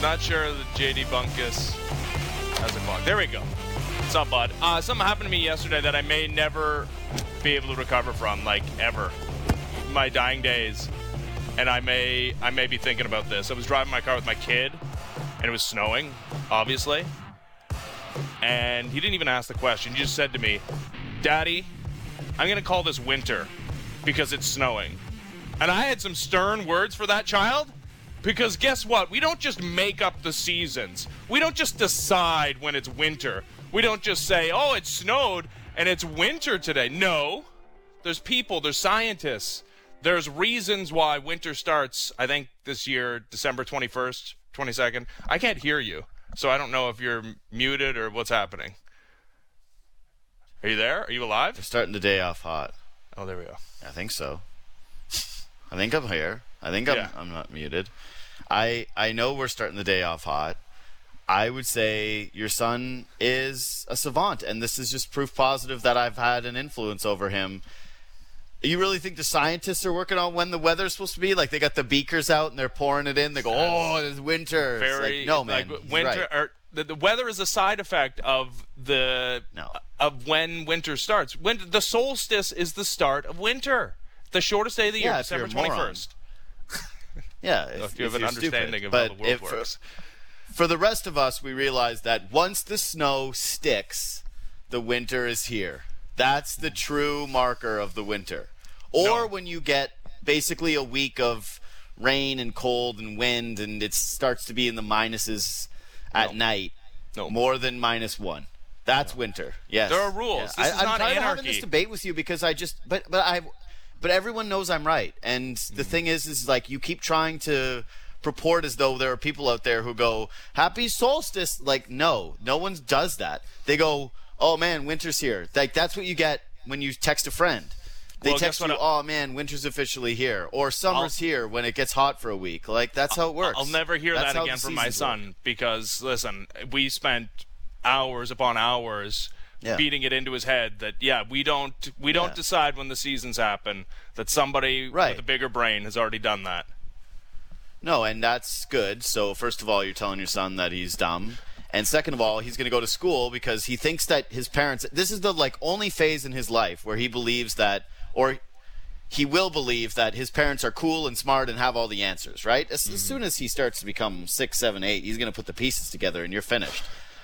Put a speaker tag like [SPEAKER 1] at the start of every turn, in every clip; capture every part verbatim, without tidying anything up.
[SPEAKER 1] Not sure that J D Bunkus has a clock. There we go. What's up, bud? Uh, something happened to me yesterday that I may never be able to recover from, like, ever. My dying days. And I may I may be thinking about this. I was driving my car with my kid, and it was snowing, obviously. And he didn't even ask the question. He just said to me, Daddy, I'm going to call this winter because it's snowing. And I had some stern words for that child. Because guess what? We don't just make up the seasons. We don't just decide when it's winter. We don't just say, oh, it snowed and it's winter today. No. There's people, there's scientists. There's reasons why winter starts, I think, this year, December twenty-first, twenty-second. I can't hear you, so I don't know if you're muted or what's happening. Are you there? Are you alive?
[SPEAKER 2] We're starting the day off hot.
[SPEAKER 1] Oh, there we go.
[SPEAKER 2] I think so. I think I'm here. I think I'm,
[SPEAKER 1] Yeah.
[SPEAKER 2] I'm not muted. I I know we're starting the day off hot. I would say your son is a savant, and this is just proof positive that I've had an influence over him. You really think the scientists are working on when the weather's supposed to be? Like, they got the beakers out and they're pouring it in. They go, oh, it's winter.
[SPEAKER 1] Very,
[SPEAKER 2] it's like, no, man.
[SPEAKER 1] Like,
[SPEAKER 2] he's
[SPEAKER 1] winter,
[SPEAKER 2] right.
[SPEAKER 1] or the, the weather is a side effect of the
[SPEAKER 2] No.
[SPEAKER 1] of when winter starts. When the solstice is the start of winter, the shortest day of the year,
[SPEAKER 2] Yeah, if
[SPEAKER 1] December
[SPEAKER 2] you're a moron.
[SPEAKER 1] twenty-first.
[SPEAKER 2] Yeah,
[SPEAKER 1] If,
[SPEAKER 2] if,
[SPEAKER 1] you have
[SPEAKER 2] if
[SPEAKER 1] an
[SPEAKER 2] you're stupid.
[SPEAKER 1] understanding of
[SPEAKER 2] but
[SPEAKER 1] how the world
[SPEAKER 2] if,
[SPEAKER 1] works.
[SPEAKER 2] For, for the rest of us, we realize that once the snow sticks, the winter is here. That's the true marker of the winter. Or
[SPEAKER 1] No.
[SPEAKER 2] when you get basically a week of rain and cold and wind and it starts to be in the minuses at
[SPEAKER 1] No.
[SPEAKER 2] night,
[SPEAKER 1] No.
[SPEAKER 2] more than minus one. That's winter. Yes.
[SPEAKER 1] There are rules. This
[SPEAKER 2] I,
[SPEAKER 1] is
[SPEAKER 2] I'm
[SPEAKER 1] not
[SPEAKER 2] tired of having
[SPEAKER 1] anarchy.
[SPEAKER 2] this debate with you because I just but but I but everyone knows I'm right. And the
[SPEAKER 1] Mm.
[SPEAKER 2] thing is is like you keep trying to purport as though there are people out there who go, happy solstice. Like, no, no one does that. They go, oh man, winter's here. Like, that's what you get when you text a friend. They
[SPEAKER 1] Well,
[SPEAKER 2] text
[SPEAKER 1] guess
[SPEAKER 2] you,
[SPEAKER 1] what?
[SPEAKER 2] oh man, winter's officially here. Or summer's
[SPEAKER 1] I'll-
[SPEAKER 2] here when it gets hot for a week. Like, that's how it works.
[SPEAKER 1] I'll never hear
[SPEAKER 2] That's
[SPEAKER 1] that
[SPEAKER 2] how
[SPEAKER 1] again
[SPEAKER 2] the
[SPEAKER 1] from my
[SPEAKER 2] seasons
[SPEAKER 1] son
[SPEAKER 2] work.
[SPEAKER 1] because, listen, we spent hours upon hours
[SPEAKER 2] Yeah.
[SPEAKER 1] beating it into his head that, yeah, we don't we don't
[SPEAKER 2] Yeah.
[SPEAKER 1] decide when the seasons happen, that somebody
[SPEAKER 2] Right.
[SPEAKER 1] with a bigger brain has already done that.
[SPEAKER 2] No, and that's good. So, first of all, you're telling your son that he's dumb. And second of all, he's going to go to school because he thinks that his parents... This is the, like, only phase in his life where he believes that... Or he will believe that his parents are cool and smart and have all the answers, right? As, as soon as he starts to become six, seven, eight, he's going to put the pieces together and you're finished.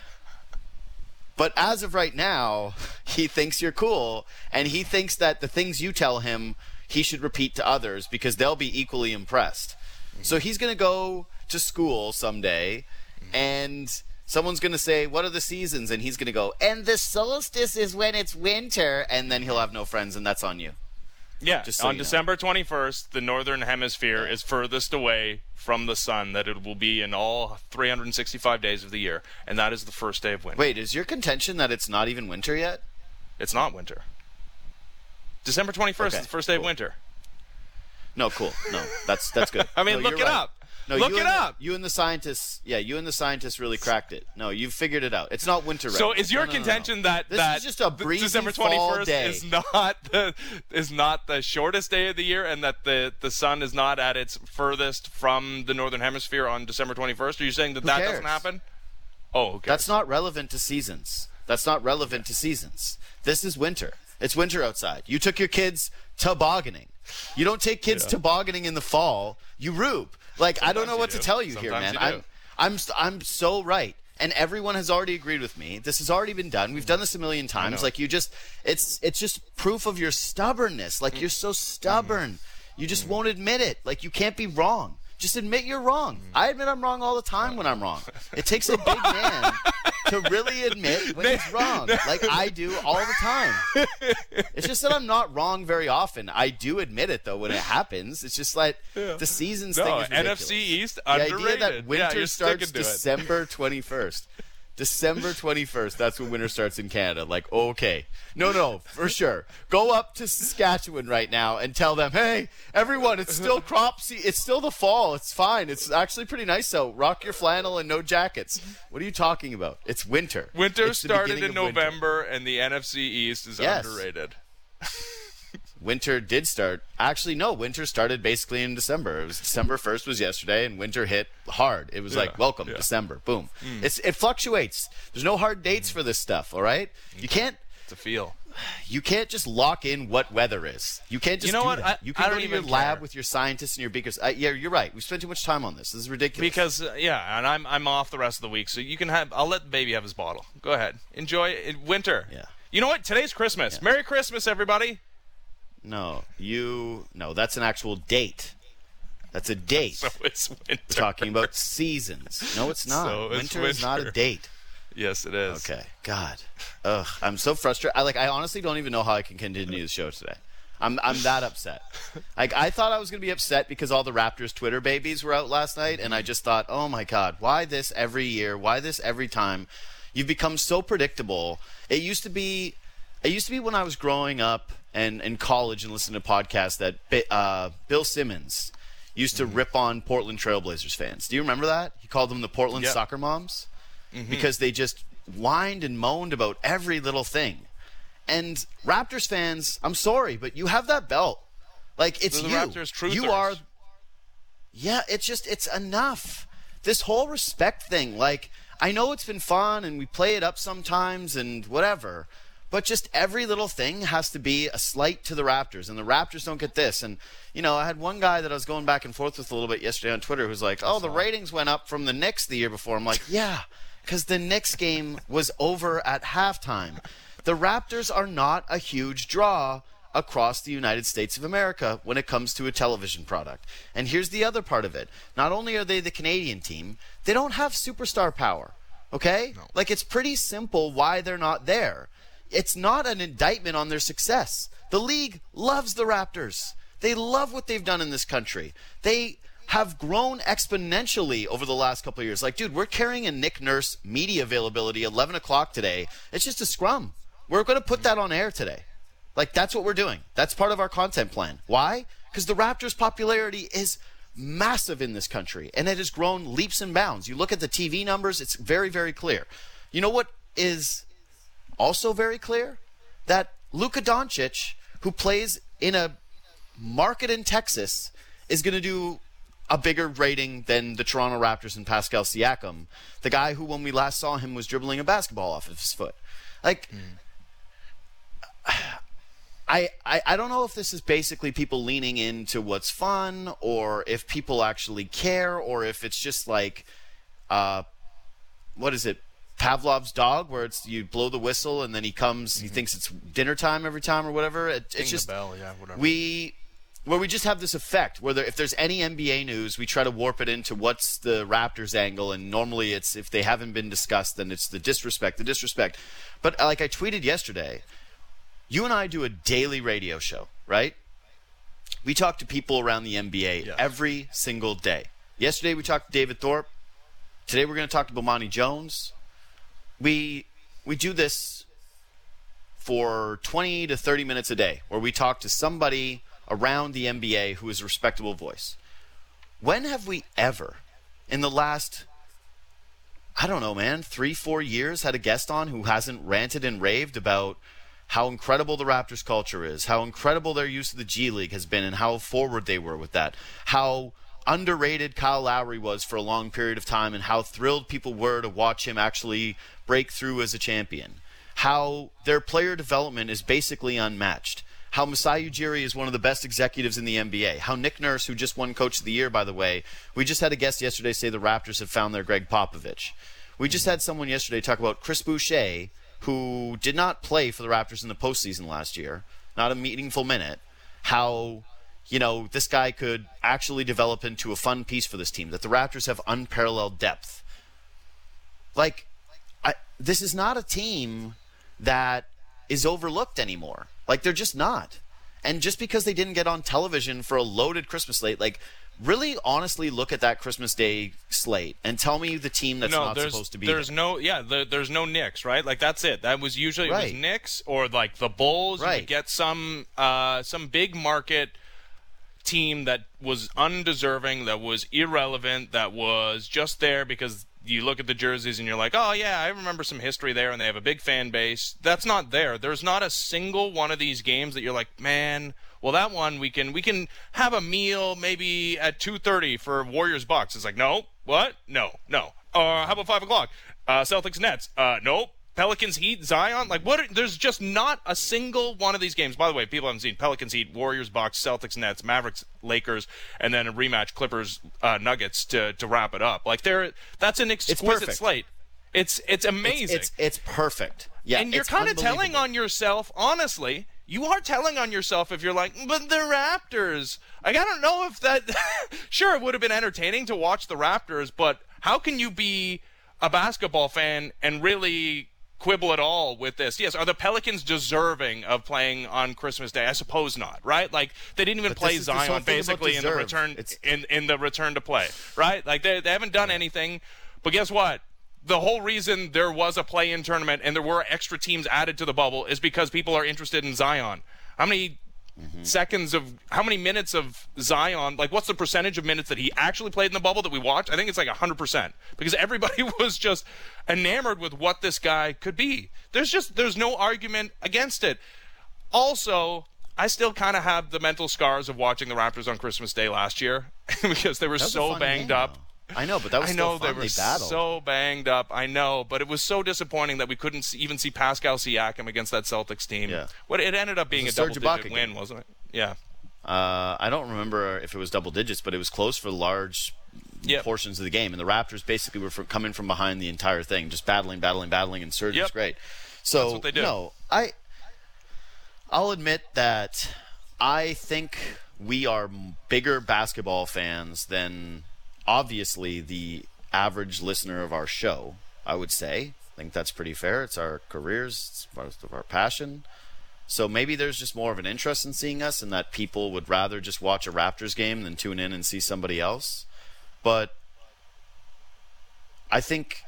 [SPEAKER 2] But as of right now, he thinks you're cool, and he thinks that the things you tell him he should repeat to others because they'll be equally impressed. So he's going to go to school someday, and someone's going to say, what are the seasons? And he's going to go, and the solstice is when it's winter, and then he'll have no friends, and that's on you.
[SPEAKER 1] Yeah,
[SPEAKER 2] Just so
[SPEAKER 1] on
[SPEAKER 2] you know.
[SPEAKER 1] December twenty-first, the northern hemisphere is furthest away from the sun that it will be in all three hundred sixty-five days of the year, and that is the first day of winter.
[SPEAKER 2] Wait, is your contention that it's not even winter yet?
[SPEAKER 1] It's not winter. December twenty-first
[SPEAKER 2] Okay,
[SPEAKER 1] is the first day
[SPEAKER 2] cool.
[SPEAKER 1] of winter.
[SPEAKER 2] No, cool. No, that's that's good.
[SPEAKER 1] I mean,
[SPEAKER 2] No,
[SPEAKER 1] look
[SPEAKER 2] you're
[SPEAKER 1] it
[SPEAKER 2] right.
[SPEAKER 1] up.
[SPEAKER 2] No,
[SPEAKER 1] Look
[SPEAKER 2] you
[SPEAKER 1] it
[SPEAKER 2] and the-
[SPEAKER 1] up.
[SPEAKER 2] You and the scientists, yeah, you and the scientists really cracked it. No, you've figured it out. It's not winter right
[SPEAKER 1] So
[SPEAKER 2] now.
[SPEAKER 1] is your
[SPEAKER 2] No, no, no, no.
[SPEAKER 1] contention that
[SPEAKER 2] This
[SPEAKER 1] that
[SPEAKER 2] is just a
[SPEAKER 1] the
[SPEAKER 2] breezy
[SPEAKER 1] December
[SPEAKER 2] fall
[SPEAKER 1] twenty-first
[SPEAKER 2] day.
[SPEAKER 1] is not the is not the shortest day of the year, and that the the sun is not at its furthest from the northern hemisphere on December twenty-first? Are you saying that
[SPEAKER 2] Who
[SPEAKER 1] that
[SPEAKER 2] cares?
[SPEAKER 1] doesn't happen? Oh, okay.
[SPEAKER 2] That's not relevant to seasons. That's not relevant to seasons. This is winter. It's winter outside. You took your kids tobogganing. You don't take kids
[SPEAKER 1] Yeah.
[SPEAKER 2] tobogganing in the fall. You rube. Like, I don't
[SPEAKER 1] Sometimes
[SPEAKER 2] know
[SPEAKER 1] you
[SPEAKER 2] what
[SPEAKER 1] do.
[SPEAKER 2] to tell you here,
[SPEAKER 1] Sometimes
[SPEAKER 2] man.
[SPEAKER 1] you do.
[SPEAKER 2] I'm, I'm, I'm so right. And everyone has already agreed with me. This has already been done. We've done this a million times.
[SPEAKER 1] know.
[SPEAKER 2] Like, you just, it's, it's just proof of your stubbornness. Like, you're so stubborn. You just won't admit it. Like, you can't be wrong. Just admit you're wrong. I admit I'm wrong all the time when I'm wrong. It takes a big man to really admit when he's wrong, like I do all the time. It's just that I'm not wrong very often. I do admit it, though, when it happens. It's just like the seasons
[SPEAKER 1] No,
[SPEAKER 2] thing is ridiculous.
[SPEAKER 1] N F C East,
[SPEAKER 2] The
[SPEAKER 1] underrated.
[SPEAKER 2] idea that
[SPEAKER 1] Yeah,
[SPEAKER 2] winter
[SPEAKER 1] you're
[SPEAKER 2] starts
[SPEAKER 1] sticking to it.
[SPEAKER 2] December twenty-first. December twenty-first, that's when winter starts in Canada. Like, okay. No, no, for sure. Go up to Saskatchewan right now and tell them, hey, everyone, it's still crop se- It's still the fall. It's fine. It's actually pretty nice out. Rock your flannel and no jackets. What are you talking about? It's winter.
[SPEAKER 1] Winter
[SPEAKER 2] It's the
[SPEAKER 1] started
[SPEAKER 2] beginning
[SPEAKER 1] in
[SPEAKER 2] of winter.
[SPEAKER 1] November, and the N F C East is
[SPEAKER 2] Yes.
[SPEAKER 1] underrated.
[SPEAKER 2] winter did start. Actually, no, winter started basically in December. It was December first was yesterday, and winter hit hard. It was
[SPEAKER 1] Yeah,
[SPEAKER 2] like, welcome,
[SPEAKER 1] yeah.
[SPEAKER 2] December. Boom. It's It fluctuates. There's no hard dates for this stuff, all right? You can't
[SPEAKER 1] It's a feel.
[SPEAKER 2] you can't just lock in what weather is. You can't just
[SPEAKER 1] You know
[SPEAKER 2] do
[SPEAKER 1] what?
[SPEAKER 2] that.
[SPEAKER 1] I-
[SPEAKER 2] you can
[SPEAKER 1] I
[SPEAKER 2] go
[SPEAKER 1] don't
[SPEAKER 2] to your
[SPEAKER 1] even
[SPEAKER 2] lab
[SPEAKER 1] care.
[SPEAKER 2] with your scientists and your beakers. Uh, yeah, you're right. We spent too much time on this. This is ridiculous.
[SPEAKER 1] Because uh, yeah, and I'm I'm off the rest of the week, so you can have. I'll let the baby have his bottle. Go ahead, enjoy it. Winter.
[SPEAKER 2] Yeah.
[SPEAKER 1] You know what? Today's Christmas.
[SPEAKER 2] Yeah.
[SPEAKER 1] Merry Christmas, everybody.
[SPEAKER 2] No, you no, that's an actual date. That's a date.
[SPEAKER 1] So it's winter.
[SPEAKER 2] We're talking about seasons. No, it's not.
[SPEAKER 1] So it's
[SPEAKER 2] winter, is not a
[SPEAKER 1] winter.
[SPEAKER 2] date.
[SPEAKER 1] Yes, it is.
[SPEAKER 2] Okay. God. Ugh. I'm so frustrated. I like I honestly don't even know how I can continue the show today. I'm I'm that upset. Like I thought I was gonna be upset because all the Raptors Twitter babies were out last night, and I just thought, oh my God, why this every year? Why this every time? You've become so predictable. It used to be it used to be when I was growing up and in college and listening to podcasts that uh, Bill Simmons used to rip on Portland Trailblazers fans. Do you remember that? He called them the Portland
[SPEAKER 1] Yep.
[SPEAKER 2] Soccer Moms. Because they just whined and moaned about every little thing. And Raptors fans, I'm sorry, but you have that belt. Like, it's
[SPEAKER 1] They're the
[SPEAKER 2] you.
[SPEAKER 1] Raptors truthers.
[SPEAKER 2] You are. Yeah, it's just, it's enough. This whole respect thing, like, I know it's been fun and we play it up sometimes and whatever, but just every little thing has to be a slight to the Raptors, and the Raptors don't get this. And, you know, I had one guy that I was going back and forth with a little bit yesterday on Twitter who's like, oh, the ratings went up from the Knicks the year before. I'm like, yeah, because the Knicks game was over at halftime. The Raptors are not a huge draw across the United States of America when it comes to a television product. And here's the other part of it. Not only are they the Canadian team, they don't have superstar power. Okay?
[SPEAKER 1] No.
[SPEAKER 2] Like, it's pretty simple why they're not there. It's not an indictment on their success. The league loves the Raptors. They love what they've done in this country. They have grown exponentially over the last couple of years. Like, dude, we're carrying a Nick Nurse media availability eleven o'clock today. It's just a scrum. We're going to put that on air today. Like, that's what we're doing. That's part of our content plan. Why? Because the Raptors' popularity is massive in this country, and it has grown leaps and bounds. You look at the T V numbers, it's very, very clear. You know what is also very clear? That Luka Doncic, who plays in a market in Texas, is going to do a bigger rating than the Toronto Raptors and Pascal Siakam, the guy who, when we last saw him, was dribbling a basketball off of his foot. Like, mm. I, I, I don't know if this is basically people leaning into what's fun, or if people actually care, or if it's just like, uh, what is it, Pavlov's dog, where it's you blow the whistle and then he comes, mm-hmm. he thinks it's dinner time every time or whatever. It, it's
[SPEAKER 1] Ding
[SPEAKER 2] just
[SPEAKER 1] the bell, yeah, whatever.
[SPEAKER 2] we where we just have this effect where there, if there's any N B A news, we try to warp it into what's the Raptors angle, and normally it's if they haven't been discussed, then it's the disrespect, the disrespect. But like I tweeted yesterday, you and I do a daily radio show, right? We talk to people around the N B A
[SPEAKER 1] yes.
[SPEAKER 2] every single day. Yesterday we talked to David Thorpe. Today we're going to talk to Bomani Jones. We we do this for twenty to thirty minutes a day, where we talk to somebody around the N B A who is a respectable voice. When have we ever, in the last, I don't know, man, three, four years, had a guest on who hasn't ranted and raved about how incredible the Raptors culture is, how incredible their use of the G League has been, and how forward they were with that, how underrated Kyle Lowry was for a long period of time, and how thrilled people were to watch him actually break through as a champion, how their player development is basically unmatched, how Masai Ujiri is one of the best executives in the N B A, how Nick Nurse, who just won Coach of the Year, by the way, we just had a guest yesterday say the Raptors have found their Greg Popovich. We just had someone yesterday talk about Chris Boucher, who did not play for the Raptors in the postseason last year, not a meaningful minute, how, you know, this guy could actually develop into a fun piece for this team, that the Raptors have unparalleled depth. Like, I, this is not a team that is overlooked anymore. Like, they're just not. And just because they didn't get on television for a loaded Christmas slate, like, really honestly look at that Christmas Day slate and tell me the team that's
[SPEAKER 1] no,
[SPEAKER 2] not
[SPEAKER 1] there's,
[SPEAKER 2] supposed to be
[SPEAKER 1] there's
[SPEAKER 2] there.
[SPEAKER 1] no yeah there, there's no Knicks, right? Like, that's it. That was usually it
[SPEAKER 2] Right.
[SPEAKER 1] was Knicks or like the Bulls.
[SPEAKER 2] Right.
[SPEAKER 1] You could get some uh, some big market team that was undeserving, that was irrelevant, that was just there because you look at the jerseys and you're like, oh yeah, I remember some history there, and they have a big fan base. That's not there. There's not a single one of these games that you're like, man, well, that one we can we can have a meal maybe at two thirty for Warriors Bucks. It's like, no, what? No, no. Uh, how about five o'clock? Uh, Celtics Nets. Uh, nope. Pelicans Heat, Zion. Like, what? Are, there's just not a single one of these games. By the way, people haven't seen Pelicans Heat, Warriors Bucks, Celtics Nets, Mavericks Lakers, and then a rematch Clippers uh, Nuggets to to wrap it up. Like, there, that's an exquisite slate. It's it's amazing.
[SPEAKER 2] It's it's, it's perfect. Yeah,
[SPEAKER 1] and you're kind of telling on yourself, honestly. You are telling on yourself if you're like, but the Raptors. Like, I don't know if that. Sure, it would have been entertaining to watch the Raptors, but how can you be a basketball fan and really quibble at all with this? Yes, are the Pelicans deserving of playing on Christmas Day? I suppose not, right? Like, they didn't even but play Zion basically in the return it's... in in the return to play, right? Like, they they haven't done anything. But guess what? The whole reason there was a play-in tournament and there were extra teams added to the bubble is because people are interested in Zion. How many mm-hmm. seconds of, how many minutes of Zion, like what's the percentage of minutes that he actually played in the bubble that we watched? I think it's like one hundred percent because everybody was just enamored with what this guy could be. There's just, there's no argument against it. Also, I still kind of have the mental scars of watching the Raptors on Christmas Day last year because they were so banged
[SPEAKER 2] game,
[SPEAKER 1] up.
[SPEAKER 2] Though. I know, but that was
[SPEAKER 1] I know
[SPEAKER 2] still fun.
[SPEAKER 1] They were
[SPEAKER 2] they battled.
[SPEAKER 1] so banged up. I know, but it was so disappointing that we couldn't see, even see Pascal Siakam against that Celtics team.
[SPEAKER 2] Yeah.
[SPEAKER 1] What it ended up being a, a double-digit win, game. wasn't it? Yeah.
[SPEAKER 2] Uh, I don't remember if it was double digits, but it was close for large yep. portions of the game. And the Raptors basically were from, coming from behind the entire thing, just battling, battling, battling, and Serge
[SPEAKER 1] yep.
[SPEAKER 2] was great. So
[SPEAKER 1] That's what they did.
[SPEAKER 2] no, I, I'll admit that I think we are bigger basketball fans than obviously the average listener of our show, I would say. I think that's pretty fair. It's our careers, it's part of our passion. So maybe there's just more of an interest in seeing us and that people would rather just watch a Raptors game than tune in and see somebody else. But I think,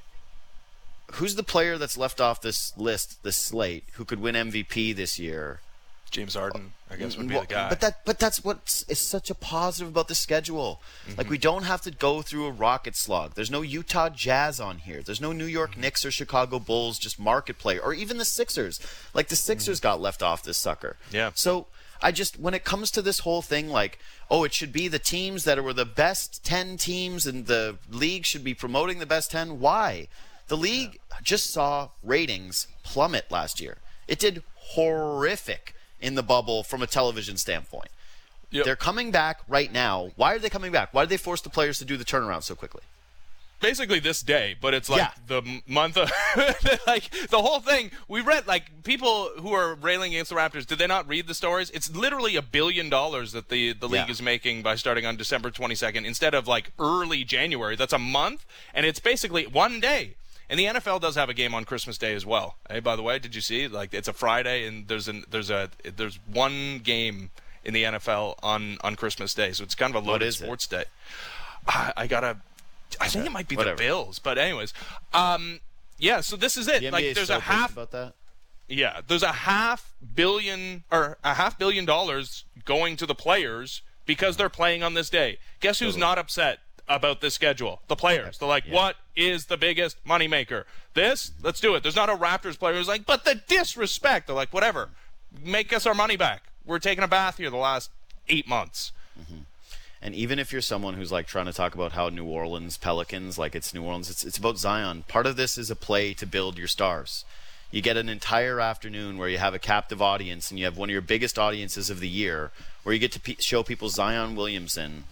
[SPEAKER 2] who's the player that's left off this list, this slate, who could win M V P this year?
[SPEAKER 1] James Harden, I guess, would be the guy.
[SPEAKER 2] But that, but that's what is such a positive about the schedule. Mm-hmm. Like, we don't have to go through a rocket slog. There's no Utah Jazz on here. There's no New York mm-hmm. Knicks or Chicago Bulls, just market play, or even the Sixers. Like, the Sixers mm-hmm. got left off this sucker.
[SPEAKER 1] Yeah.
[SPEAKER 2] So I just, when it comes to this whole thing, like, oh, it should be the teams that were the best ten teams, and the league should be promoting the best ten. Why? The league yeah. just saw ratings plummet last year. It did horrific in the bubble from a television standpoint. Yep. They're coming back right now. Why are they coming back? Why did they force the players to do the turnaround so quickly?
[SPEAKER 1] Basically this day, but it's like
[SPEAKER 2] yeah.
[SPEAKER 1] the month of like the whole thing. We read, like, people who are railing against the Raptors, did they not read the stories? It's literally a billion dollars that the, the league yeah. is making by starting on December twenty-second instead of like early January. That's a month, and it's basically one day. And the N F L does have a game on Christmas Day as well. Hey, by the way, did you see? Like, it's a Friday, and there's an there's a there's one game in the N F L on, on Christmas Day, so it's kind of a loaded sports it? day. I, I gotta, I think it might be
[SPEAKER 2] Whatever.
[SPEAKER 1] the Bills, but anyways, um, yeah. So this is it.
[SPEAKER 2] The
[SPEAKER 1] like,
[SPEAKER 2] N B A's
[SPEAKER 1] there's
[SPEAKER 2] so
[SPEAKER 1] a half
[SPEAKER 2] about that.
[SPEAKER 1] Yeah, there's a half billion or a half billion dollars going to the players because they're playing on this day. Guess who's
[SPEAKER 2] totally.
[SPEAKER 1] not upset about this schedule? The players. They're like, yeah. what is the biggest moneymaker? This? Let's do it. There's not a Raptors player who's like, but the disrespect. They're like, whatever. Make us our money back. We're taking a bath here the last eight months.
[SPEAKER 2] Mm-hmm. And even if you're someone who's like trying to talk about how New Orleans Pelicans, like it's New Orleans, it's, it's about Zion. Part of this is a play to build your stars. You get an entire afternoon where you have a captive audience and you have one of your biggest audiences of the year where you get to pe- show people Zion Williamson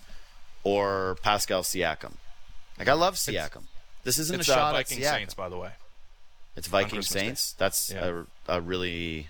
[SPEAKER 2] or Pascal Siakam. Like, I love Siakam. This isn't
[SPEAKER 1] it's,
[SPEAKER 2] a shot
[SPEAKER 1] uh, Viking
[SPEAKER 2] at Siakam.
[SPEAKER 1] Saints, by the way.
[SPEAKER 2] It's Viking Saints?
[SPEAKER 1] Day.
[SPEAKER 2] That's
[SPEAKER 1] yeah.
[SPEAKER 2] a, a really...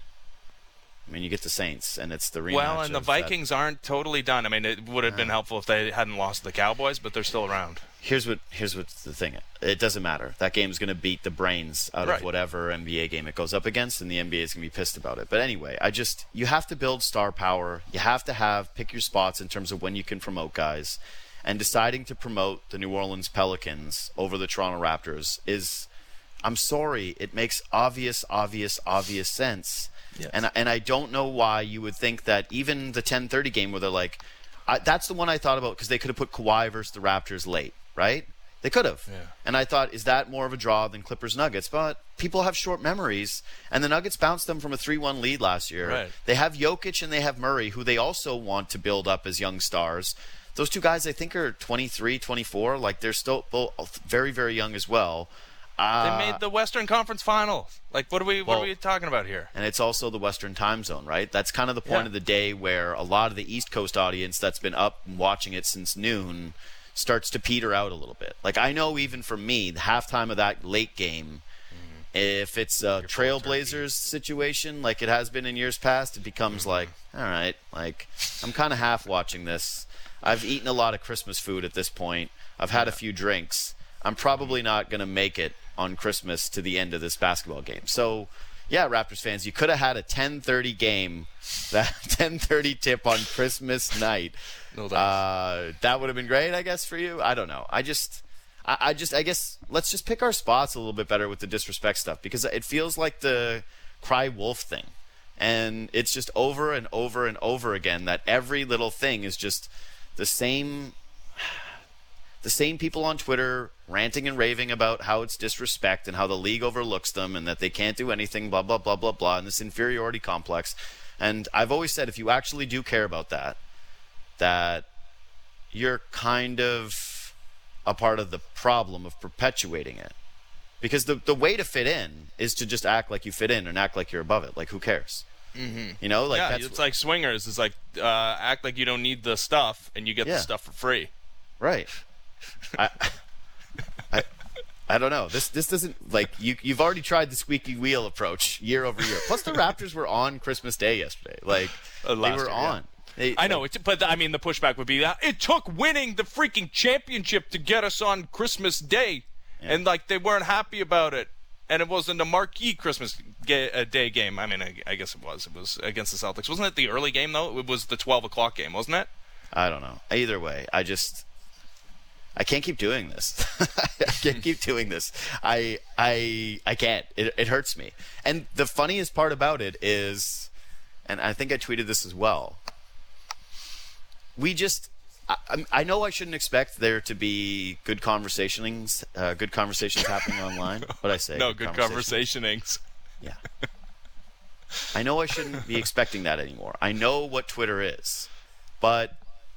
[SPEAKER 2] I mean, you get the Saints, and it's the rematch.
[SPEAKER 1] Well, and the Vikings
[SPEAKER 2] that.
[SPEAKER 1] aren't totally done. I mean, it would have been
[SPEAKER 2] Uh.
[SPEAKER 1] helpful if they hadn't lost the Cowboys, but they're still around.
[SPEAKER 2] Here's what here's what's the thing. It doesn't matter. That game's going to beat the brains out
[SPEAKER 1] right.
[SPEAKER 2] of whatever N B A game it goes up against, and the N B A is going to be pissed about it. But anyway, I just you have to build star power. You have to have pick your spots in terms of when you can promote guys. And deciding to promote the New Orleans Pelicans over the Toronto Raptors is, I'm sorry, it makes obvious, obvious, obvious sense.
[SPEAKER 1] Yes.
[SPEAKER 2] And and I don't know why you would think that even the ten thirty game where they're like, I, that's the one I thought about because they could have put Kawhi versus the Raptors late, right? They could have.
[SPEAKER 1] Yeah.
[SPEAKER 2] And I thought, is that more of a draw than Clippers Nuggets? But people have short memories, and the Nuggets bounced them from a three one lead last year.
[SPEAKER 1] Right.
[SPEAKER 2] They have Jokic and they have Murray, who they also want to build up as young stars. Those two guys, I think, are twenty-three, twenty-four. Like, they're still both very, very young as well. Uh,
[SPEAKER 1] They made the Western Conference Final. Like, what are we? What
[SPEAKER 2] well,
[SPEAKER 1] are we talking about here?
[SPEAKER 2] And it's also the Western time zone, right? That's kind of the point
[SPEAKER 1] Yeah.
[SPEAKER 2] of the day where a lot of the East Coast audience that's been up and watching it since noon starts to peter out a little bit. Like, I know even for me, the halftime of that late game, mm-hmm. if it's a Trailblazers situation like it has been in years past, it becomes mm-hmm. like, all right, like, I'm kind of half watching this. I've eaten a lot of Christmas food at this point. I've had yeah. a few drinks. I'm probably not going to make it on Christmas to the end of this basketball game. So, yeah, Raptors fans, you could have had a ten thirty game, that ten thirty tip on Christmas night.
[SPEAKER 1] No
[SPEAKER 2] uh, that would have been great, I guess, for you. I don't know. I just, I, I just, I guess, let's just pick our spots a little bit better with the disrespect stuff, because it feels like the cry wolf thing. And it's just over and over and over again that every little thing is just the same... The same people on Twitter ranting and raving about how it's disrespect and how the league overlooks them and that they can't do anything, blah, blah, blah, blah, blah, and this inferiority complex. And I've always said, if you actually do care about that, that you're kind of a part of the problem of perpetuating it. Because the the way to fit in is to just act like you fit in and act like you're above it. Like, who cares?
[SPEAKER 1] Mm-hmm.
[SPEAKER 2] You know, like
[SPEAKER 1] yeah,
[SPEAKER 2] that's
[SPEAKER 1] it's like swingers. It's like uh, act like you don't need the stuff and you get
[SPEAKER 2] yeah.
[SPEAKER 1] the stuff for free.
[SPEAKER 2] Right. I, I, I don't know. This this doesn't, like, you you've already tried the squeaky wheel approach year over year. Plus, the Raptors were on Christmas Day yesterday. Like,
[SPEAKER 1] uh,
[SPEAKER 2] they were
[SPEAKER 1] year,
[SPEAKER 2] on.
[SPEAKER 1] Yeah.
[SPEAKER 2] They,
[SPEAKER 1] I know,
[SPEAKER 2] like,
[SPEAKER 1] it's, but I mean, the pushback would be that it took winning the freaking championship to get us on Christmas Day, yeah. and like they weren't happy about it, and it wasn't a marquee Christmas ga- uh, Day game. I mean, I, I guess it was. It was against the Celtics. Wasn't it the early game though? It was the twelve o'clock game, wasn't it?
[SPEAKER 2] I don't know. Either way, I just. I can't keep doing this. I can't keep doing this. I I I can't. It it hurts me. And the funniest part about it is, and I think I tweeted this as well. We just, I, I know I shouldn't expect there to be good conversationings, uh, good conversations happening online. What I say?
[SPEAKER 1] No, good conversationings.
[SPEAKER 2] Yeah. I know I shouldn't be expecting that anymore. I know what Twitter is, but.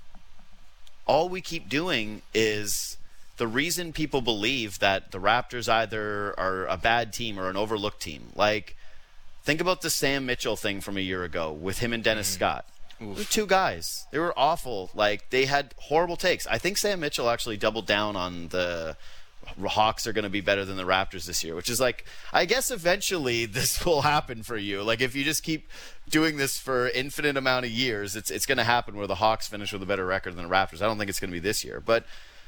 [SPEAKER 2] All we keep doing is the reason people believe that the Raptors either are a bad team or an overlooked team. Like, think about the Sam Mitchell thing from a year ago with him and Dennis mm. Scott. They were two guys. They were awful. Like, they had horrible takes. I think Sam Mitchell actually doubled down on the Hawks are going to be better than the Raptors this year, which is like, I guess eventually this will happen for you. Like, if you just keep doing this for infinite amount of years, it's it's going to happen where the Hawks finish with a better record than the Raptors. I don't think it's going to be this year, but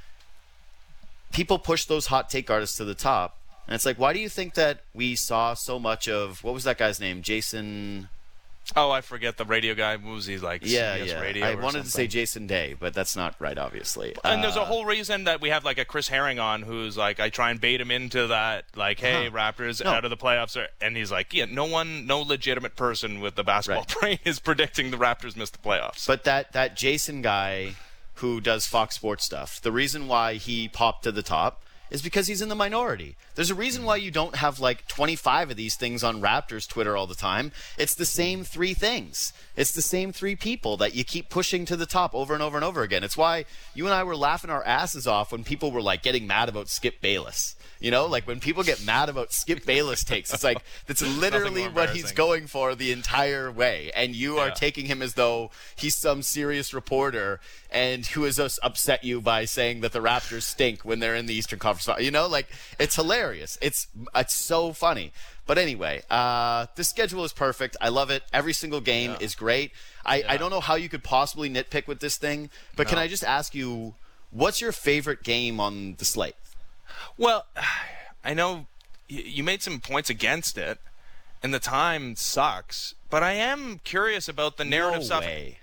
[SPEAKER 2] people push those hot take artists to the top, and it's like, why do you think that we saw so much of, what was that guy's name, Jason?
[SPEAKER 1] Oh, I forget the radio guy. What was he like?
[SPEAKER 2] Yeah,
[SPEAKER 1] C B S
[SPEAKER 2] yeah.
[SPEAKER 1] Radio
[SPEAKER 2] I
[SPEAKER 1] or
[SPEAKER 2] wanted
[SPEAKER 1] something?
[SPEAKER 2] to say Jason Day, but that's not right, obviously.
[SPEAKER 1] And
[SPEAKER 2] uh,
[SPEAKER 1] there's a whole reason that we have like a Chris Herring on, who's like, I try and bait him into that, like, hey,
[SPEAKER 2] huh.
[SPEAKER 1] Raptors
[SPEAKER 2] no.
[SPEAKER 1] out of the playoffs, are, and he's like, yeah, no one, no legitimate person with the basketball
[SPEAKER 2] right.
[SPEAKER 1] brain is predicting the Raptors miss the playoffs.
[SPEAKER 2] But that that Jason guy who does Fox Sports stuff, the reason why he popped to the top is because he's in the minority. There's a reason why you don't have like twenty-five of these things on Raptors Twitter all the time. It's the same three things. It's the same three people that you keep pushing to the top over and over and over again. It's why you and I were laughing our asses off when people were like getting mad about Skip Bayless. You know, like when people get mad about Skip Bayless takes, it's like that's literally what he's going for the entire way. And you are
[SPEAKER 1] yeah.
[SPEAKER 2] taking him as though he's some serious reporter and who has us upset you by saying that the Raptors stink when they're in the Eastern Conference. You know, like it's hilarious. It's it's so funny. But anyway, uh, the schedule is perfect. I love it. Every single game
[SPEAKER 1] yeah.
[SPEAKER 2] is great. I,
[SPEAKER 1] yeah.
[SPEAKER 2] I don't know how you could possibly nitpick with this thing, but
[SPEAKER 1] no.
[SPEAKER 2] can I just ask you, what's your favorite game on the slate?
[SPEAKER 1] Well, I know you made some points against it, and the time sucks. But I am curious about the narrative
[SPEAKER 2] no
[SPEAKER 1] stuff.
[SPEAKER 2] Way.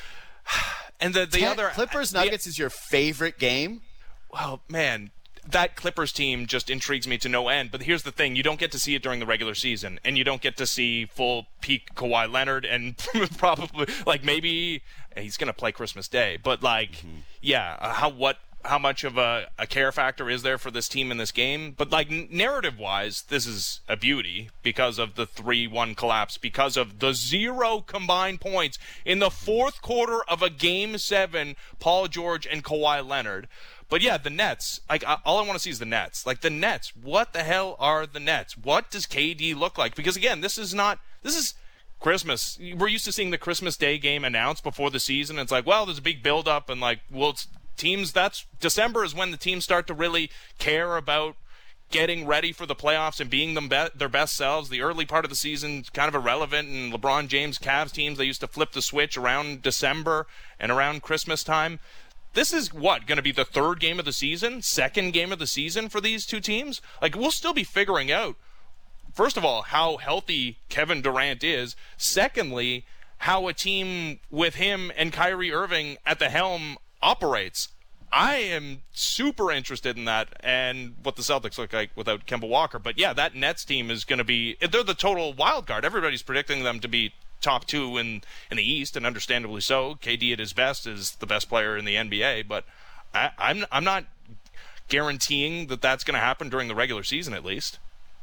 [SPEAKER 1] And the the
[SPEAKER 2] Ten,
[SPEAKER 1] other
[SPEAKER 2] Clippers
[SPEAKER 1] the,
[SPEAKER 2] Nuggets is your favorite game?
[SPEAKER 1] Well, man, that Clippers team just intrigues me to no end. But here's the thing: you don't get to see it during the regular season, and you don't get to see full peak Kawhi Leonard, and probably like maybe he's going to play Christmas Day. But like, mm-hmm. yeah, uh, how what how much of a, a care factor is there for this team in this game. But, like, narrative-wise, this is a beauty because of the three one collapse, because of the zero combined points in the fourth quarter of a Game seven, Paul George and Kawhi Leonard. But, yeah, the Nets, like, I, all I want to see is the Nets. Like, the Nets, what the hell are the Nets? What does K D look like? Because, again, this is not – this is Christmas. We're used to seeing the Christmas Day game announced before the season. It's like, well, there's a big build-up, and, like, well, it's – teams, that's December is when the teams start to really care about getting ready for the playoffs and being them be- their best selves. The early part of the season kind of irrelevant, and LeBron James Cavs teams, they used to flip the switch around December and around Christmas time. This is what, going to be the third game of the season, second game of the season for these two teams? Like, we'll still be figuring out, first of all, how healthy Kevin Durant is. Secondly, how a team with him and Kyrie Irving at the helm operates. I am super interested in that and what the Celtics look like without Kemba Walker. But yeah, that Nets team is going to be, they're the total wild card. Everybody's predicting them to be top two in, in the East, and understandably so. K D at his best is the best player in the N B A, but I, I'm I'm not guaranteeing that that's going to happen during the regular season at least.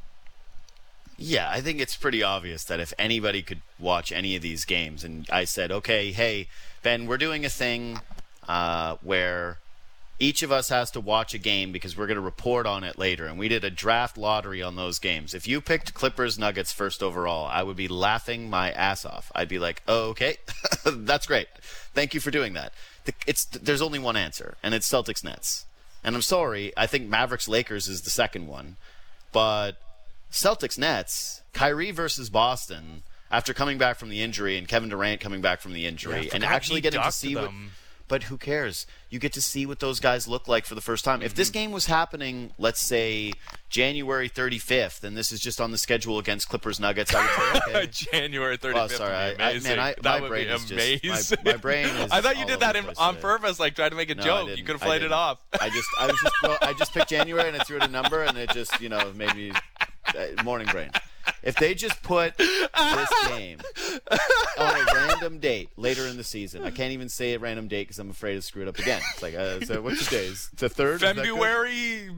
[SPEAKER 2] Yeah, I think it's pretty obvious that if anybody could watch any of these games, and I said, okay, hey, Ben, we're doing a thing Uh, where each of us has to watch a game because we're going to report on it later. And we did a draft lottery on those games. If you picked Clippers Nuggets first overall, I would be laughing my ass off. I'd be like, oh, okay, that's great. Thank you for doing that. The, it's There's only one answer, and it's Celtics Nets. And I'm sorry, I think Mavericks Lakers is the second one. But Celtics Nets, Kyrie versus Boston, after coming back from the injury, and Kevin Durant coming back from the injury,
[SPEAKER 1] yeah,
[SPEAKER 2] and actually getting to see
[SPEAKER 1] them.
[SPEAKER 2] what... But who cares? You get to see what those guys look like for the first time. Mm-hmm. If this game was happening, let's say, January thirty-fifth, and this is just on the schedule against Clippers Nuggets, I would say, okay.
[SPEAKER 1] January thirty-fifth
[SPEAKER 2] oh, sorry.
[SPEAKER 1] would be
[SPEAKER 2] I,
[SPEAKER 1] amazing.
[SPEAKER 2] I, man, I,
[SPEAKER 1] that
[SPEAKER 2] my
[SPEAKER 1] would
[SPEAKER 2] brain
[SPEAKER 1] be
[SPEAKER 2] is
[SPEAKER 1] amazing.
[SPEAKER 2] Just, my, my brain is
[SPEAKER 1] I thought you
[SPEAKER 2] all
[SPEAKER 1] did that in, on
[SPEAKER 2] today.
[SPEAKER 1] purpose, like trying to make a
[SPEAKER 2] no,
[SPEAKER 1] joke. You could have played it off.
[SPEAKER 2] I just, I was just, well, I just picked January, and I threw it a number, and it just, you know, maybe uh, morning brain. If they just put this game on a random date later in the season, I can't even say a random date because I'm afraid to screw it up again. It's like, uh, so what's the day? Is the third?
[SPEAKER 1] February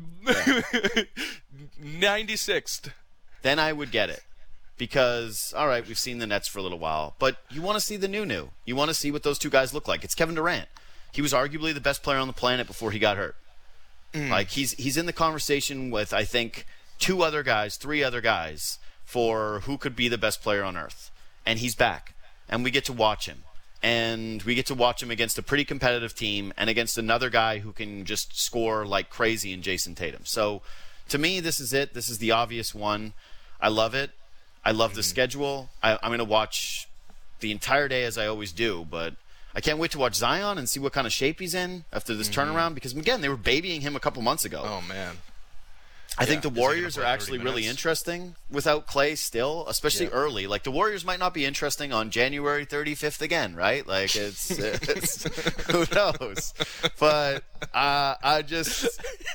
[SPEAKER 1] ninety-sixth.
[SPEAKER 2] Then I would get it. Because, all right, we've seen the Nets for a little while, but you want to see the new new. You want to see what those two guys look like. It's Kevin Durant. He was arguably the best player on the planet before he got hurt. Mm. Like, he's he's in the conversation with, I think, two other guys, three other guys, for who could be the best player on earth. And he's back. And we get to watch him. And we get to watch him against a pretty competitive team and against another guy who can just score like crazy in Jason Tatum. So, to me, this is it. This is the obvious one. I love it. I love the mm-hmm. schedule. I, I'm going to watch the entire day as I always do, but I can't wait to watch Zion and see what kind of shape he's in after this mm-hmm. turnaround because, again, they were babying him a couple months ago.
[SPEAKER 1] Oh, man.
[SPEAKER 2] I yeah, think the Warriors are actually really interesting without Klay still, especially yeah. early. Like, the Warriors might not be interesting on January thirty-fifth again, right? Like, it's, it's who knows? But uh, I just,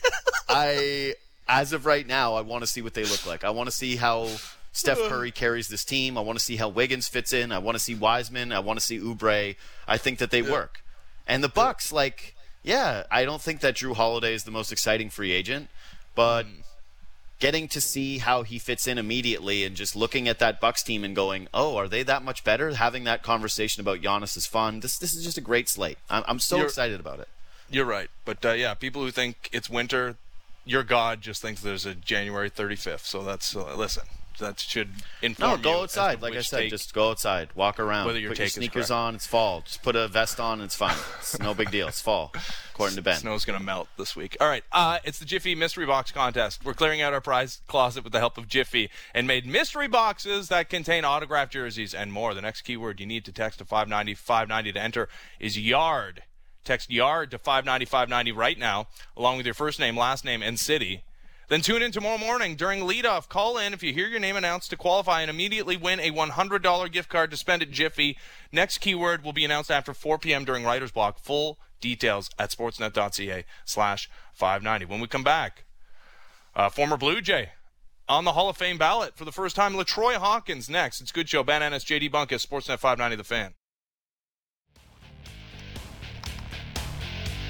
[SPEAKER 2] I, as of right now, I want to see what they look like. I want to see how Steph Curry carries this team. I want to see how Wiggins fits in. I want to see Wiseman. I want to see Oubre. I think that they yeah. work. And the Bucks, like, yeah, I don't think that Drew Holiday is the most exciting free agent, but mm. getting to see how he fits in immediately and just looking at that Bucks team and going, oh, are they that much better? Having that conversation about Giannis is fun. This this is just a great slate. I'm, I'm so you're, excited about it.
[SPEAKER 1] You're right. But, uh, yeah, people who think it's winter, your God just thinks there's a January thirty-fifth. So that's, uh, listen, that should inform you.
[SPEAKER 2] No, go outside. Like I said, take, just go outside. Walk around.
[SPEAKER 1] Whether your
[SPEAKER 2] put
[SPEAKER 1] take
[SPEAKER 2] your sneakers
[SPEAKER 1] is
[SPEAKER 2] on. It's fall. Just put a vest on. It's fine. It's no big deal. It's fall, according to Ben.
[SPEAKER 1] Snow's going to melt this week. All right. Uh, it's the Jiffy Mystery Box Contest. We're clearing out our prize closet with the help of Jiffy and made mystery boxes that contain autographed jerseys and more. The next keyword you need to text to five ninety, five ninety to enter is yard. Text yard to five ninety, five ninety right now, along with your first name, last name, and city. Then tune in tomorrow morning during leadoff. Call in if you hear your name announced to qualify and immediately win a one hundred dollars gift card to spend at Jiffy. Next keyword will be announced after four p.m. during Writer's Block. Full details at sportsnet.ca slash 590. When we come back, uh, former Blue Jay on the Hall of Fame ballot for the first time, LaTroy Hawkins next. It's Good Show. Ben Ennis, J D Bunkus, Sportsnet five ninety, The Fan.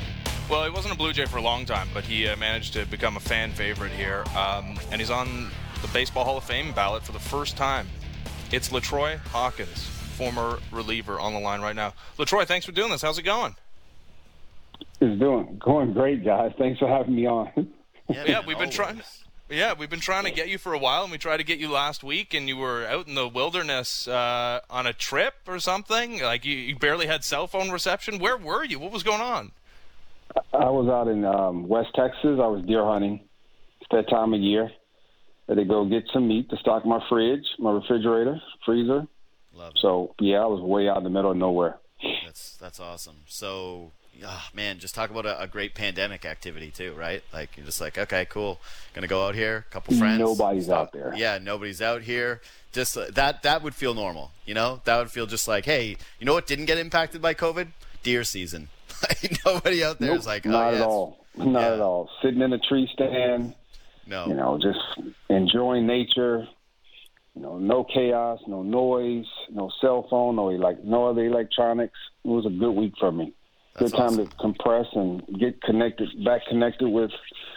[SPEAKER 1] Well, he wasn't a Blue Jay for a long time, but he uh, managed to become a fan favorite here. Um, and he's on the Baseball Hall of Fame ballot for the first time. It's LaTroy Hawkins, former reliever, on the line right now. LaTroy, thanks for doing this. How's it going?
[SPEAKER 3] It's doing going great, guys. Thanks for having me on.
[SPEAKER 1] Yeah, yeah we've been trying. Yeah, we've been trying to get you for a while, and we tried to get you last week, and you were out in the wilderness uh, on a trip or something. Like you, you barely had cell phone reception. Where were you? What was going on?
[SPEAKER 3] I was out in um, West Texas. I was deer hunting. It's that time of year. I had to go get some meat to stock my fridge, my refrigerator, freezer.
[SPEAKER 2] Love it.
[SPEAKER 3] So, yeah, I was way out in the middle of nowhere.
[SPEAKER 2] That's that's awesome. So, oh, man, just talk about a, a great pandemic activity too, right? Like, you're just like, okay, cool. Gonna go out here, a couple friends.
[SPEAKER 3] Nobody's
[SPEAKER 2] stop.
[SPEAKER 3] out there.
[SPEAKER 2] Yeah, nobody's out here. Just uh, that that would feel normal, you know? That would feel just like, hey, you know what didn't get impacted by COVID? Deer season. Nobody out there
[SPEAKER 3] nope,
[SPEAKER 2] is like, oh,
[SPEAKER 3] not
[SPEAKER 2] yeah,
[SPEAKER 3] at all. Not
[SPEAKER 2] yeah.
[SPEAKER 3] at all. Sitting in a tree stand.
[SPEAKER 2] No.
[SPEAKER 3] You know, just enjoying nature. You know, no chaos, no noise, no cell phone, no like no other electronics. It was a good week for me.
[SPEAKER 2] That's
[SPEAKER 3] good time
[SPEAKER 2] awesome.
[SPEAKER 3] to compress and get connected, back connected with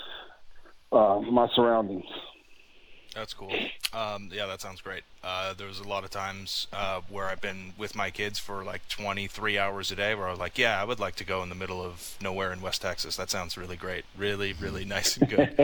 [SPEAKER 3] uh, my surroundings.
[SPEAKER 1] That's cool. Um, yeah, that sounds great. Uh, there's a lot of times uh, where I've been with my kids for like twenty-three hours a day where I was like, yeah, I would like to go in the middle of nowhere in West Texas. That sounds really great. Really, really nice and good.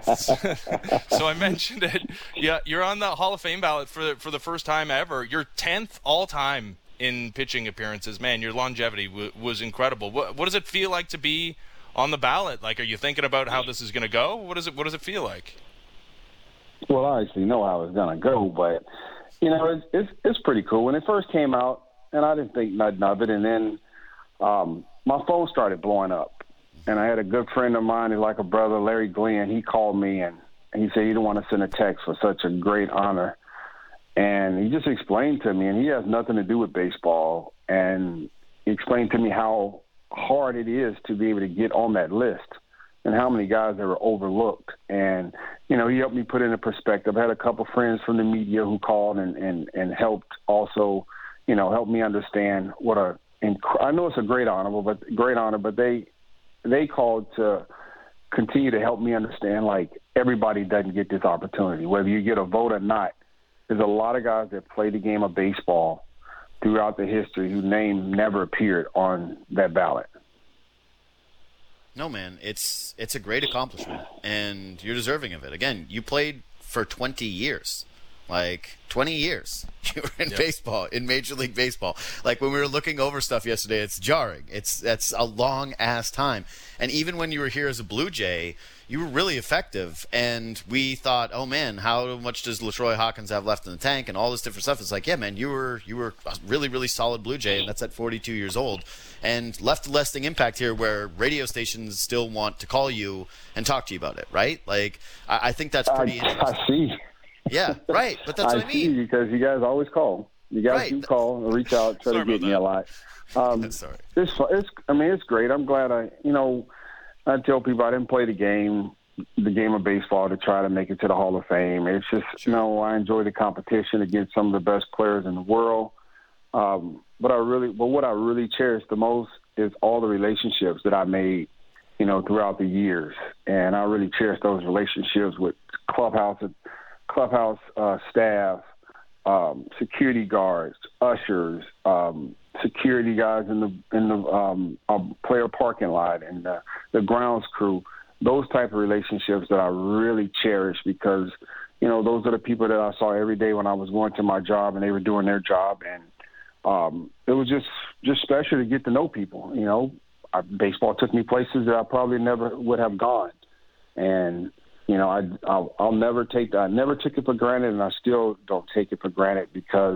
[SPEAKER 1] So I mentioned it. Yeah, you're on the Hall of Fame ballot for, for the first time ever. You're tenth all-time in pitching appearances. Man, your longevity w- was incredible. What, what does it feel like to be on the ballot? Like, are you thinking about how this is going to go? What does it What does it feel like?
[SPEAKER 3] Well, I actually know how it's gonna go, but you know, it's it's, it's pretty cool. When it first came out, and I didn't think nothing of it, and then um, my phone started blowing up, and I had a good friend of mine, who's like a brother, Larry Glenn. He called me and he said he didn't want to send a text for such a great honor, and he just explained to me, and he has nothing to do with baseball, and he explained to me how hard it is to be able to get on that list. And how many guys that were overlooked. And, you know, he helped me put it in perspective. I had a couple friends from the media who called and, and, and helped also, you know, help me understand what a – I know it's a great honor, but great honor, but they they called to continue to help me understand, like, everybody doesn't get this opportunity. Whether you get a vote or not, there's a lot of guys that play the game of baseball throughout the history whose name never appeared on that ballot.
[SPEAKER 2] No, man, it's it's a great accomplishment, and you're deserving of it. Again, you played for twenty years. Like, twenty years you were in
[SPEAKER 1] yep.
[SPEAKER 2] baseball, in Major League Baseball. Like, when we were looking over stuff yesterday, it's jarring. It's That's a long-ass time. And even when you were here as a Blue Jay, you were really effective. And we thought, oh, man, how much does LaTroy Hawkins have left in the tank and all this different stuff? It's like, yeah, man, you were you were a really, really solid Blue Jay, and that's at forty-two years old. And left a lasting impact here where radio stations still want to call you and talk to you about it, right? Like, I, I think that's pretty
[SPEAKER 3] I,
[SPEAKER 2] interesting.
[SPEAKER 3] I see.
[SPEAKER 2] Yeah, right. But that's
[SPEAKER 3] I
[SPEAKER 2] what I
[SPEAKER 3] see
[SPEAKER 2] mean.
[SPEAKER 3] because you guys always call. You guys
[SPEAKER 2] Right.
[SPEAKER 3] do call and reach out, try
[SPEAKER 1] Sorry
[SPEAKER 3] to get
[SPEAKER 1] about
[SPEAKER 3] me
[SPEAKER 1] that.
[SPEAKER 3] a lot. Um,
[SPEAKER 2] Sorry.
[SPEAKER 3] It's, fu- it's, I mean, it's great. I'm glad I, you know, I tell people I didn't play the game, the game of baseball to try to make it to the Hall of Fame. It's just, you know, I enjoy the competition against some of the best players in the world. Um, but I really, but what I really cherish the most is all the relationships that I made, you know, throughout the years. And I really cherish those relationships with clubhouse, clubhouse uh, staff, um, security guards, ushers, um, security guys in the in the um, uh, player parking lot, and the, the grounds crew. Those type of relationships that I really cherish because, you know, those are the people that I saw every day when I was going to my job and they were doing their job. And um, it was just, just special to get to know people. You know, I, baseball took me places that I probably never would have gone. And, you know, I, I'll, I'll never take that. I never took it for granted, and I still don't take it for granted because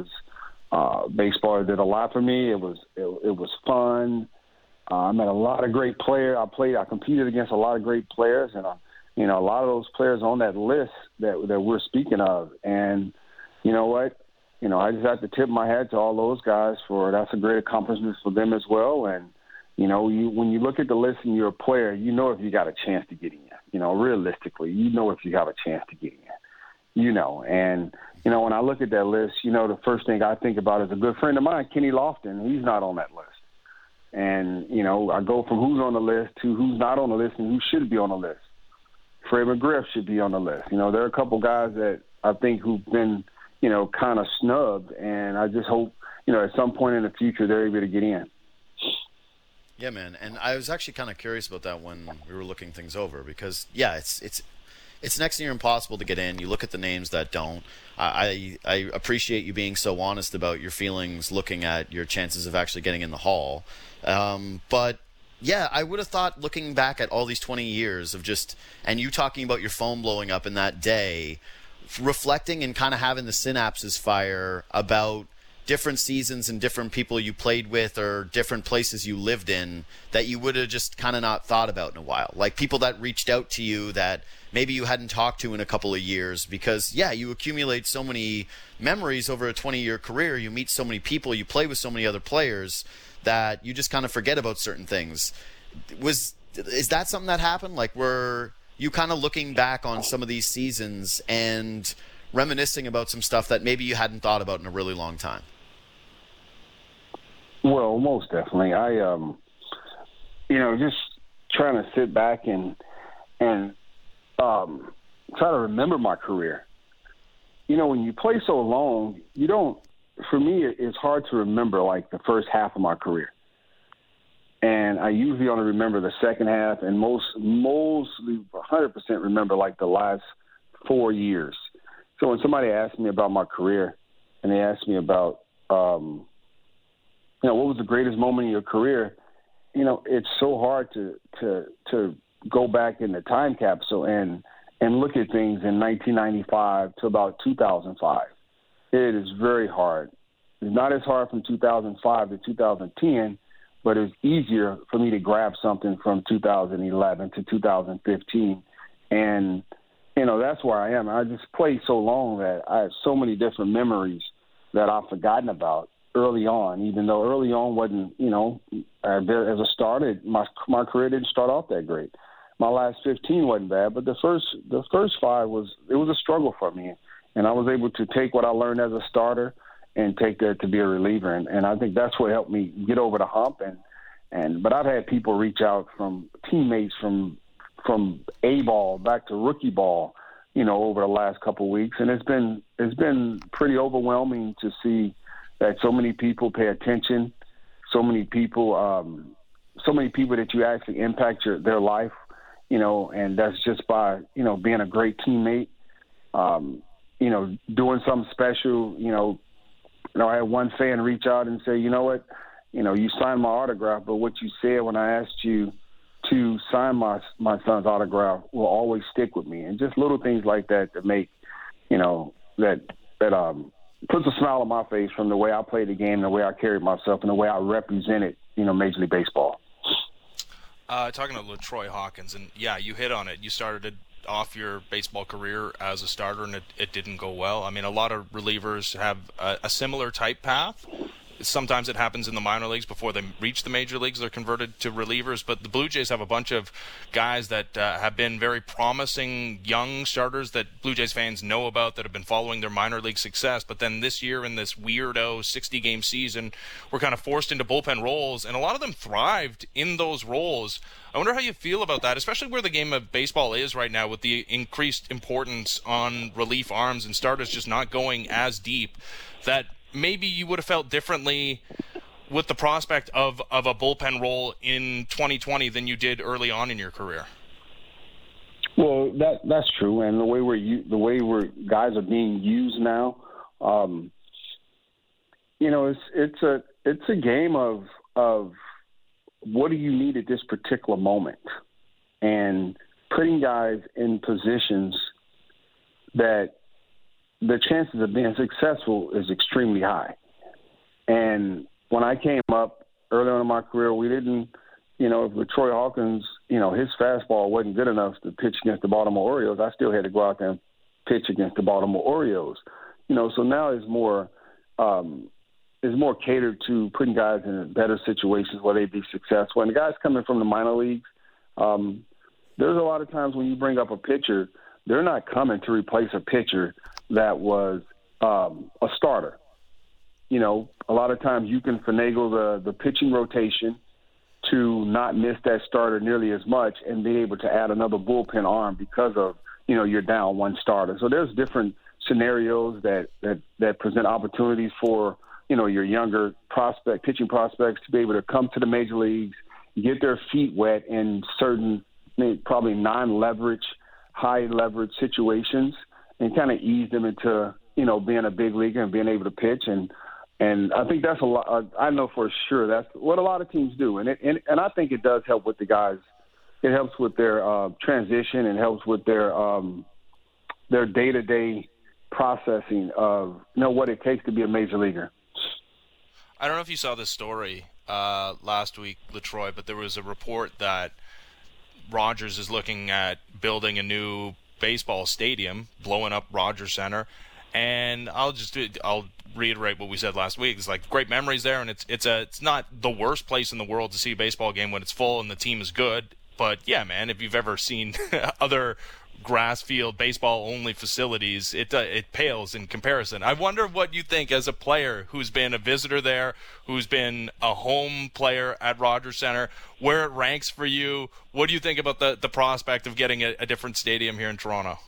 [SPEAKER 3] uh, baseball did a lot for me. It was, it, it was fun. Uh, I met a lot of great players. I played, I competed against a lot of great players, and uh, you know, a lot of those players on that list that that we're speaking of. And you know what? You know, I just have to tip my hat to all those guys for that's a great accomplishment for them as well. And you know, you when you look at the list and you're a player, you know if you got a chance to get in. You know, realistically, you know if you have a chance to get in. You know, and you know when I look at that list, you know, the first thing I think about is a good friend of mine, Kenny Lofton. He's not on that list. And, you know, I go from who's on the list to who's not on the list and who should be on the list. Fred McGriff should be on the list. You know, there are a couple guys that I think who've been, you know, kind of snubbed, and I just hope, you know, at some point in the future they're able to get in.
[SPEAKER 2] Yeah, man. And I was actually kind of curious about that when we were looking things over because, yeah, it's it's it's next to near impossible to get in. You look at the names that don't. I, I I appreciate you being so honest about your feelings looking at your chances of actually getting in the Hall. Um, but, yeah, I would have thought looking back at all these twenty years of just – and you talking about your phone blowing up in that day, reflecting and kind of having the synapses fire about – different seasons and different people you played with or different places you lived in that you would have just kind of not thought about in a while. Like people that reached out to you that maybe you hadn't talked to in a couple of years because, yeah, you accumulate so many memories over a twenty-year career. You meet so many people. You play with so many other players that you just kind of forget about certain things. Was Is that something that happened? Like were you kind of looking back on some of these seasons and reminiscing about some stuff that maybe you hadn't thought about in a really long time?
[SPEAKER 3] Well, most definitely. I, um, you know, just trying to sit back and and um, try to remember my career. You know, when you play so long, you don't. For me, it's hard to remember like the first half of my career, and I usually only remember the second half, and most mostly one hundred percent remember like the last four years. So when somebody asks me about my career, and they ask me about um, you know, what was the greatest moment in your career? You know, it's so hard to to to go back in the time capsule and and look at things in nineteen ninety-five to about two thousand five. It is very hard. It's not as hard from two thousand five to two thousand ten, but it's easier for me to grab something from two thousand eleven to two thousand fifteen. And, you know, that's where I am. I just played so long that I have so many different memories that I've forgotten about early on, even though early on wasn't, you know, as a starter, my my career didn't start off that great. My last fifteen wasn't bad, but the first the first five was it was a struggle for me, and I was able to take what I learned as a starter and take that to be a reliever, and, and I think that's what helped me get over the hump. And and but I've had people reach out from teammates from from A ball back to rookie ball, you know, over the last couple of weeks, and it's been it's been pretty overwhelming to see that so many people pay attention, so many people, um, so many people that you actually impact your, their life, you know, and that's just by, you know, being a great teammate, um, you know, doing something special. You know, you know, I had one fan reach out and say, you know what, you know, you signed my autograph, but what you said when I asked you to sign my my son's autograph will always stick with me. And just little things like that that make, you know, that that um. puts a smile on my face from the way I played the game, the way I carried myself, and the way I represented, you know, Major League Baseball.
[SPEAKER 1] Uh, talking to LaTroy Hawkins, and yeah, you hit on it. You started off your baseball career as a starter, and it, it didn't go well. I mean, a lot of relievers have a, a similar type path. Sometimes it happens in the minor leagues before they reach the major leagues. They're converted to relievers. But the Blue Jays have a bunch of guys that uh, have been very promising young starters that Blue Jays fans know about that have been following their minor league success. But then this year in this weirdo sixty-game season, we're kind of forced into bullpen roles, and a lot of them thrived in those roles. I wonder how you feel about that, especially where the game of baseball is right now with the increased importance on relief arms and starters just not going as deep, that maybe you would have felt differently with the prospect of, of a bullpen role in twenty twenty than you did early on in your career.
[SPEAKER 3] Well, that that's true, and the way we're the way we're guys are being used now, um, you know, it's it's a it's a game of of what do you need at this particular moment, and putting guys in positions that the chances of being successful is extremely high. And when I came up early on in my career, we didn't, you know, if LaTroy Hawkins, you know, his fastball wasn't good enough to pitch against the Baltimore Orioles, I still had to go out there and pitch against the Baltimore Orioles. You know, so now it's more, um, it's more catered to putting guys in better situations where they be successful. And the guys coming from the minor leagues, um, there's a lot of times when you bring up a pitcher, they're not coming to replace a pitcher that was um, a starter. You know, a lot of times you can finagle the, the pitching rotation to not miss that starter nearly as much and be able to add another bullpen arm because of, you know, you're down one starter. So there's different scenarios that, that, that present opportunities for, you know, your younger prospect, pitching prospects to be able to come to the major leagues, get their feet wet in certain, probably non-leverage, high-leverage situations, and kind of ease them into, you know, being a big leaguer and being able to pitch. And and I think that's a lot. Uh, I know for sure that's what a lot of teams do. And it, and and I think it does help with the guys. It helps with their uh, transition and helps with their um, their day-to-day processing of, you know, what it takes to be a major leaguer.
[SPEAKER 1] I don't know if you saw this story uh, last week, LaTroy, but there was a report that Rogers is looking at building a new baseball stadium, blowing up Rogers Center. And I'll just do, I'll reiterate what we said last week. It's like great memories there, and it's it's a it's not the worst place in the world to see a baseball game when it's full and the team is good. But yeah, man, if you've ever seen other grass field baseball only facilities, it uh, it pales in comparison. I wonder what you think as a player who's been a visitor there, who's been a home player at Rogers Center, where it ranks for you. What do you think about the the prospect of getting a, a different stadium here in Toronto?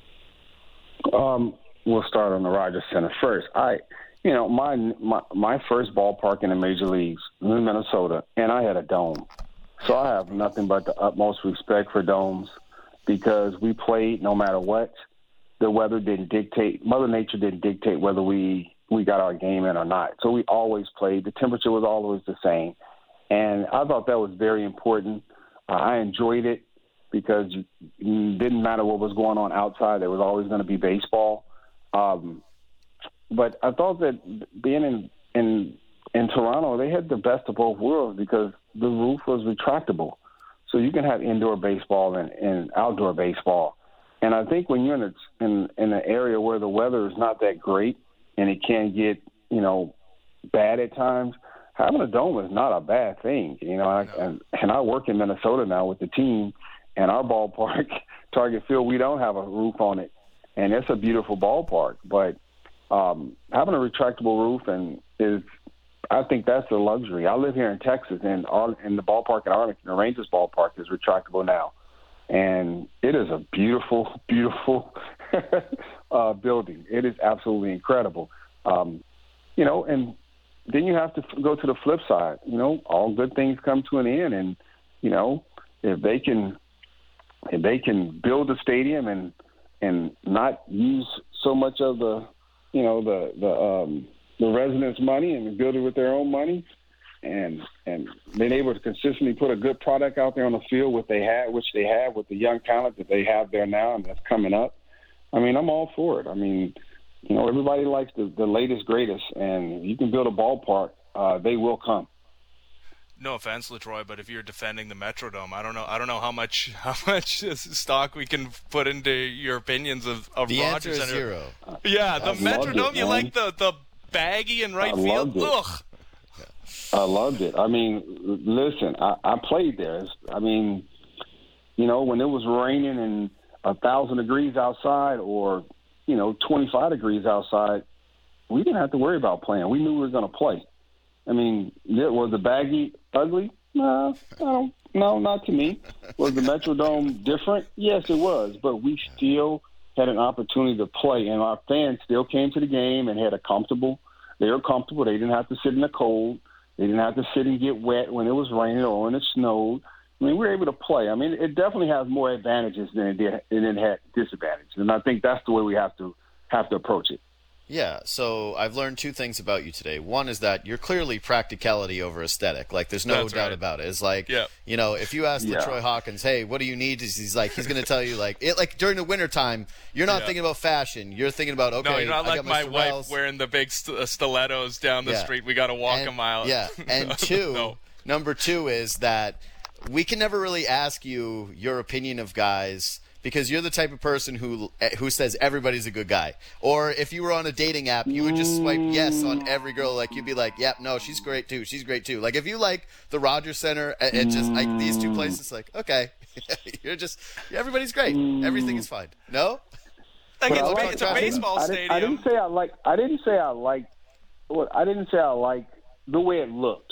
[SPEAKER 3] Um, we'll start on the Rogers Center first. I, you know, my my my first ballpark in the major leagues was in Minnesota, and I had a dome. So I have nothing but the utmost respect for domes, because we played no matter what. The weather didn't dictate, Mother Nature didn't dictate whether we, we got our game in or not. So we always played. The temperature was always the same. And I thought that was very important. Uh, I enjoyed it because it didn't matter what was going on outside. There was always going to be baseball. Um, but I thought that being in, in, in Toronto, they had the best of both worlds because the roof was retractable. So you can have indoor baseball and, and outdoor baseball. And I think when you're in, a, in in an area where the weather is not that great and it can get, you know, bad at times, having a dome is not a bad thing. You know, I, and, and I work in Minnesota now with the team, and our ballpark, Target Field, we don't have a roof on it. And it's a beautiful ballpark. But um, having a retractable roof and is – I think that's a luxury. I live here in Texas, and Ar- in the ballpark in Arlington, the Rangers ballpark is retractable now. And it is a beautiful, beautiful uh, building. It is absolutely incredible. Um, you know, and then you have to f- go to the flip side. You know, all good things come to an end. And, you know, if they can if they can build a stadium and and not use so much of the, you know, the, the um, – the residents' money and build it with their own money, and and being able to consistently put a good product out there on the field, which they have, which they have with the young talent that they have there now and that's coming up. I mean, I'm all for it. I mean, you know, everybody likes the, the latest, greatest, and you can build a ballpark, uh, they will come.
[SPEAKER 1] No offense, LaTroy, but if you're defending the Metrodome, I don't know. I don't know how much how much stock we can put into your opinions of, of
[SPEAKER 2] the
[SPEAKER 1] Rogers
[SPEAKER 2] answer is
[SPEAKER 1] Center.
[SPEAKER 2] Zero.
[SPEAKER 1] Yeah, the
[SPEAKER 3] I
[SPEAKER 1] Metrodome.
[SPEAKER 3] It,
[SPEAKER 1] you like the the baggy and right
[SPEAKER 3] I
[SPEAKER 1] field?
[SPEAKER 3] Loved it.
[SPEAKER 1] Ugh.
[SPEAKER 3] I loved it. I mean, listen, I, I played there. I mean, you know, when it was raining and a thousand degrees outside, or you know, twenty-five degrees outside, we didn't have to worry about playing. We knew we were going to play. I mean, was the baggy ugly? No, no, no, not to me. Was the Metrodome different? Yes, it was. But we still had an opportunity to play, and our fans still came to the game and had a comfortable. They were comfortable. They didn't have to sit in the cold. They didn't have to sit and get wet when it was raining or when it snowed. I mean, we were able to play. I mean, it definitely has more advantages than it did, than it had disadvantages, and I think that's the way we have to have to approach it.
[SPEAKER 2] Yeah, so I've learned two things about you today. One is that you're clearly practicality over aesthetic. Like, there's no
[SPEAKER 1] That's
[SPEAKER 2] doubt
[SPEAKER 1] right.
[SPEAKER 2] about it. It's like,
[SPEAKER 1] Yep.
[SPEAKER 2] you know, if you ask
[SPEAKER 3] Yeah.
[SPEAKER 2] LaTroy Hawkins, hey, what do you need? He's like, he's going to tell you, like, it, like during the wintertime, you're not
[SPEAKER 1] Yeah.
[SPEAKER 2] thinking about fashion. You're thinking about, okay,
[SPEAKER 1] No, you're not
[SPEAKER 2] I
[SPEAKER 1] like
[SPEAKER 2] got
[SPEAKER 1] my,
[SPEAKER 2] my
[SPEAKER 1] wife
[SPEAKER 2] Sorels.
[SPEAKER 1] wearing the big st- uh, stilettos down the
[SPEAKER 2] Yeah.
[SPEAKER 1] street. We got to walk
[SPEAKER 2] And-
[SPEAKER 1] a mile.
[SPEAKER 2] Yeah, and two,
[SPEAKER 1] No.
[SPEAKER 2] number two is that we can never really ask you your opinion of guys because you're the type of person who who says everybody's a good guy. Or if you were on a dating app, you would just swipe yes on every girl. Like, you'd be like, yep, no, she's great too. She's great too. Like, if you like the Rogers Center, it it just like these two places, like, okay, you're just everybody's great. Everything is fine. No?
[SPEAKER 1] Like,
[SPEAKER 3] But
[SPEAKER 1] it's,
[SPEAKER 3] I
[SPEAKER 1] a-
[SPEAKER 3] like-
[SPEAKER 1] it's a
[SPEAKER 2] I didn't-
[SPEAKER 1] baseball
[SPEAKER 3] I didn't,
[SPEAKER 1] stadium.
[SPEAKER 3] I didn't say I like. I didn't say I like. What I didn't say I like the way it looked.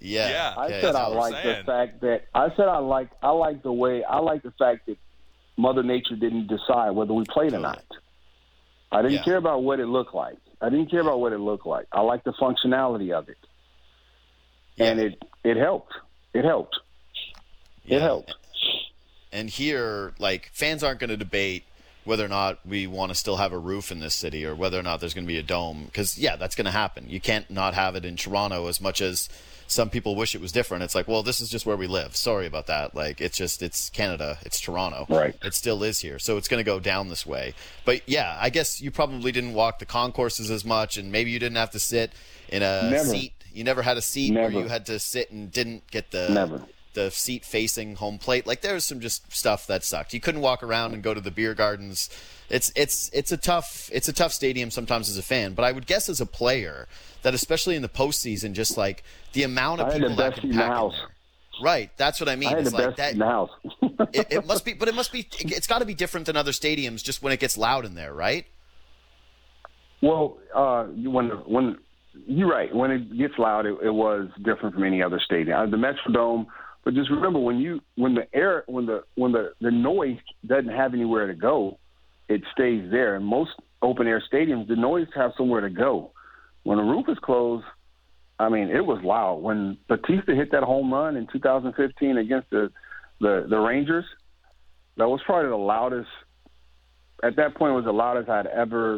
[SPEAKER 2] Yeah.
[SPEAKER 1] Yeah.
[SPEAKER 3] I
[SPEAKER 2] okay,
[SPEAKER 3] said
[SPEAKER 2] that's
[SPEAKER 3] I
[SPEAKER 2] what we're
[SPEAKER 3] like the
[SPEAKER 1] saying.
[SPEAKER 3] fact that I said I like I like the way I like the fact that Mother Nature didn't decide whether we played or not. I didn't
[SPEAKER 2] Yeah.
[SPEAKER 3] care about what it looked like. I didn't care about what it looked like. I like the functionality of it,
[SPEAKER 2] Yeah.
[SPEAKER 3] and it it helped. It helped.
[SPEAKER 2] Yeah.
[SPEAKER 3] It helped.
[SPEAKER 2] And here, like, fans aren't going to debate whether or not we want to still have a roof in this city or whether or not there's going to be a dome. Because, yeah, that's going to happen. You can't not have it in Toronto as much as some people wish it was different. It's like, well, this is just where we live. Sorry about that. Like, it's just, it's Canada. It's Toronto.
[SPEAKER 3] Right.
[SPEAKER 2] It still is here. So it's going to go down this way. But, yeah, I guess you probably didn't walk the concourses as much, and maybe you didn't have to sit in a
[SPEAKER 3] Never.
[SPEAKER 2] seat. You never had a seat
[SPEAKER 3] Never.
[SPEAKER 2] where you had to sit and didn't get the
[SPEAKER 3] Never.
[SPEAKER 2] the seat facing home plate. Like, there was some just stuff that sucked. You couldn't walk around and go to the beer gardens. It's it's it's a tough it's a tough stadium sometimes as a fan, but I would guess as a player that especially in the postseason, just like the amount of
[SPEAKER 3] I had the
[SPEAKER 2] people that
[SPEAKER 3] best
[SPEAKER 2] can
[SPEAKER 3] seat in the
[SPEAKER 2] pack in
[SPEAKER 3] house.
[SPEAKER 2] there. Right, that's what I mean.
[SPEAKER 3] I had
[SPEAKER 2] It's
[SPEAKER 3] the
[SPEAKER 2] like
[SPEAKER 3] best
[SPEAKER 2] that.
[SPEAKER 3] in the house.
[SPEAKER 2] it, it must be, but it must be. It's got to be different than other stadiums, just when it gets loud in there, right?
[SPEAKER 3] Well, uh, when when you're right, when it gets loud, it, it was different from any other stadium. Uh, the Metrodome, but just remember when you when the air when the when the, the noise doesn't have anywhere to go, it stays there. And most open air stadiums, the noise have somewhere to go. When the roof is closed, I mean, it was loud. When Batista hit that home run in two thousand fifteen against the the, the Rangers, that was probably the loudest. At that point, it was the loudest I'd ever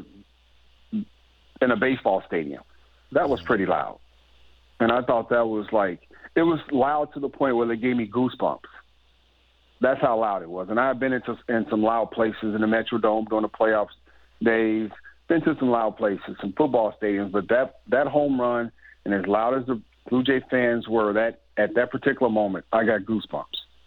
[SPEAKER 3] in a baseball stadium. That was pretty loud. And I thought that was like, it was loud to the point where they gave me goosebumps. That's how loud it was. And I've been into in some loud places in the Metrodome during the playoffs days, been to some loud places, some football stadiums, but that, that home run, and as loud as the Blue Jay fans were that at that particular moment, I got goosebumps.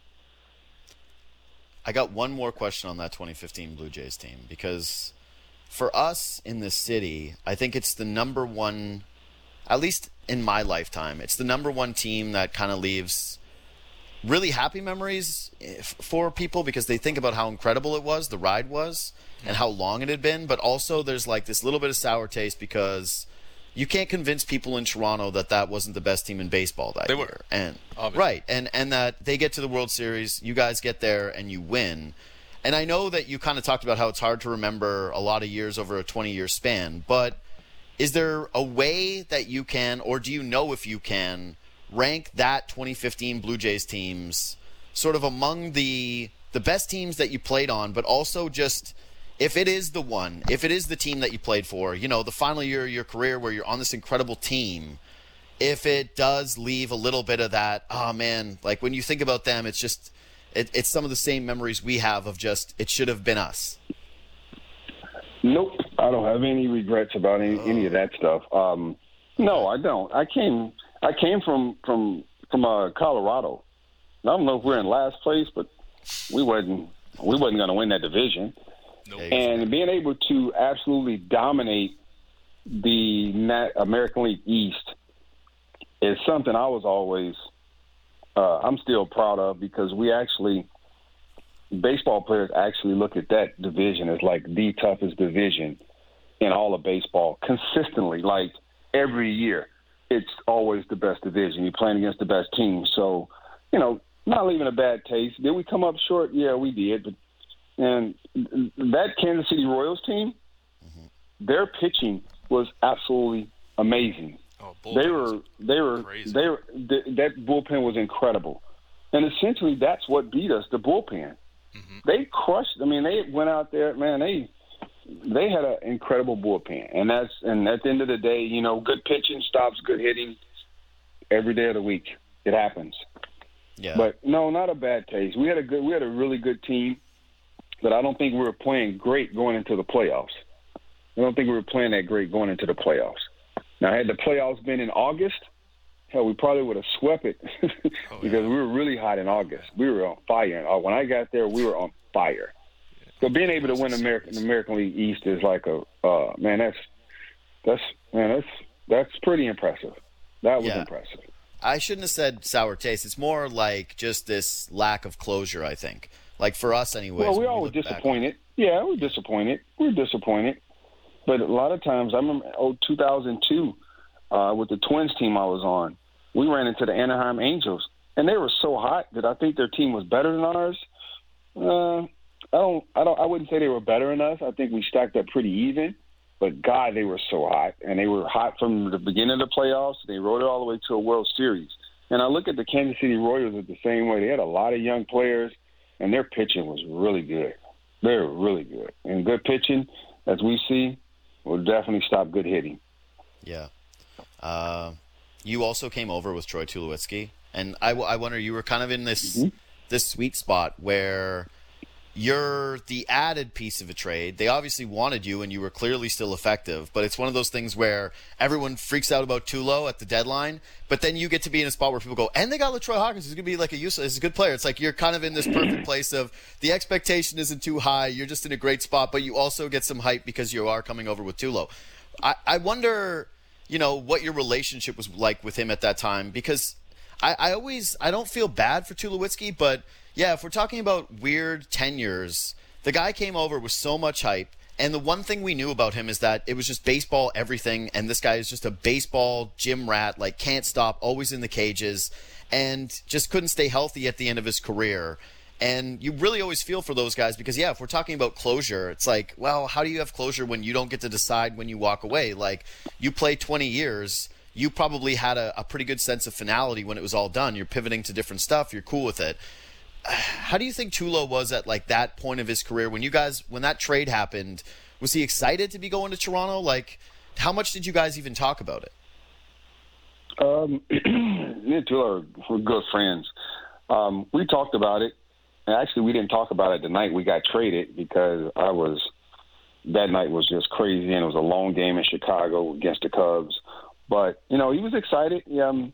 [SPEAKER 2] I got one more question on that twenty fifteen Blue Jays team, because for us in this city, I think it's the number one, at least in my lifetime, it's the number one team that kind of leaves really happy memories for people because they think about how incredible it was, the ride was, and how long it had been. But also there's like this little bit of sour taste because you can't convince people in Toronto that that wasn't the best team in baseball that
[SPEAKER 1] They
[SPEAKER 2] year.
[SPEAKER 1] were.
[SPEAKER 2] And
[SPEAKER 1] Obviously.
[SPEAKER 2] right, and and that they get to the World Series, you guys get there and you win. And I know that you kind of talked about how it's hard to remember a lot of years over a twenty-year span, but is there a way that you can, or do you know if you can, rank that twenty fifteen Blue Jays teams sort of among the the best teams that you played on, but also just if it is the one, if it is the team that you played for, you know, the final year of your career where you're on this incredible team, if it does leave a little bit of that, oh man, like when you think about them, it's just, it, it's some of the same memories we have of just, it should have been us.
[SPEAKER 3] Nope, I don't have any regrets about any, any of that stuff. Um, no, I don't. I came, I came from from from uh, Colorado. I don't know if we're in last place, but we wasn't we wasn't going to win that division.
[SPEAKER 1] Nope.
[SPEAKER 3] And being able to absolutely dominate the Nat- American League East is something I was always, uh, I'm still proud of because we actually, baseball players actually look at that division as like the toughest division in all of baseball consistently. Like every year, it's always the best division. You're playing against the best team. So, you know, not leaving a bad taste. Did we come up short? Yeah, we did. But And that Kansas City Royals team, mm-hmm. their pitching was absolutely amazing.
[SPEAKER 1] Oh,
[SPEAKER 3] they were, they were,
[SPEAKER 1] crazy.
[SPEAKER 3] they were. Th- that bullpen was incredible, and essentially that's what beat us. The bullpen. Mm-hmm. They crushed. I mean, they went out there, man. They they had an incredible bullpen, and that's and at the end of the day, you know, good pitching stops good hitting every day of the week. It happens.
[SPEAKER 2] Yeah.
[SPEAKER 3] But no, not a bad taste. We had a good. We had a really good team. But I don't think we were playing great going into the playoffs. I don't think we were playing that great going into the playoffs. Now, had the playoffs been in August, hell, we probably would have swept it
[SPEAKER 1] oh,
[SPEAKER 3] because
[SPEAKER 1] yeah.
[SPEAKER 3] we were really hot in August. We were on fire. When I got there, we were on fire. So being able to win American American League East is like a uh, man. That's that's man. That's that's pretty impressive. That was
[SPEAKER 2] Yeah.
[SPEAKER 3] impressive.
[SPEAKER 2] I shouldn't have said sour taste. It's more like just this lack of closure, I think. Like for us anyways.
[SPEAKER 3] Well, we
[SPEAKER 2] when
[SPEAKER 3] all were
[SPEAKER 2] look back-
[SPEAKER 3] disappointed. Yeah, we were disappointed. We were disappointed. But a lot of times, I remember oh, two thousand two uh, with the Twins team I was on. we ran into the Anaheim Angels, and they were so hot that I think their team was better than ours. Uh, I don't, I don't, I wouldn't say they were better than us. I think we stacked up pretty even. But God, they were so hot, and they were hot from the beginning of the playoffs. They rode it all the way to a World Series. And I look at the Kansas City Royals the same way. They had a lot of young players, and their pitching was really good. They were really good. And good pitching, as we see, will definitely stop good hitting.
[SPEAKER 2] Yeah. Uh, you also came over with Troy Tulowitzki, and I, I wonder, you were kind of in this mm-hmm. this sweet spot where you're the added piece of a trade. They obviously wanted you, and you were clearly still effective, but it's one of those things where everyone freaks out about Tulo at the deadline, but then you get to be in a spot where people go, and they got LaTroy Hawkins, who's going to be like a useless, he's a good player. It's like you're kind of in this perfect place of the expectation isn't too high, you're just in a great spot, but you also get some hype because you are coming over with Tulo. I, I wonder, you know, what your relationship was like with him at that time, because I, I always, I don't feel bad for Tulowitzki, but yeah, if we're talking about weird tenures, the guy came over with so much hype, and the one thing we knew about him is that it was just baseball everything, and this guy is just a baseball gym rat, like can't stop, always in the cages, and just couldn't stay healthy at the end of his career. And you really always feel for those guys because, yeah, if we're talking about closure, it's like, well, how do you have closure when you don't get to decide when you walk away? Like, you play twenty years, you probably had a, a pretty good sense of finality when it was all done. You're pivoting to different stuff, you're cool with it. How do you think Tulo was at like that point of his career when you guys, when that trade happened? Was he excited to be going to Toronto? Like, how much did you guys even talk about it?
[SPEAKER 3] Um, me and Tulo are we're good friends. Um, we talked about it. And actually, we didn't talk about it the night we got traded because I was that night was just crazy, and it was a long game in Chicago against the Cubs. But you know, he was excited. Um,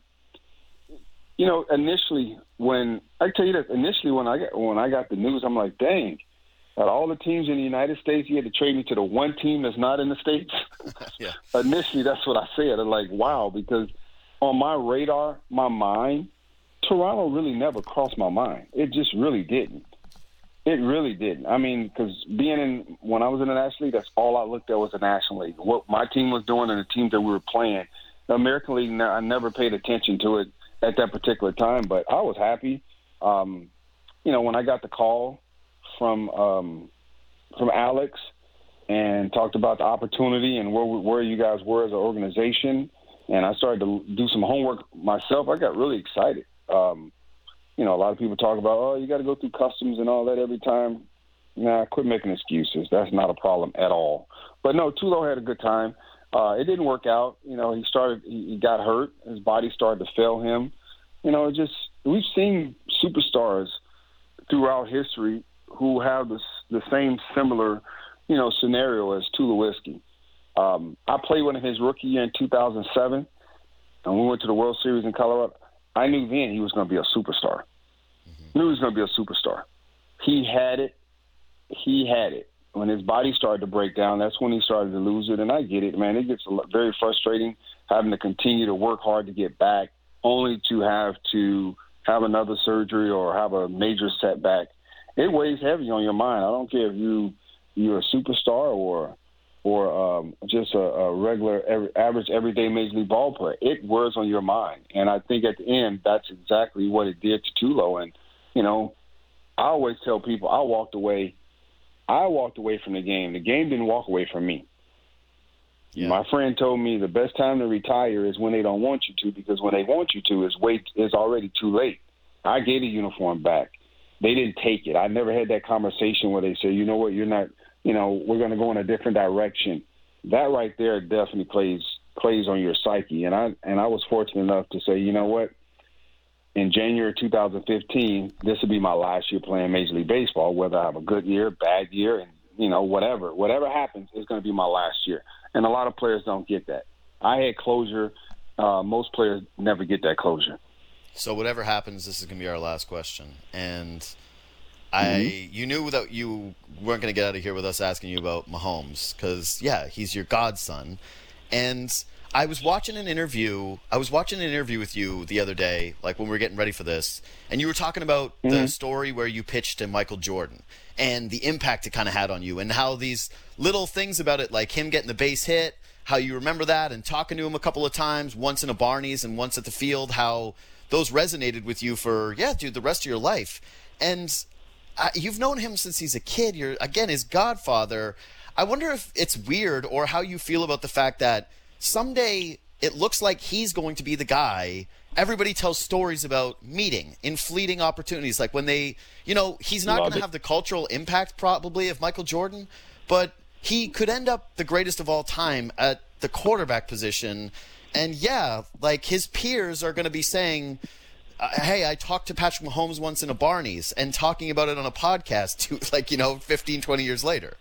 [SPEAKER 3] You know, initially when I tell you this, initially when I got when I got the news, I'm like, dang, out of all the teams in the United States, you had to trade me to the one team that's not in the States.
[SPEAKER 2] Yeah.
[SPEAKER 3] Initially, that's what I said. I'm like, wow, because on my radar, my mind, Toronto really never crossed my mind. It just really didn't. It really didn't. I mean, because being in when I was in the National League, that's all I looked at was the National League. What my team was doing and the teams that we were playing. The American League, I never paid attention to it at that particular time, but I was happy. Um, you know, when I got the call from um, from Alex and talked about the opportunity and where where you guys were as an organization, and I started to do some homework myself, I got really excited. Um, you know, a lot of people talk about, oh, you got to go through customs and all that every time. Nah, quit making excuses. That's not a problem at all. But no, Tulo had a good time. Uh, it didn't work out. You know, he started, he, he got hurt. His body started to fail him. You know, it just, we've seen superstars throughout history who have the, the same similar, you know, scenario as Tulowitzki. Um, I played with him his rookie year in two thousand seven, and we went to the World Series in Colorado. I knew then he was going to be a superstar. Mm-hmm. Knew he was going to be a superstar. He had it. He had it. When his body started to break down, that's when he started to lose it. And I get it, man. It gets very frustrating having to continue to work hard to get back, only to have to have another surgery or have a major setback. It weighs heavy on your mind. I don't care if you you're a superstar or or um, just a, a regular, every, average, everyday Major League ball player. It wears on your mind. And I think at the end, that's exactly what it did to Tulo. And, you know, I always tell people I walked away. I walked away from the game. The game didn't walk away from me. Yeah. My friend told me the best time to retire is when they don't want you to, because when they want you to, it's wait, it's already too late. I gave the uniform back. They didn't take it. I never had that conversation where they say, you know what, you're not, you know, we're going to go in a different direction. That right there definitely plays plays on your psyche. And I and I was fortunate enough to say, you know what, in January two thousand fifteen, this will be my last year playing Major League Baseball, whether I have a good year, bad year, and, you know, whatever. Whatever happens, it's going to be my last year. And a lot of players don't get that. I had closure. Uh, most players never get that closure.
[SPEAKER 2] So whatever happens, this is going to be our last question. And I, mm-hmm. you knew that you weren't going to get out of here with us asking you about Mahomes because, yeah, he's your godson. And I was watching an interview. I was watching an interview with you the other day, like when we were getting ready for this, and you were talking about mm-hmm. the story where you pitched to Michael Jordan and the impact it kind of had on you, and how these little things about it, like him getting the base hit, how you remember that and talking to him a couple of times, once in a Barney's and once at the field, how those resonated with you for, yeah, dude, the rest of your life. And uh, you've known him since he's a kid. You're, again, his godfather. I wonder if it's weird or how you feel about the fact that someday it looks like he's going to be the guy everybody tells stories about meeting in fleeting opportunities. Like when they, you know, he's not going to have the cultural impact probably of Michael Jordan, but he could end up the greatest of all time at the quarterback position. And yeah, like his peers are going to be saying, uh, hey, I talked to Patrick Mahomes once in a Barney's, and talking about it on a podcast to, like, you know, fifteen, twenty years later.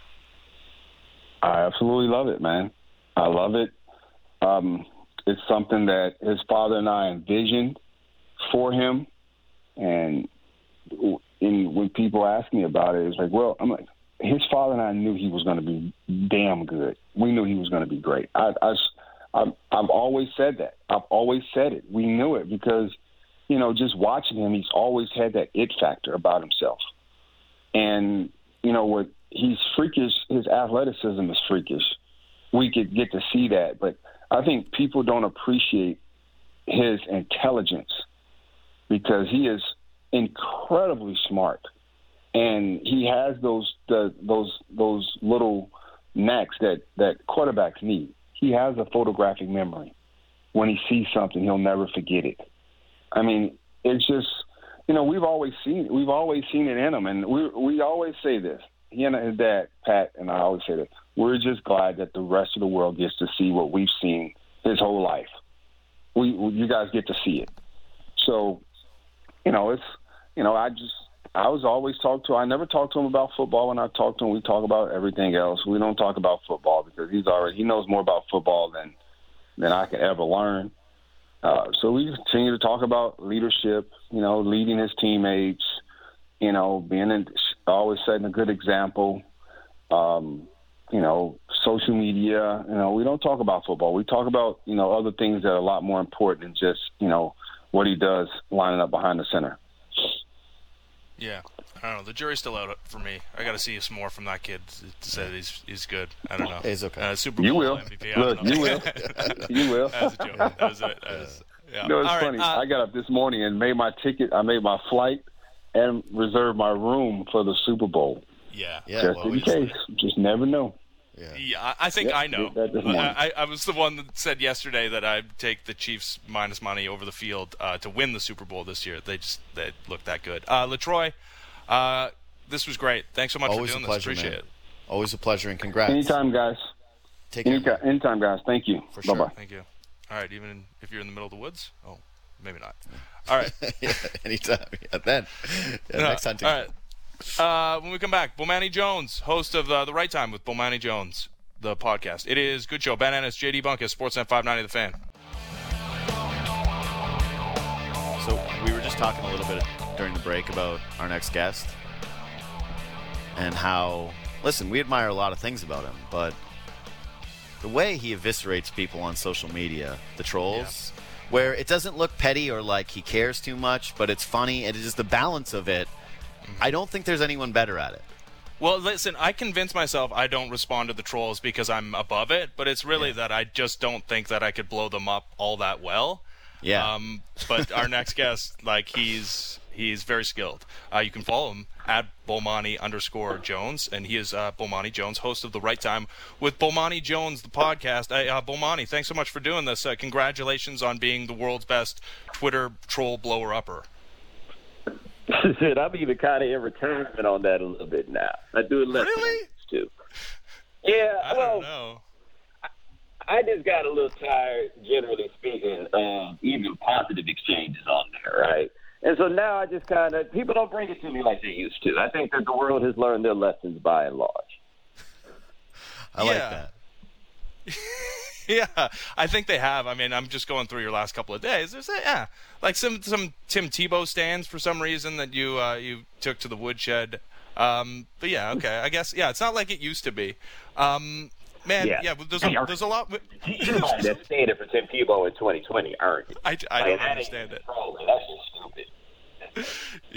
[SPEAKER 3] I absolutely love it, man. I love it. Um, it's something that his father and I envisioned for him. And in, when people ask me about it, it's like, well, I'm like, his father and I knew he was going to be damn good. We knew he was going to be great. I, I, I've, I've always said that. I've always said it. We knew it because, you know, just watching him, he's always had that it factor about himself. And, you know, what he's freakish, his athleticism is freakish. We could get to see that. But I think people don't appreciate his intelligence because he is incredibly smart. And he has those the, those those little knacks that, that quarterbacks need. He has a photographic memory. When he sees something, he'll never forget it. I mean, it's just, you know, we've always seen we've always seen it in him, and we we always say this. He and his dad, Pat, and I always say that we're just glad that the rest of the world gets to see what we've seen his whole life. We, you guys get to see it. So, you know, it's, you know, I just, I was always talked to. I never talked to him about football. When I talk to him, we talk about everything else. We don't talk about football because he's already he knows more about football than than I could ever learn. Uh, so we continue to talk about leadership. You know, leading his teammates. You know, being in, always setting a good example. Um, you know, social media. You know, we don't talk about football. We talk about, you know, other things that are a lot more important than just, you know, what he does lining up behind the center.
[SPEAKER 1] Yeah, I don't know. The jury's still out for me. I got to see some more from that kid to say that he's he's good. I don't know.
[SPEAKER 2] He's okay.
[SPEAKER 1] Uh, Super Bowl
[SPEAKER 3] you will.
[SPEAKER 1] M V P. I
[SPEAKER 3] Look,
[SPEAKER 1] don't know.
[SPEAKER 3] you will. You will.
[SPEAKER 1] That was a joke. That was it. That was, yeah.
[SPEAKER 3] You know, it's
[SPEAKER 1] All
[SPEAKER 3] funny.
[SPEAKER 1] Right, uh,
[SPEAKER 3] I got up this morning and made my ticket. I made my flight and reserved my room for the Super Bowl.
[SPEAKER 1] Yeah.
[SPEAKER 2] Yeah.
[SPEAKER 3] Just
[SPEAKER 2] Well,
[SPEAKER 3] in case. Just never know.
[SPEAKER 2] yeah.
[SPEAKER 1] Yeah, I think
[SPEAKER 3] Yep,
[SPEAKER 1] I know.
[SPEAKER 3] did that this morning.
[SPEAKER 1] I, I was the one that said yesterday that I'd take the Chiefs minus money over the field uh, to win the Super Bowl this year. They just they look that good. Uh, LaTroy, uh, this was great. Thanks so much
[SPEAKER 2] Always
[SPEAKER 1] for doing
[SPEAKER 2] a pleasure,
[SPEAKER 1] this. Appreciate
[SPEAKER 2] man.
[SPEAKER 1] it.
[SPEAKER 2] Always a pleasure, and congrats.
[SPEAKER 3] Anytime, guys.
[SPEAKER 2] Take care.
[SPEAKER 3] Anytime, anytime guys. Thank you.
[SPEAKER 2] For sure.
[SPEAKER 3] Bye-bye.
[SPEAKER 1] Thank you. All right, even if you're in the middle of the woods? Oh, maybe not. All right.
[SPEAKER 2] Yeah, anytime. Yeah, then. Yeah,
[SPEAKER 1] No,
[SPEAKER 2] next time.
[SPEAKER 1] all right. Uh, when we come back, Bomani Jones, host of uh, The Right Time with Bomani Jones, the podcast. It is Good Show. Ben Ennis, J D Bunkus, Sportsnet five ninety The Fan.
[SPEAKER 2] So we were just talking a little bit during the break about our next guest and how, listen, we admire a lot of things about him, but the way he eviscerates people on social media, the trolls, yeah. where it doesn't look petty or like he cares too much, but it's funny, and it's just the balance of it. Mm-hmm. I don't think there's anyone better at it.
[SPEAKER 1] Well, listen, I convince myself I don't respond to the trolls because I'm above it, but it's really yeah. that I just don't think that I could blow them up all that well.
[SPEAKER 2] Yeah.
[SPEAKER 1] Um, but our next guest, like, he's he's very skilled. Uh, you can follow him at Bomani underscore Jones, and he is uh, Bomani Jones, host of The Right Time with Bomani Jones, the podcast. Uh, uh, Bomani, thanks so much for doing this. Uh, congratulations on being the world's best Twitter troll blower-upper.
[SPEAKER 4] Shit, I'm even kind of in retirement on that a little bit now. I do it less
[SPEAKER 1] really?
[SPEAKER 4] too. Yeah,
[SPEAKER 1] I
[SPEAKER 4] well,
[SPEAKER 1] don't know.
[SPEAKER 4] I, I just got a little tired, generally speaking, of even positive exchanges on there, right? And so now I just kind of, people don't bring it to me like they used to. I think that the world has learned their lessons by and large.
[SPEAKER 2] I
[SPEAKER 1] yeah.
[SPEAKER 2] like that.
[SPEAKER 1] Yeah, I think they have. I mean, I'm just going through your last couple of days. There's a, yeah, like some some Tim Tebow stands for some reason that you uh, you took to the woodshed. Um, but yeah, okay, I guess yeah, it's not like it used to be. Um, man, yeah, yeah there's a, there's a lot.
[SPEAKER 4] Anybody that standing for Tim Tebow in twenty twenty earned it.
[SPEAKER 1] I, I
[SPEAKER 4] like,
[SPEAKER 1] don't understand it.
[SPEAKER 4] That's just stupid.
[SPEAKER 1] Yeah.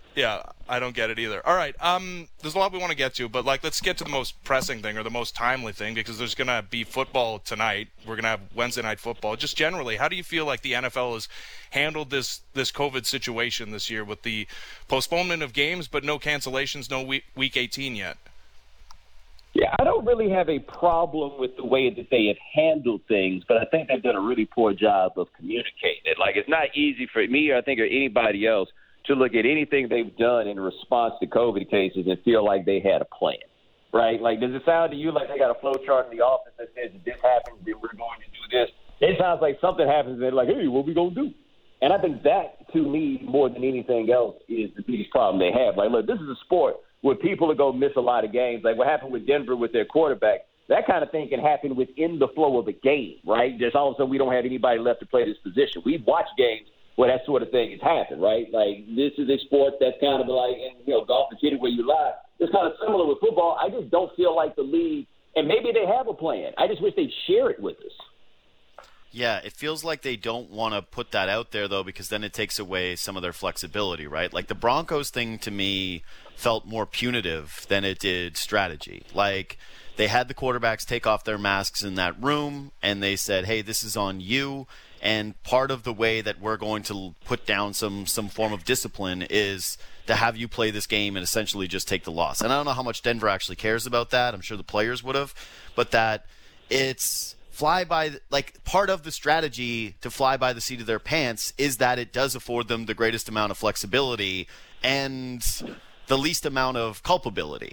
[SPEAKER 1] Yeah, I don't get it either. All right, um, there's a lot we want to get to, but like, let's get to the most pressing thing or the most timely thing, because there's going to be football tonight. We're going to have Wednesday night football. Just generally, how do you feel like the N F L has handled this this COVID situation this year with the postponement of games, but no cancellations, no week, week eighteen yet?
[SPEAKER 4] Yeah, I don't really have a problem with the way that they have handled things, but I think they've done a really poor job of communicating it. Like, it's not easy for me, or I think, or anybody else to look at anything they've done in response to COVID cases and feel like they had a plan, right? Like, does it sound to you like they got a flow chart in the office that says if this happens, then we're going to do this? It sounds like something happens and they're like, hey, what are we going to do? And I think that, to me, more than anything else, is the biggest problem they have. Like, look, this is a sport where people are going to miss a lot of games. Like what happened with Denver with their quarterback, that kind of thing can happen within the flow of the game, right? Just all of a sudden we don't have anybody left to play this position. We've watched games where that sort of thing has happened, right? Like, this is a sport that's kind of like, and, you know, golf is hit it where you lie. It's kind of similar with football. I just don't feel like the league, and maybe they have a plan. I just wish they'd share it with us.
[SPEAKER 2] Yeah, it feels like they don't want to put that out there, though, because then it takes away some of their flexibility, right? Like, the Broncos thing, to me, felt more punitive than it did strategy. Like, they had the quarterbacks take off their masks in that room, and they said, hey, this is on you. And part of the way that we're going to put down some some form of discipline is to have you play this game and essentially just take the loss. And I don't know how much Denver actually cares about that. I'm sure the players would have. But that it's fly by – like part of the strategy to fly by the seat of their pants is that it does afford them the greatest amount of flexibility and the least amount of culpability.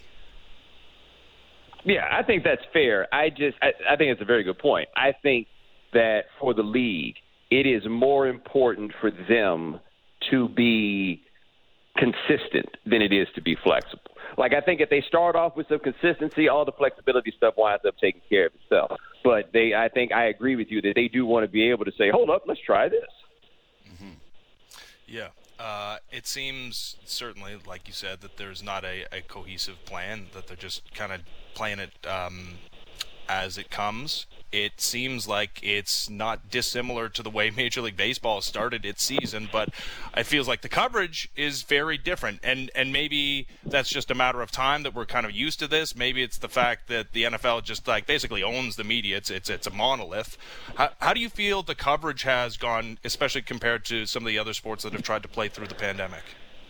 [SPEAKER 4] Yeah, I think that's fair. I just I, I think it's a very good point. I think that for the league, it is more important for them to be consistent than it is to be flexible. Like, I think if they start off with some consistency, all the flexibility stuff winds up taking care of itself. But they, I think I agree with you that they do want to be able to say, hold up, let's try this.
[SPEAKER 1] Mm-hmm. Yeah. Uh, it seems certainly, like you said, that there's not a, a cohesive plan, that they're just kind of playing it um, as it comes. It seems like it's not dissimilar to the way Major League Baseball started its season, but it feels like the coverage is very different. And, and maybe that's just a matter of time that we're kind of used to this. Maybe it's the fact that the N F L just like basically owns the media. It's it's it's a monolith. How, how do you feel the coverage has gone, especially compared to some of the other sports that have tried to play through the pandemic?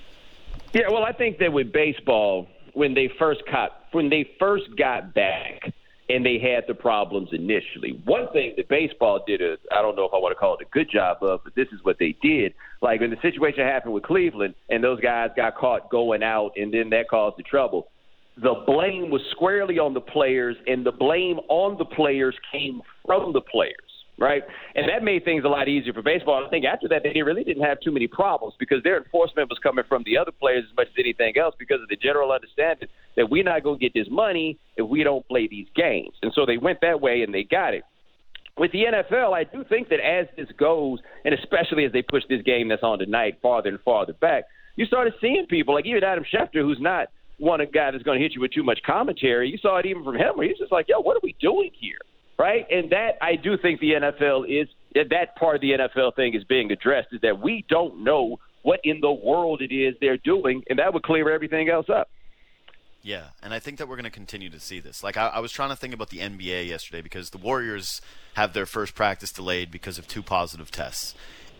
[SPEAKER 4] Yeah, well, I think that with baseball, when they first got when they first got back, and they had the problems initially. One thing that baseball did, a, I don't know if I want to call it a good job of, but this is what they did. Like when the situation happened with Cleveland and those guys got caught going out and then that caused the trouble, the blame was squarely on the players, and the blame on the players came from the players, right? And that made things a lot easier for baseball. I think after that, they really didn't have too many problems because their enforcement was coming from the other players as much as anything else because of the general understanding that we're not going to get this money if we don't play these games. And so they went that way and they got it. With the N F L, I do think that as this goes, and especially as they push this game that's on tonight farther and farther back, you started seeing people like even Adam Schefter, who's not one of guy that's going to hit you with too much commentary. You saw it even from him where he's just like, yo, what are we doing here? Right? And that I do think the N F L is – that part of the N F L thing is being addressed, is that we don't know what in the world it is they're doing, and that would clear everything else up.
[SPEAKER 2] Yeah, and I think that we're going to continue to see this. Like, I, I was trying to think about the N B A yesterday because the Warriors have their first practice delayed because of two positive tests.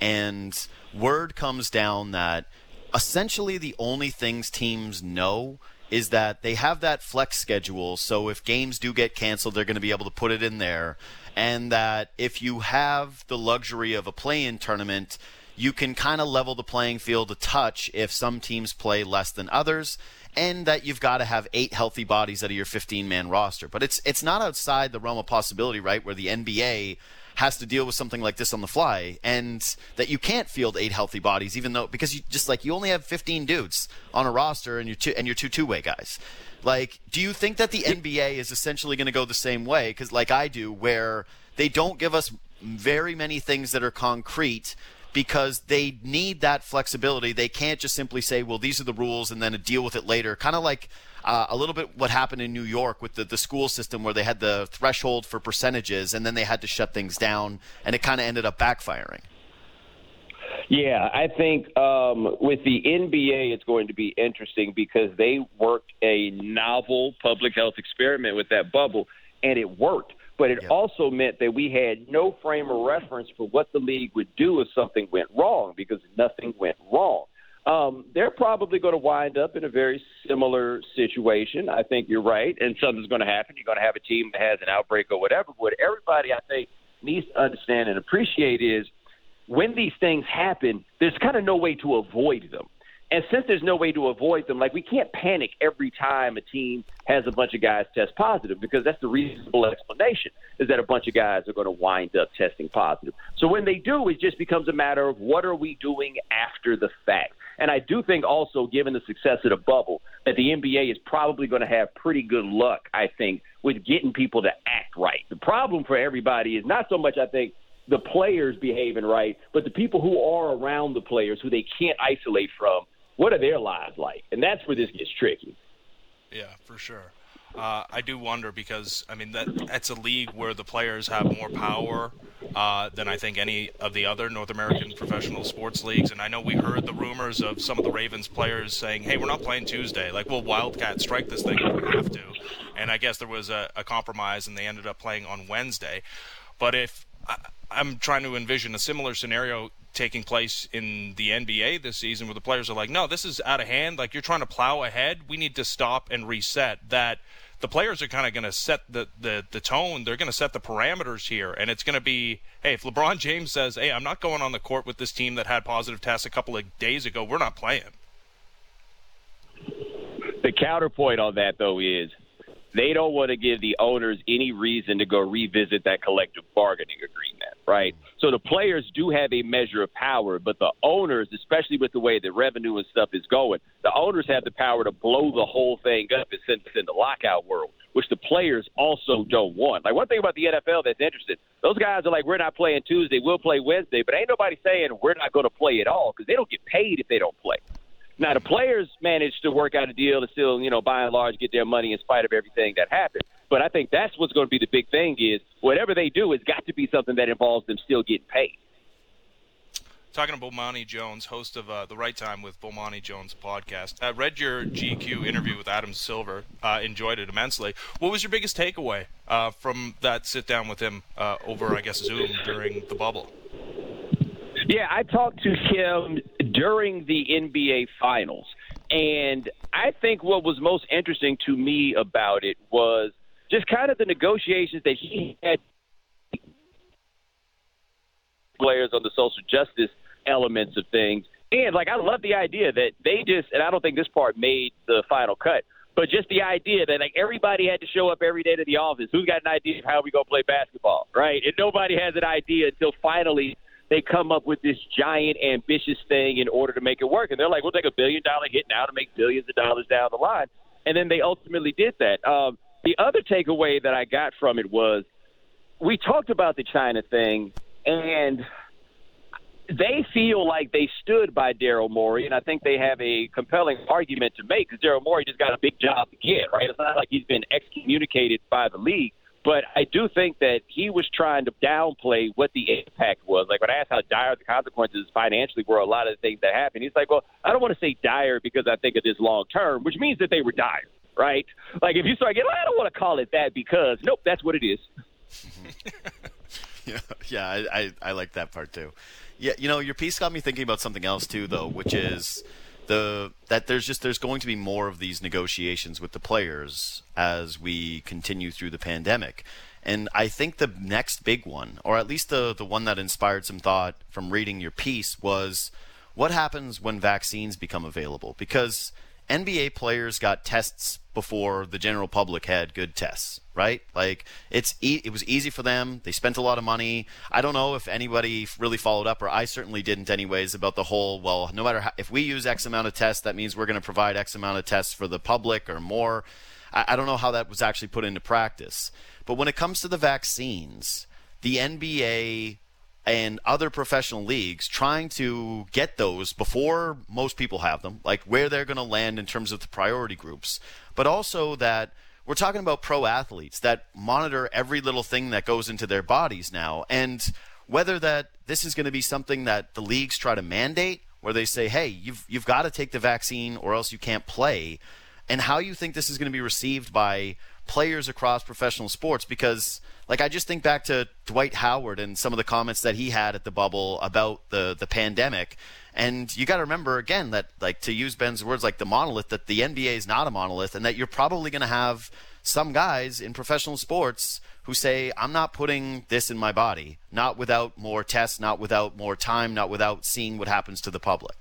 [SPEAKER 2] And word comes down that essentially the only things teams know is that they have that flex schedule, so if games do get canceled, they're going to be able to put it in there, and that if you have the luxury of a play-in tournament, you can kind of level the playing field a touch if some teams play less than others, and that you've got to have eight healthy bodies out of your fifteen-man roster. But it's it's not outside the realm of possibility, right, where the N B A has to deal with something like this on the fly, and that you can't field eight healthy bodies, even though because you just like you only have fifteen dudes on a roster and your two and your two two-way guys. Like, do you think that the N B A is essentially going to go the same way? Because, like I do, where they don't give us very many things that are concrete because they need that flexibility. They can't just simply say, well, these are the rules and then deal with it later. Kind of like uh, a little bit what happened in New York with the, the school system where they had the threshold for percentages and then they had to shut things down, and it kind of ended up backfiring.
[SPEAKER 4] Yeah, I think um, with the N B A, it's going to be interesting because they worked a novel public health experiment with that bubble, and it worked. But it yep. also meant that we had no frame of reference for what the league would do if something went wrong, because nothing went wrong. Um, they're probably going to wind up in a very similar situation. I think you're right, and something's going to happen. You're going to have a team that has an outbreak or whatever. What everybody, I think, needs to understand and appreciate is when these things happen, there's kind of no way to avoid them. And since there's no way to avoid them, like, we can't panic every time a team has a bunch of guys test positive, because that's the reasonable explanation, is that a bunch of guys are going to wind up testing positive. So when they do, it just becomes a matter of what are we doing after the fact. And I do think also, given the success of the bubble, that the N B A is probably going to have pretty good luck, I think, with getting people to act right. The problem for everybody is not so much, I think, the players behaving right, but the people who are around the players who they can't isolate from. What are their lives like? And that's where this gets tricky.
[SPEAKER 1] Yeah, for sure. Uh, I do wonder because, I mean, that that's a league where the players have more power uh, than I think any of the other North American professional sports leagues. And I know we heard the rumors of some of the Ravens players saying, hey, we're not playing Tuesday. Like, we'll Wildcat strike this thing if we have to. And I guess there was a, a compromise, and they ended up playing on Wednesday. But if I, I'm trying to envision a similar scenario taking place in the N B A this season, where the players are like, no, this is out of hand. Like, you're trying to plow ahead. We need to stop and reset. That the players are kind of going to set the, the, the tone. They're going to set the parameters here. And it's going to be, hey, if LeBron James says, hey, I'm not going on the court with this team that had positive tests a couple of days ago, we're not playing.
[SPEAKER 4] The counterpoint on that, though, is they don't want to give the owners any reason to go revisit that collective bargaining agreement, right? So the players do have a measure of power, but the owners, especially with the way the revenue and stuff is going, the owners have the power to blow the whole thing up and send us in the lockout world, which the players also don't want. Like, one thing about the N F L that's interesting, those guys are like, we're not playing Tuesday, we'll play Wednesday, but ain't nobody saying we're not going to play at all, because they don't get paid if they don't play. Now, the players managed to work out a deal to still, you know, by and large, get their money in spite of everything that happened. But I think that's what's going to be the big thing is whatever they do has got to be something that involves them still getting paid.
[SPEAKER 1] Talking to Bomani Jones, host of uh, The Right Time with Bomani Jones podcast. I read your G Q interview with Adam Silver. Uh, enjoyed it immensely. What was your biggest takeaway uh, from that sit-down with him uh, over, I guess, Zoom during the bubble?
[SPEAKER 4] Yeah, I talked to him during the N B A Finals, and I think what was most interesting to me about it was just kind of the negotiations that he had players on the social justice elements of things. And, like, I love the idea that they just – and I don't think this part made the final cut – but just the idea that, like, everybody had to show up every day to the office. Who's got an idea of how we going to play basketball, right? And nobody has an idea until finally – they come up with this giant, ambitious thing in order to make it work. And they're like, we'll take a billion-dollar hit now to make billions of dollars down the line. And then they ultimately did that. Um, the other takeaway that I got from it was we talked about the China thing, and they feel like they stood by Daryl Morey, and I think they have a compelling argument to make because Daryl Morey just got a big job to get, right? It's not like he's been excommunicated by the league. But I do think that he was trying to downplay what the impact was. Like, when I asked how dire the consequences financially were, a lot of the things that happened, he's like, well, I don't want to say dire because I think of this long term, which means that they were dire, right? Like, if you start getting, well, I don't want to call it that because, nope, that's what it is.
[SPEAKER 2] yeah, yeah I, I, I like that part too. Yeah, you know, your piece got me thinking about something else too, though, which is the that there's just there's going to be more of these negotiations with the players as we continue through the pandemic. And I think the next big one, or at least the the one that inspired some thought from reading your piece, was what happens when vaccines become available? Because N B A players got tests before the general public had good tests, right? Like, it's e- it was easy for them. They spent a lot of money. I don't know if anybody really followed up, or I certainly didn't anyways, about the whole, well, no matter how, if we use X amount of tests, that means we're going to provide X amount of tests for the public or more. I, I don't know how that was actually put into practice. But when it comes to the vaccines, the N B A and other professional leagues trying to get those before most people have them, like where they're going to land in terms of the priority groups, but also that we're talking about pro athletes that monitor every little thing that goes into their bodies now. And whether that this is going to be something that the leagues try to mandate, where they say, hey, you've you've got to take the vaccine or else you can't play, and how you think this is going to be received by players across professional sports. Because, like, I just think back to Dwight Howard and some of the comments that he had at the bubble about the, the pandemic. And you got to remember, again, that, like, to use Ben's words, like the monolith, that the N B A is not a monolith, and that you're probably going to have some guys in professional sports who say, I'm not putting this in my body, not without more tests, not without more time, not without seeing what happens to the public.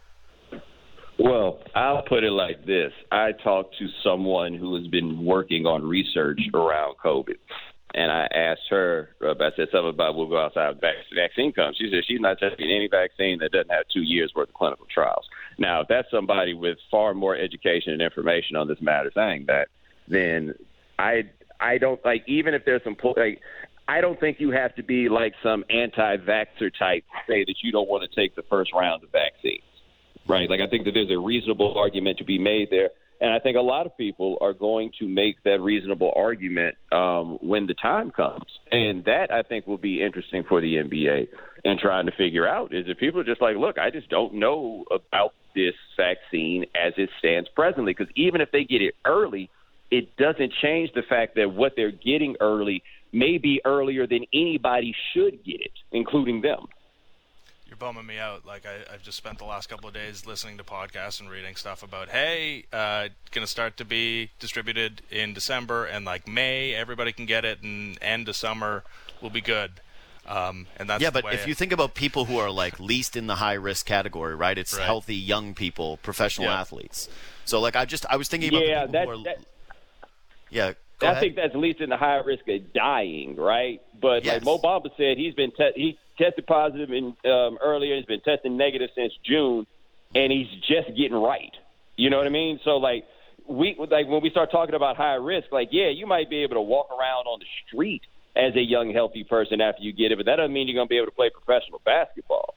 [SPEAKER 4] Well, I'll put it like this. I talked to someone who has been working on research around COVID, and I asked her, uh, I said something about we'll go outside when the vaccine comes. She said she's not taking any vaccine that doesn't have two years' worth of clinical trials. Now, if that's somebody with far more education and information on this matter saying that, then I I don't, like, even if there's some, like, I don't think you have to be like some anti-vaxxer type to say that you don't want to take the first round of vaccines. Right. Like, I think that there's a reasonable argument to be made there. And I think a lot of people are going to make that reasonable argument um, when the time comes. And that, I think, will be interesting for the N B A and trying to figure out is if people are just like, look, I just don't know about this vaccine as it stands presently. Because even if they get it early, it doesn't change the fact that what they're getting early may be earlier than anybody should get it, including them.
[SPEAKER 1] You're bumming me out. Like, I, I've just spent the last couple of days listening to podcasts and reading stuff about, hey, uh, going to start to be distributed in December, and like May, everybody can get it, and end of summer will be good. Um, and that's
[SPEAKER 2] yeah,
[SPEAKER 1] the
[SPEAKER 2] but
[SPEAKER 1] way
[SPEAKER 2] if
[SPEAKER 1] it,
[SPEAKER 2] you think about people who are like least in the high risk category, right? It's
[SPEAKER 1] Right.
[SPEAKER 2] healthy young people, professional
[SPEAKER 1] Yeah.
[SPEAKER 2] athletes. So, like, I just I was thinking about
[SPEAKER 4] Yeah,
[SPEAKER 2] the people
[SPEAKER 4] that,
[SPEAKER 2] who are.
[SPEAKER 4] that,
[SPEAKER 2] Yeah, go
[SPEAKER 4] I
[SPEAKER 2] ahead.
[SPEAKER 4] think that's at least in the high risk of dying, right? But
[SPEAKER 2] Yes.
[SPEAKER 4] like Mo Bamba said, he's been te- he tested positive in um, earlier. He's been testing negative since June, and he's just getting right. You know what I mean? So like we like when we start talking about high risk, like yeah, you might be able to walk around on the street as a young healthy person after you get it, but that doesn't mean you're going to be able to play professional basketball.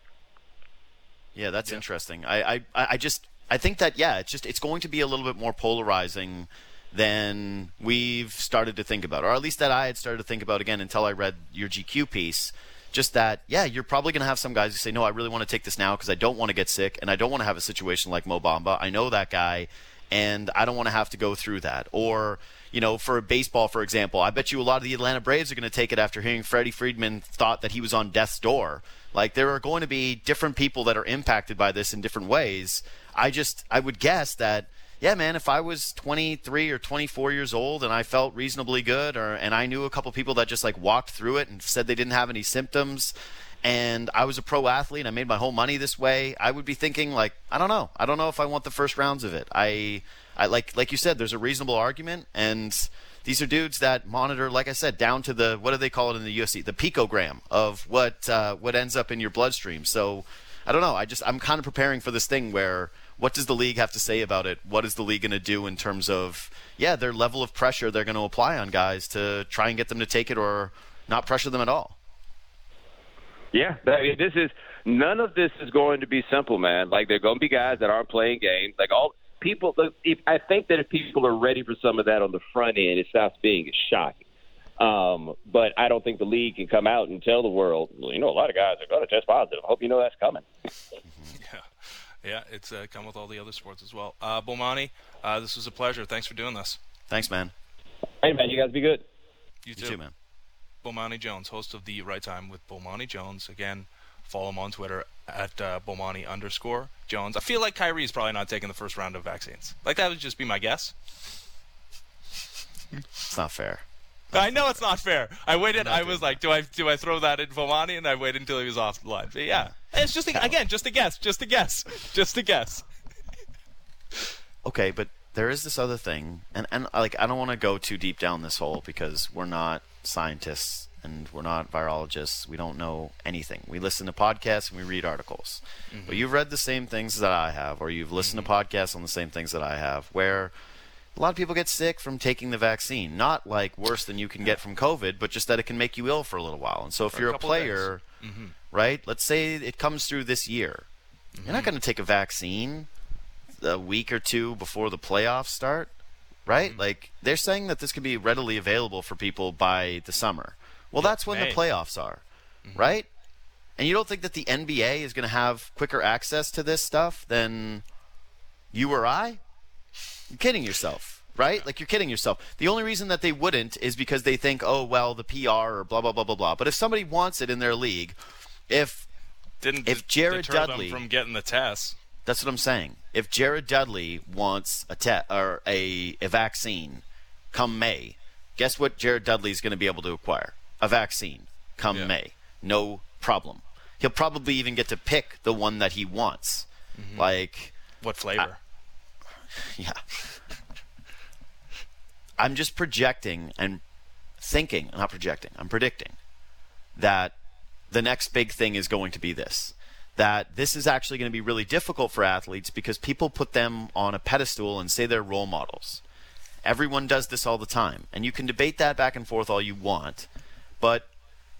[SPEAKER 2] Yeah, that's
[SPEAKER 1] Yeah.
[SPEAKER 2] interesting. I, I, I just I think that yeah, it's just it's going to be a little bit more polarizing than we've started to think about, or at least that I had started to think about again until I read your G Q piece. Just that, yeah, you're probably going to have some guys who say, no, I really want to take this now because I don't want to get sick and I don't want to have a situation like Mo Bamba. I know that guy, and I don't want to have to go through that. Or, you know, for baseball, for example, I bet you a lot of the Atlanta Braves are going to take it after hearing Freddie Freeman thought that he was on death's door. Like, there are going to be different people that are impacted by this in different ways. I just, I would guess that, yeah, man, if I was twenty-three or twenty-four years old and I felt reasonably good, or and I knew a couple people that just like walked through it and said they didn't have any symptoms, and I was a pro athlete and I made my whole money this way, I would be thinking like, I don't know. I don't know if I want the first rounds of it. I, I like like you said, there's a reasonable argument, and these are dudes that monitor, like I said, down to the, what do they call it in the U F C, the picogram of what uh, what ends up in your bloodstream. So I don't know. I just I'm kind of preparing for this thing where, what does the league have to say about it? What is the league going to do in terms of, yeah, their level of pressure they're going to apply on guys to try and get them to take it or not pressure them at all?
[SPEAKER 4] Yeah, I mean, this is none of this is going to be simple, man. Like, there are going to be guys that aren't playing games. Like, all people, if, I think that if people are ready for some of that on the front end, it stops being as shocking. Um, but I don't think the league can come out and tell the world, well, you know, a lot of guys are going to test positive. I hope you know that's coming.
[SPEAKER 1] yeah, yeah, it's uh, come with all the other sports as well. Uh, Bomani, uh, this was a pleasure. Thanks for doing this.
[SPEAKER 2] Thanks, man.
[SPEAKER 4] Hey, man, you guys be good.
[SPEAKER 1] You
[SPEAKER 2] You
[SPEAKER 1] too.
[SPEAKER 2] too, man.
[SPEAKER 1] Bomani Jones, host of The Right Time with Bomani Jones. Again, follow him on Twitter at uh, Bomani underscore Jones. I feel like Kyrie's probably not taking the first round of vaccines. Like, that would just be my guess.
[SPEAKER 2] It's not fair.
[SPEAKER 1] I know it's not fair. I waited.
[SPEAKER 2] Not
[SPEAKER 1] I
[SPEAKER 2] doing
[SPEAKER 1] was like, do I do I throw that in Bomani? And I waited until he was off the line. But yeah, it's just a, again, just a guess, just a guess, just a guess.
[SPEAKER 2] Okay, but there is this other thing, and, and like I don't want to go too deep down this hole because we're not scientists and we're not virologists. We don't know anything. We listen to podcasts and we read articles. Mm-hmm. But you've read the same things that I have, or you've listened mm-hmm. to podcasts on the same things that I have, where a lot of people get sick from taking the vaccine. Not like worse than you can get from COVID, but just that it can make you ill for a little while. And so if
[SPEAKER 1] for
[SPEAKER 2] you're
[SPEAKER 1] a,
[SPEAKER 2] a player,
[SPEAKER 1] mm-hmm.
[SPEAKER 2] right, let's say it comes through this year. Mm-hmm. You're not going to take a vaccine a week or two before the playoffs start, right? Mm-hmm. Like, they're saying that this could be readily available for people by the summer. Well,
[SPEAKER 1] yeah,
[SPEAKER 2] that's when
[SPEAKER 1] May.
[SPEAKER 2] the playoffs are,
[SPEAKER 1] mm-hmm.
[SPEAKER 2] right? And you don't think that the N B A is going to have quicker access to this stuff than you or I? You're kidding yourself, right? Like, you're kidding yourself. The only reason that they wouldn't is because they think, oh, well, the P R or blah, blah, blah, blah, blah. But if somebody wants it in their league, if
[SPEAKER 1] Didn't
[SPEAKER 2] if Jared
[SPEAKER 1] deter
[SPEAKER 2] Dudley
[SPEAKER 1] them from getting the tests.
[SPEAKER 2] That's what I'm saying. If Jared Dudley wants a te- or a, a vaccine come May, guess what Jared Dudley is going to be able to acquire? A vaccine come
[SPEAKER 1] Yeah.
[SPEAKER 2] May. No problem. He'll probably even get to pick the one that he wants. Mm-hmm. Like,
[SPEAKER 1] What flavor?
[SPEAKER 2] I, yeah. I'm just projecting and thinking, not projecting, I'm predicting that the next big thing is going to be this. That this is actually going to be really difficult for athletes because people put them on a pedestal and say they're role models. Everyone does this all the time. And you can debate that back and forth all you want. But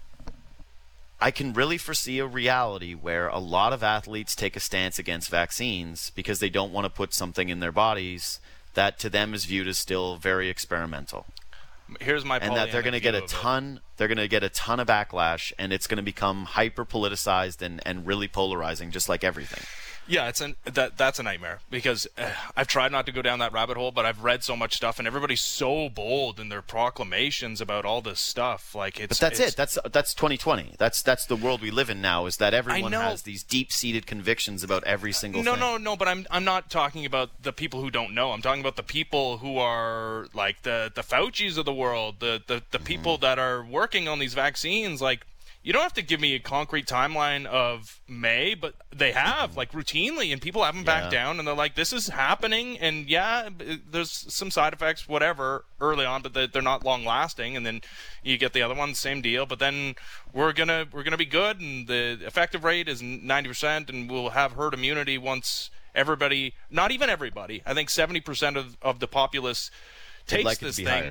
[SPEAKER 2] I can really foresee a reality where a lot of athletes take a stance against vaccines because they don't want to put something in their bodies that to them is viewed as still very experimental.
[SPEAKER 1] Here's my
[SPEAKER 2] And that they're going to get a
[SPEAKER 1] view of it.
[SPEAKER 2] ton they're going to get a ton of backlash, and it's going to become hyper politicized and, and really polarizing, just like everything.
[SPEAKER 1] Yeah, it's an that that's a nightmare because uh, I've tried not to go down that rabbit hole, but I've read so much stuff, and everybody's so bold in their proclamations about all this stuff. Like it's.
[SPEAKER 2] But that's
[SPEAKER 1] it's,
[SPEAKER 2] it. That's that's twenty twenty. That's that's the world we live in now. Is that everyone
[SPEAKER 1] know.
[SPEAKER 2] has these deep-seated convictions about every single
[SPEAKER 1] No,
[SPEAKER 2] thing.
[SPEAKER 1] no, no. But I'm I'm not talking about the people who don't know. I'm talking about the people who are like the the Faucis of the world, the the, the
[SPEAKER 2] Mm-hmm.
[SPEAKER 1] people that are working on these vaccines. Like, you don't have to give me a concrete timeline of May, but they have, like, routinely, and people haven't backed
[SPEAKER 2] Yeah.
[SPEAKER 1] down, and they're like, this is happening, and yeah, there's some side effects, whatever, early on, but they're not long-lasting, and then you get the other one, same deal, but then we're gonna we're gonna be good, and the effective rate is ninety percent, and we'll have herd immunity once everybody, not even everybody, I think seventy percent of, of the populace
[SPEAKER 2] They'd
[SPEAKER 1] takes
[SPEAKER 2] like it to
[SPEAKER 1] this
[SPEAKER 2] be
[SPEAKER 1] thing.
[SPEAKER 2] higher.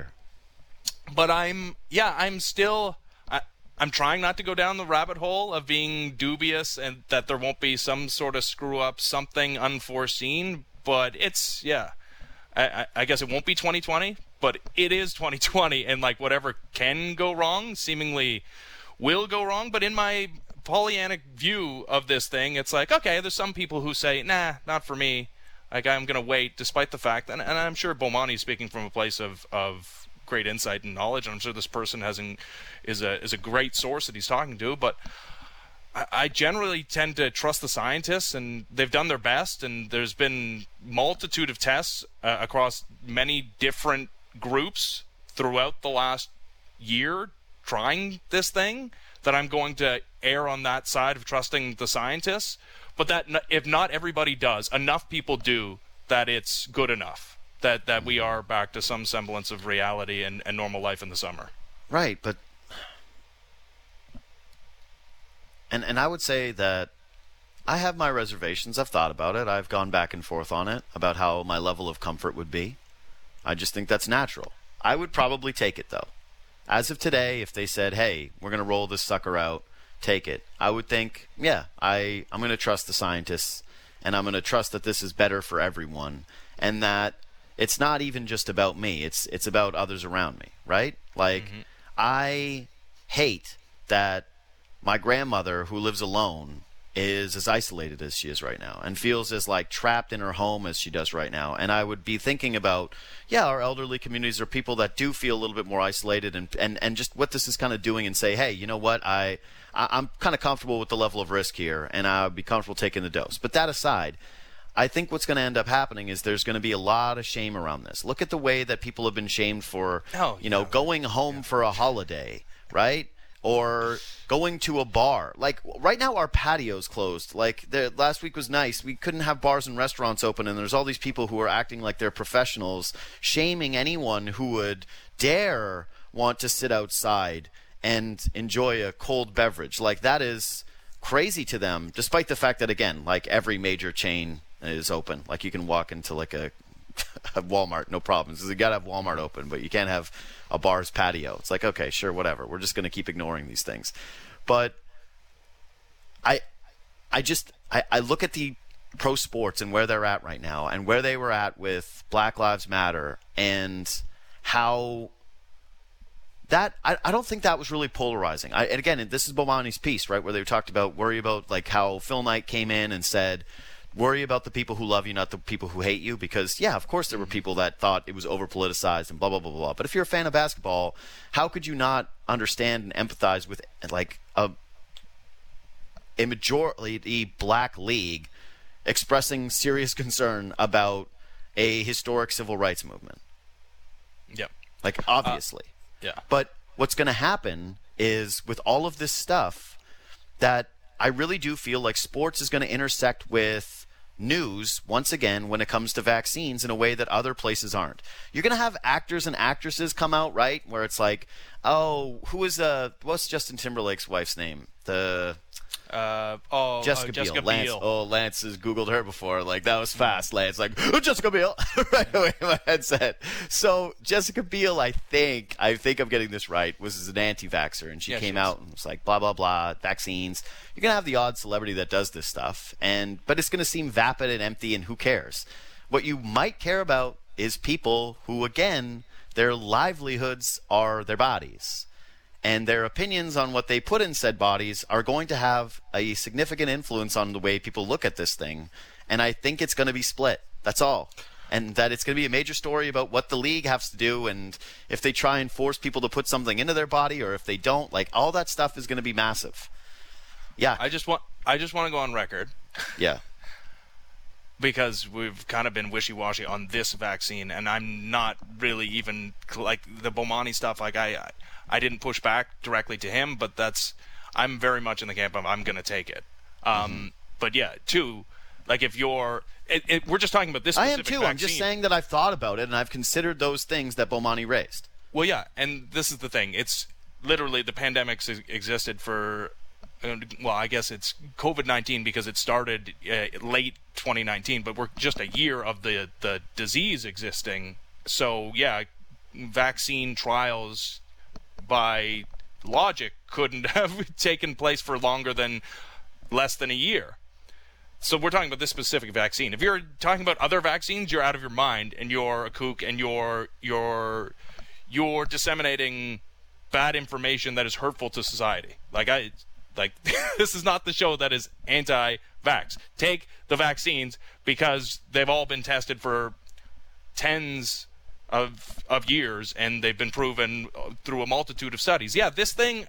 [SPEAKER 1] But I'm, yeah, I'm still, I, I'm trying not to go down the rabbit hole of being dubious and that there won't be some sort of screw up, something unforeseen. But it's, yeah, I, I, I guess it won't be twenty twenty, but it is twenty twenty, and like whatever can go wrong, seemingly will go wrong. But in my Pollyannic view of this thing, it's like, okay, there's some people who say, nah, not for me. Like, I'm going to wait, despite the fact, and, and I'm sure Bomani's speaking from a place of, of great insight and knowledge, and I'm sure this person has an, is a is a great source that he's talking to, but I, I generally tend to trust the scientists, and they've done their best, and there's been multitude of tests uh, across many different groups throughout the last year trying this thing, that I'm going to err on that side of trusting the scientists, but that n- if not everybody does, enough people do, that it's good enough. That, that we are back to some semblance of reality and, and normal life in the summer.
[SPEAKER 2] Right, but and and I would say that I have my reservations. I've thought about it. I've gone back and forth on it about how my level of comfort would be. I just think that's natural. I would probably take it, though. As of today, if they said, hey, we're going to roll this sucker out, take it, I would think, yeah, I, I'm going to trust the scientists, and I'm going to trust that this is better for everyone, and that it's not even just about me. It's it's about others around me, right? Like, mm-hmm. I hate that my grandmother, who lives alone, is as isolated as she is right now and feels as, like, trapped in her home as she does right now. And I would be thinking about, yeah, our elderly communities are people that do feel a little bit more isolated, and, and, and just what this is kind of doing, and say, hey, you know what, I, I I'm kind of comfortable with the level of risk here, and I would be comfortable taking the dose. But that aside, I think what's going to end up happening is there's going to be a lot of shame around this. Look at the way that people have been shamed for,
[SPEAKER 1] oh,
[SPEAKER 2] you know,
[SPEAKER 1] yeah.
[SPEAKER 2] going home yeah. for a holiday, right? Or going to a bar. Like, right now our patio's closed. Like, the, last week was nice. We couldn't have bars and restaurants open, and there's all these people who are acting like they're professionals, shaming anyone who would dare want to sit outside and enjoy a cold beverage. Like, that is crazy to them, despite the fact that, again, like, every major chain is open. Like, you can walk into like a, a Walmart, no problems. You got to have Walmart open, but you can't have a bar's patio. It's like, okay, sure, whatever. We're just going to keep ignoring these things. But I, I just I, I look at the pro sports and where they're at right now, and where they were at with Black Lives Matter, and how that I, I don't think that was really polarizing. I, and again, this is Bomani's piece, right, where they talked about worry about like how Phil Knight came in and said, worry about the people who love you, not the people who hate you. Because yeah, of course there were people that thought it was over politicized and blah blah blah blah. But if you're a fan of basketball, how could you not understand and empathize with like a a majority black league expressing serious concern about a historic civil rights movement?
[SPEAKER 1] Yep.
[SPEAKER 2] Like obviously.
[SPEAKER 1] Uh, Yeah.
[SPEAKER 2] But what's going to happen is with all of this stuff that I really do feel like sports is going to intersect with news once again when it comes to vaccines in a way that other places aren't. You're going to have actors and actresses come out, right, where it's like, oh, who is uh what's Justin Timberlake's wife's name? The
[SPEAKER 1] Uh, oh,
[SPEAKER 2] Jessica,
[SPEAKER 1] uh, Jessica
[SPEAKER 2] Biel. Lance,
[SPEAKER 1] Biel.
[SPEAKER 2] oh, Lance has Googled her before. Like, that was fast. Lance, like, oh, Jessica Biel. Right away in my headset. So, Jessica Biel, I think, I think I'm getting this right, was an anti-vaxxer. And she
[SPEAKER 1] Yeah,
[SPEAKER 2] came
[SPEAKER 1] she is.
[SPEAKER 2] out and was like, blah, blah, blah, vaccines. You're going to have the odd celebrity that does this stuff. and But it's going to seem vapid and empty, and who cares? What you might care about is people who, again, their livelihoods are their bodies. And their opinions on what they put in said bodies are going to have a significant influence on the way people look at this thing. And I think it's going to be split. That's all. And that it's going to be a major story about what the league has to do, and if they try and force people to put something into their body, or if they don't, like, all that stuff is going to be massive. Yeah.
[SPEAKER 1] I just want I just want to go on record
[SPEAKER 2] Yeah.
[SPEAKER 1] because we've kind of been wishy-washy on this vaccine, and I'm not really even like the Bomani stuff. Like I, I didn't push back directly to him, but that's I'm very much in the camp of I'm going to take it. Um,
[SPEAKER 2] Mm-hmm.
[SPEAKER 1] But yeah, two, like if you're, it, it, we're just talking about this.
[SPEAKER 2] I
[SPEAKER 1] Specific
[SPEAKER 2] am too.
[SPEAKER 1] Vaccine.
[SPEAKER 2] I'm just saying that I've thought about it, and I've considered those things that Bomani raised.
[SPEAKER 1] Well, yeah, and this is the thing. It's literally the pandemic's ex- existed for. Uh, well, I guess it's COVID nineteen because it started uh, late twenty nineteen, but we're just a year of the, the disease existing. So, yeah, vaccine trials by logic couldn't have taken place for longer than less than a year. So we're talking about this specific vaccine. If you're talking about other vaccines, you're out of your mind, and you're a kook, and you're you're you're disseminating bad information that is hurtful to society. Like I. Like, this is not the show that is anti-vax. Take the vaccines because they've all been tested for tens of of years, and they've been proven through a multitude of studies. Yeah, this thing,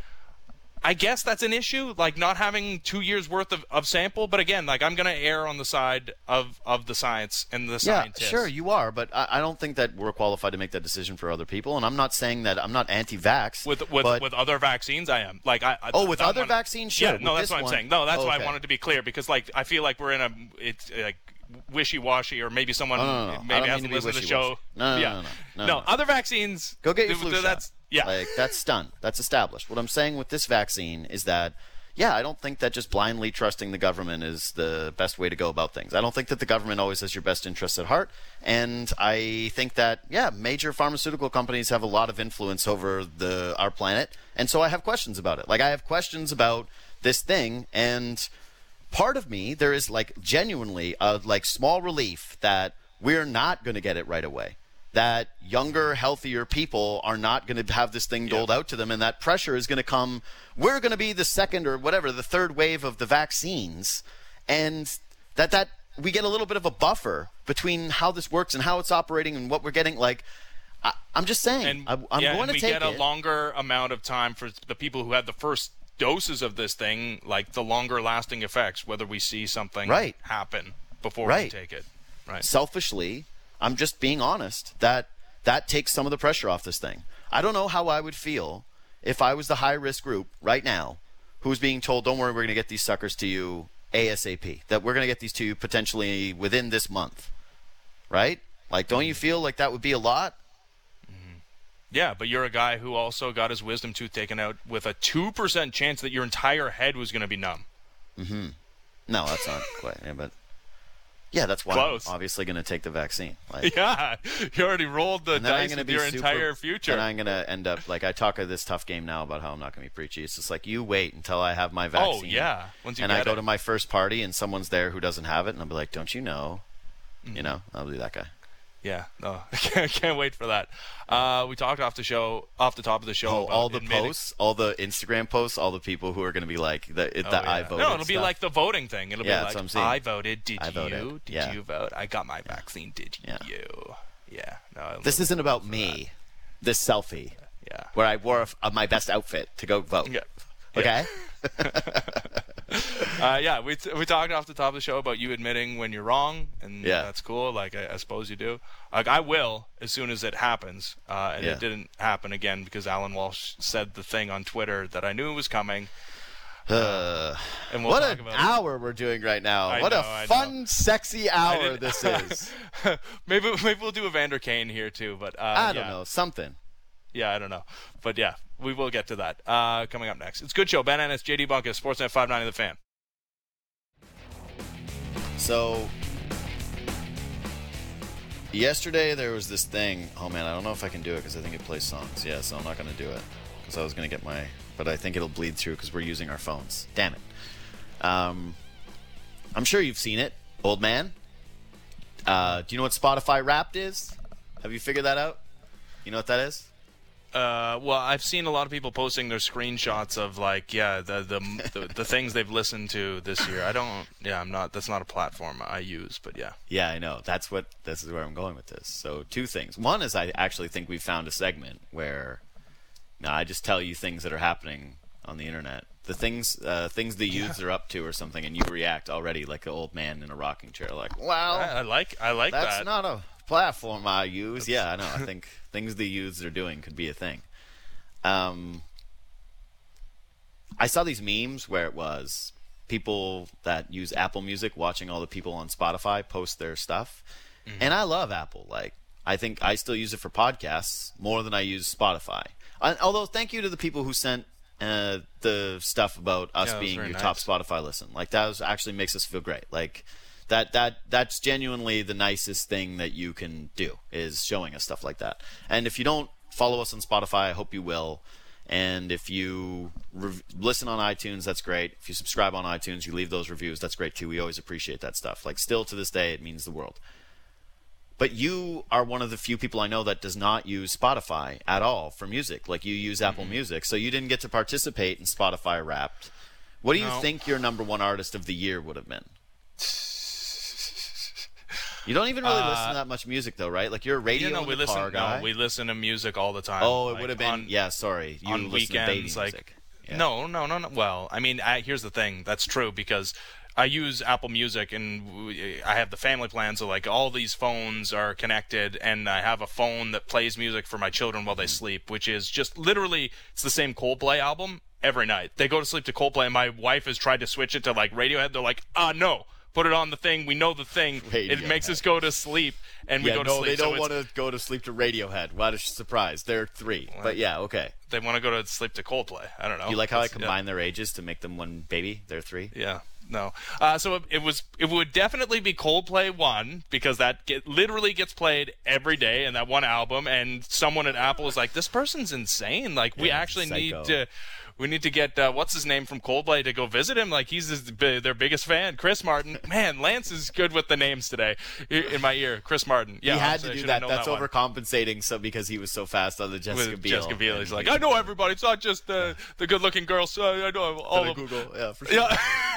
[SPEAKER 1] I guess that's an issue, like not having two years worth of, of sample. But again, like I'm going to err on the side of, of the science and the
[SPEAKER 2] Yeah,
[SPEAKER 1] scientists.
[SPEAKER 2] sure, you are, but I, I don't think that we're qualified to make that decision for other people. And I'm not saying that I'm not anti-vax.
[SPEAKER 1] With with,
[SPEAKER 2] but,
[SPEAKER 1] with other vaccines, I am. Like I. I
[SPEAKER 2] oh, with
[SPEAKER 1] I
[SPEAKER 2] other
[SPEAKER 1] wanna,
[SPEAKER 2] vaccines, sure.
[SPEAKER 1] Yeah,
[SPEAKER 2] With
[SPEAKER 1] no, that's
[SPEAKER 2] this
[SPEAKER 1] what I'm
[SPEAKER 2] one-
[SPEAKER 1] saying. No, that's
[SPEAKER 2] oh,
[SPEAKER 1] why
[SPEAKER 2] okay.
[SPEAKER 1] I wanted to be clear because, like, I feel like we're in a it's like wishy-washy, or maybe someone
[SPEAKER 2] No, no, no, no. I
[SPEAKER 1] maybe
[SPEAKER 2] don't
[SPEAKER 1] has
[SPEAKER 2] mean
[SPEAKER 1] to
[SPEAKER 2] to be
[SPEAKER 1] listen to the show.
[SPEAKER 2] wishy-washy. No, no,
[SPEAKER 1] yeah.
[SPEAKER 2] no, no, no, no, no.
[SPEAKER 1] other vaccines.
[SPEAKER 2] Go get your
[SPEAKER 1] th-
[SPEAKER 2] flu
[SPEAKER 1] th-
[SPEAKER 2] shot.
[SPEAKER 1] That's yeah.
[SPEAKER 2] Like, that's done. That's established. What I'm saying with this vaccine is that, yeah, I don't think that just blindly trusting the government is the best way to go about things. I don't think that the government always has your best interests at heart. And I think that, yeah, major pharmaceutical companies have a lot of influence over the our planet. And so I have questions about it. Like, I have questions about this thing, and part of me, there is, like, genuinely a, like, small relief that we're not going to get it right away. That younger, healthier people are not going to have this thing doled out to them, and that pressure is going to come. We're going to be the second or whatever, the third wave of the vaccines, and that that we get a little bit of a buffer between how this works and how it's operating and what we're getting. Like, I, I'm just saying,
[SPEAKER 1] And
[SPEAKER 2] I, I'm
[SPEAKER 1] yeah,
[SPEAKER 2] going
[SPEAKER 1] and
[SPEAKER 2] to
[SPEAKER 1] we
[SPEAKER 2] take
[SPEAKER 1] get a
[SPEAKER 2] it.
[SPEAKER 1] longer amount of time for the people who had the first doses of this thing, like the longer lasting effects, whether we see something
[SPEAKER 2] Right.
[SPEAKER 1] happen before
[SPEAKER 2] Right.
[SPEAKER 1] we take it. Right.
[SPEAKER 2] Selfishly, I'm just being honest, that that takes some of the pressure off this thing. I don't know how I would feel if I was the high-risk group right now who's being told, don't worry, we're going to get these suckers to you ASAP, that we're going to get these to you potentially within this month, right? Like, don't you feel like that would be a lot?
[SPEAKER 1] Yeah, but you're a guy who also got his wisdom tooth taken out with a two percent chance that your entire head was going to be numb.
[SPEAKER 2] No, that's not quite, yeah, but... Yeah, that's why
[SPEAKER 1] Close.
[SPEAKER 2] I'm obviously going to take the vaccine. Like,
[SPEAKER 1] Yeah, you already rolled the
[SPEAKER 2] and then I'm
[SPEAKER 1] dice
[SPEAKER 2] gonna
[SPEAKER 1] with
[SPEAKER 2] be
[SPEAKER 1] your
[SPEAKER 2] super,
[SPEAKER 1] entire future.
[SPEAKER 2] And I'm going to end up, like, I talk of this tough game now about how I'm not going to be preachy. It's just like, you wait until I have my vaccine.
[SPEAKER 1] Oh, yeah. Once you
[SPEAKER 2] and
[SPEAKER 1] get
[SPEAKER 2] I go
[SPEAKER 1] it.
[SPEAKER 2] to my first party and someone's there who doesn't have it, and I'll be like, don't you know?
[SPEAKER 1] Mm-hmm.
[SPEAKER 2] You know, I'll be that guy.
[SPEAKER 1] Yeah, no, I can't, can't wait for that. Uh, we talked off the show, off the top of the show.
[SPEAKER 2] Oh,
[SPEAKER 1] about
[SPEAKER 2] all the
[SPEAKER 1] admitting-
[SPEAKER 2] posts, all the Instagram posts, all the people who are going to be like that.
[SPEAKER 1] Oh,
[SPEAKER 2] that
[SPEAKER 1] yeah.
[SPEAKER 2] I voted.
[SPEAKER 1] No, it'll be
[SPEAKER 2] stuff.
[SPEAKER 1] like the voting thing. It'll
[SPEAKER 2] Yeah,
[SPEAKER 1] be
[SPEAKER 2] that's what I'm
[SPEAKER 1] like,
[SPEAKER 2] saying.
[SPEAKER 1] I voted. Did
[SPEAKER 2] I
[SPEAKER 1] you?
[SPEAKER 2] voted.
[SPEAKER 1] Did
[SPEAKER 2] Yeah.
[SPEAKER 1] you vote? I got my vaccine. Did
[SPEAKER 2] Yeah.
[SPEAKER 1] you? Yeah. No. I'm
[SPEAKER 2] This
[SPEAKER 1] looking
[SPEAKER 2] isn't about
[SPEAKER 1] forward
[SPEAKER 2] me. This selfie,
[SPEAKER 1] to that. Yeah.
[SPEAKER 2] where I wore a, a, my best outfit to go vote.
[SPEAKER 1] Yeah.
[SPEAKER 2] Okay.
[SPEAKER 1] Uh, yeah, we t- we talked off the top of the show about you admitting when you're wrong, and
[SPEAKER 2] Yeah.
[SPEAKER 1] that's cool. Like I, I suppose you do. Like I will as soon as it happens, uh, and
[SPEAKER 2] Yeah.
[SPEAKER 1] it didn't happen again because Alan Walsh said the thing on Twitter that I knew was coming.
[SPEAKER 2] Uh,
[SPEAKER 1] And we'll
[SPEAKER 2] what
[SPEAKER 1] talk
[SPEAKER 2] an
[SPEAKER 1] about
[SPEAKER 2] hour we're doing right now.
[SPEAKER 1] I
[SPEAKER 2] what
[SPEAKER 1] know,
[SPEAKER 2] a
[SPEAKER 1] I
[SPEAKER 2] fun,
[SPEAKER 1] know.
[SPEAKER 2] sexy hour
[SPEAKER 1] didn't-
[SPEAKER 2] this is.
[SPEAKER 1] it. maybe maybe we'll do Evander Kane here too, but uh,
[SPEAKER 2] I don't
[SPEAKER 1] yeah.
[SPEAKER 2] know. Something.
[SPEAKER 1] Yeah, I don't know, but yeah, we will get to that uh, coming up next. It's Good Show. Ben Ennis, J D Bunkus, Sportsnet five ninety The Fan.
[SPEAKER 2] So, yesterday there was this thing. Oh man, I don't know if I can do it because I think it plays songs. Yeah, so I'm not going to do it because I was going to get my. But I think it'll bleed through because we're using our phones. Damn it. Um, I'm sure you've seen it, old man. Uh, do you know what Spotify Wrapped is? Have you figured that out? You know what that is?
[SPEAKER 1] Uh, well, I've seen a lot of people posting their screenshots of like, yeah, the the, the the things they've listened to this year. I don't, yeah, I'm not. That's not a platform I use, but yeah.
[SPEAKER 2] Yeah, I know. That's what. This is where I'm going with this. So two things. One is I actually think we found a segment where, no, I just tell you things that are happening on the internet. The things, uh, things the youths are up to or something, and you react already like an old man in a rocking chair, like, "Wow,
[SPEAKER 1] I, I like I like
[SPEAKER 2] that's
[SPEAKER 1] that.
[SPEAKER 2] not a platform I use." Yeah, I know. I think things the youths are doing could be a thing. Um, I saw these memes where it was people that use Apple Music watching all the people on Spotify post their stuff, mm-hmm. and I love Apple. Like, I think I still use it for podcasts more than I use Spotify. And, although, thank you to the people who sent uh, the stuff about us
[SPEAKER 1] Yeah, that was
[SPEAKER 2] being your
[SPEAKER 1] very
[SPEAKER 2] top
[SPEAKER 1] nice.
[SPEAKER 2] Spotify listen. Like, that was, actually makes us feel great. Like, that that that's genuinely the nicest thing that you can do is showing us stuff like that. And if you don't follow us on Spotify, I hope you will. And if you rev- listen on iTunes, that's great. If you subscribe on iTunes, you leave those reviews, that's great too. We always appreciate that stuff. Like, still to this day, it means the world. But you are one of the few people I know that does not use Spotify at all for music. Like, you use Apple
[SPEAKER 1] Mm-hmm.
[SPEAKER 2] Music, so you didn't get to participate in Spotify Wrapped. What do you
[SPEAKER 1] No.
[SPEAKER 2] think your number one artist of the year would have been? You don't even really
[SPEAKER 1] Uh,
[SPEAKER 2] listen to that much music, though, right? Like, you're a radio
[SPEAKER 1] You know,
[SPEAKER 2] in
[SPEAKER 1] we
[SPEAKER 2] the
[SPEAKER 1] listen.
[SPEAKER 2] car guy.
[SPEAKER 1] No, we listen to music all the time.
[SPEAKER 2] oh, it
[SPEAKER 1] Like,
[SPEAKER 2] would have been.
[SPEAKER 1] on,
[SPEAKER 2] yeah, sorry. You
[SPEAKER 1] on
[SPEAKER 2] listen to baby
[SPEAKER 1] weekends. Like,
[SPEAKER 2] music. Yeah.
[SPEAKER 1] no, no, no, no. Well, I mean, I, here's the thing. That's true because I use Apple Music and we, I have the family plan, so like all these phones are connected, and I have a phone that plays music for my children while they sleep, which is just literally it's the same Coldplay album every night. They go to sleep to Coldplay, and my wife has tried to switch it to like Radiohead. They're like, ah, uh, no. Put it on the thing. We know the thing. It makes
[SPEAKER 2] Radiohead.
[SPEAKER 1] us go to sleep, and we
[SPEAKER 2] Yeah,
[SPEAKER 1] go to
[SPEAKER 2] no,
[SPEAKER 1] sleep.
[SPEAKER 2] they
[SPEAKER 1] So
[SPEAKER 2] don't
[SPEAKER 1] it's-
[SPEAKER 2] want to go to sleep to Radiohead. What a surprise. They're three. But yeah, okay.
[SPEAKER 1] They want to go to sleep to Coldplay. I don't know.
[SPEAKER 2] You like how I
[SPEAKER 1] It's- yeah.
[SPEAKER 2] combine their ages to make them one baby? They're three?
[SPEAKER 1] Yeah, no. Uh, so it, it was. It would definitely be Coldplay one because that get, literally gets played every day in that one album. And someone at Apple is like, "This person's insane. Like, we
[SPEAKER 2] Yeah,
[SPEAKER 1] actually
[SPEAKER 2] psycho.
[SPEAKER 1] need to." We need to get uh, what's his name from Coldplay to go visit him. Like he's his, their biggest fan, Chris Martin. Man, Lance is good with the names today. In my ear, Chris Martin. Yeah,
[SPEAKER 2] he had
[SPEAKER 1] so
[SPEAKER 2] to
[SPEAKER 1] I
[SPEAKER 2] do
[SPEAKER 1] should have
[SPEAKER 2] that.
[SPEAKER 1] known
[SPEAKER 2] That's
[SPEAKER 1] that one.
[SPEAKER 2] overcompensating so because he was so fast on the Jessica
[SPEAKER 1] With
[SPEAKER 2] Biel.
[SPEAKER 1] Jessica Biel.
[SPEAKER 2] and
[SPEAKER 1] He's like,
[SPEAKER 2] he
[SPEAKER 1] I
[SPEAKER 2] was
[SPEAKER 1] know
[SPEAKER 2] like,
[SPEAKER 1] everybody. It's not just the the good-looking girls. Uh, I know all
[SPEAKER 2] "Gotta
[SPEAKER 1] of them.
[SPEAKER 2] Google. Yeah, for sure.
[SPEAKER 1] Yeah.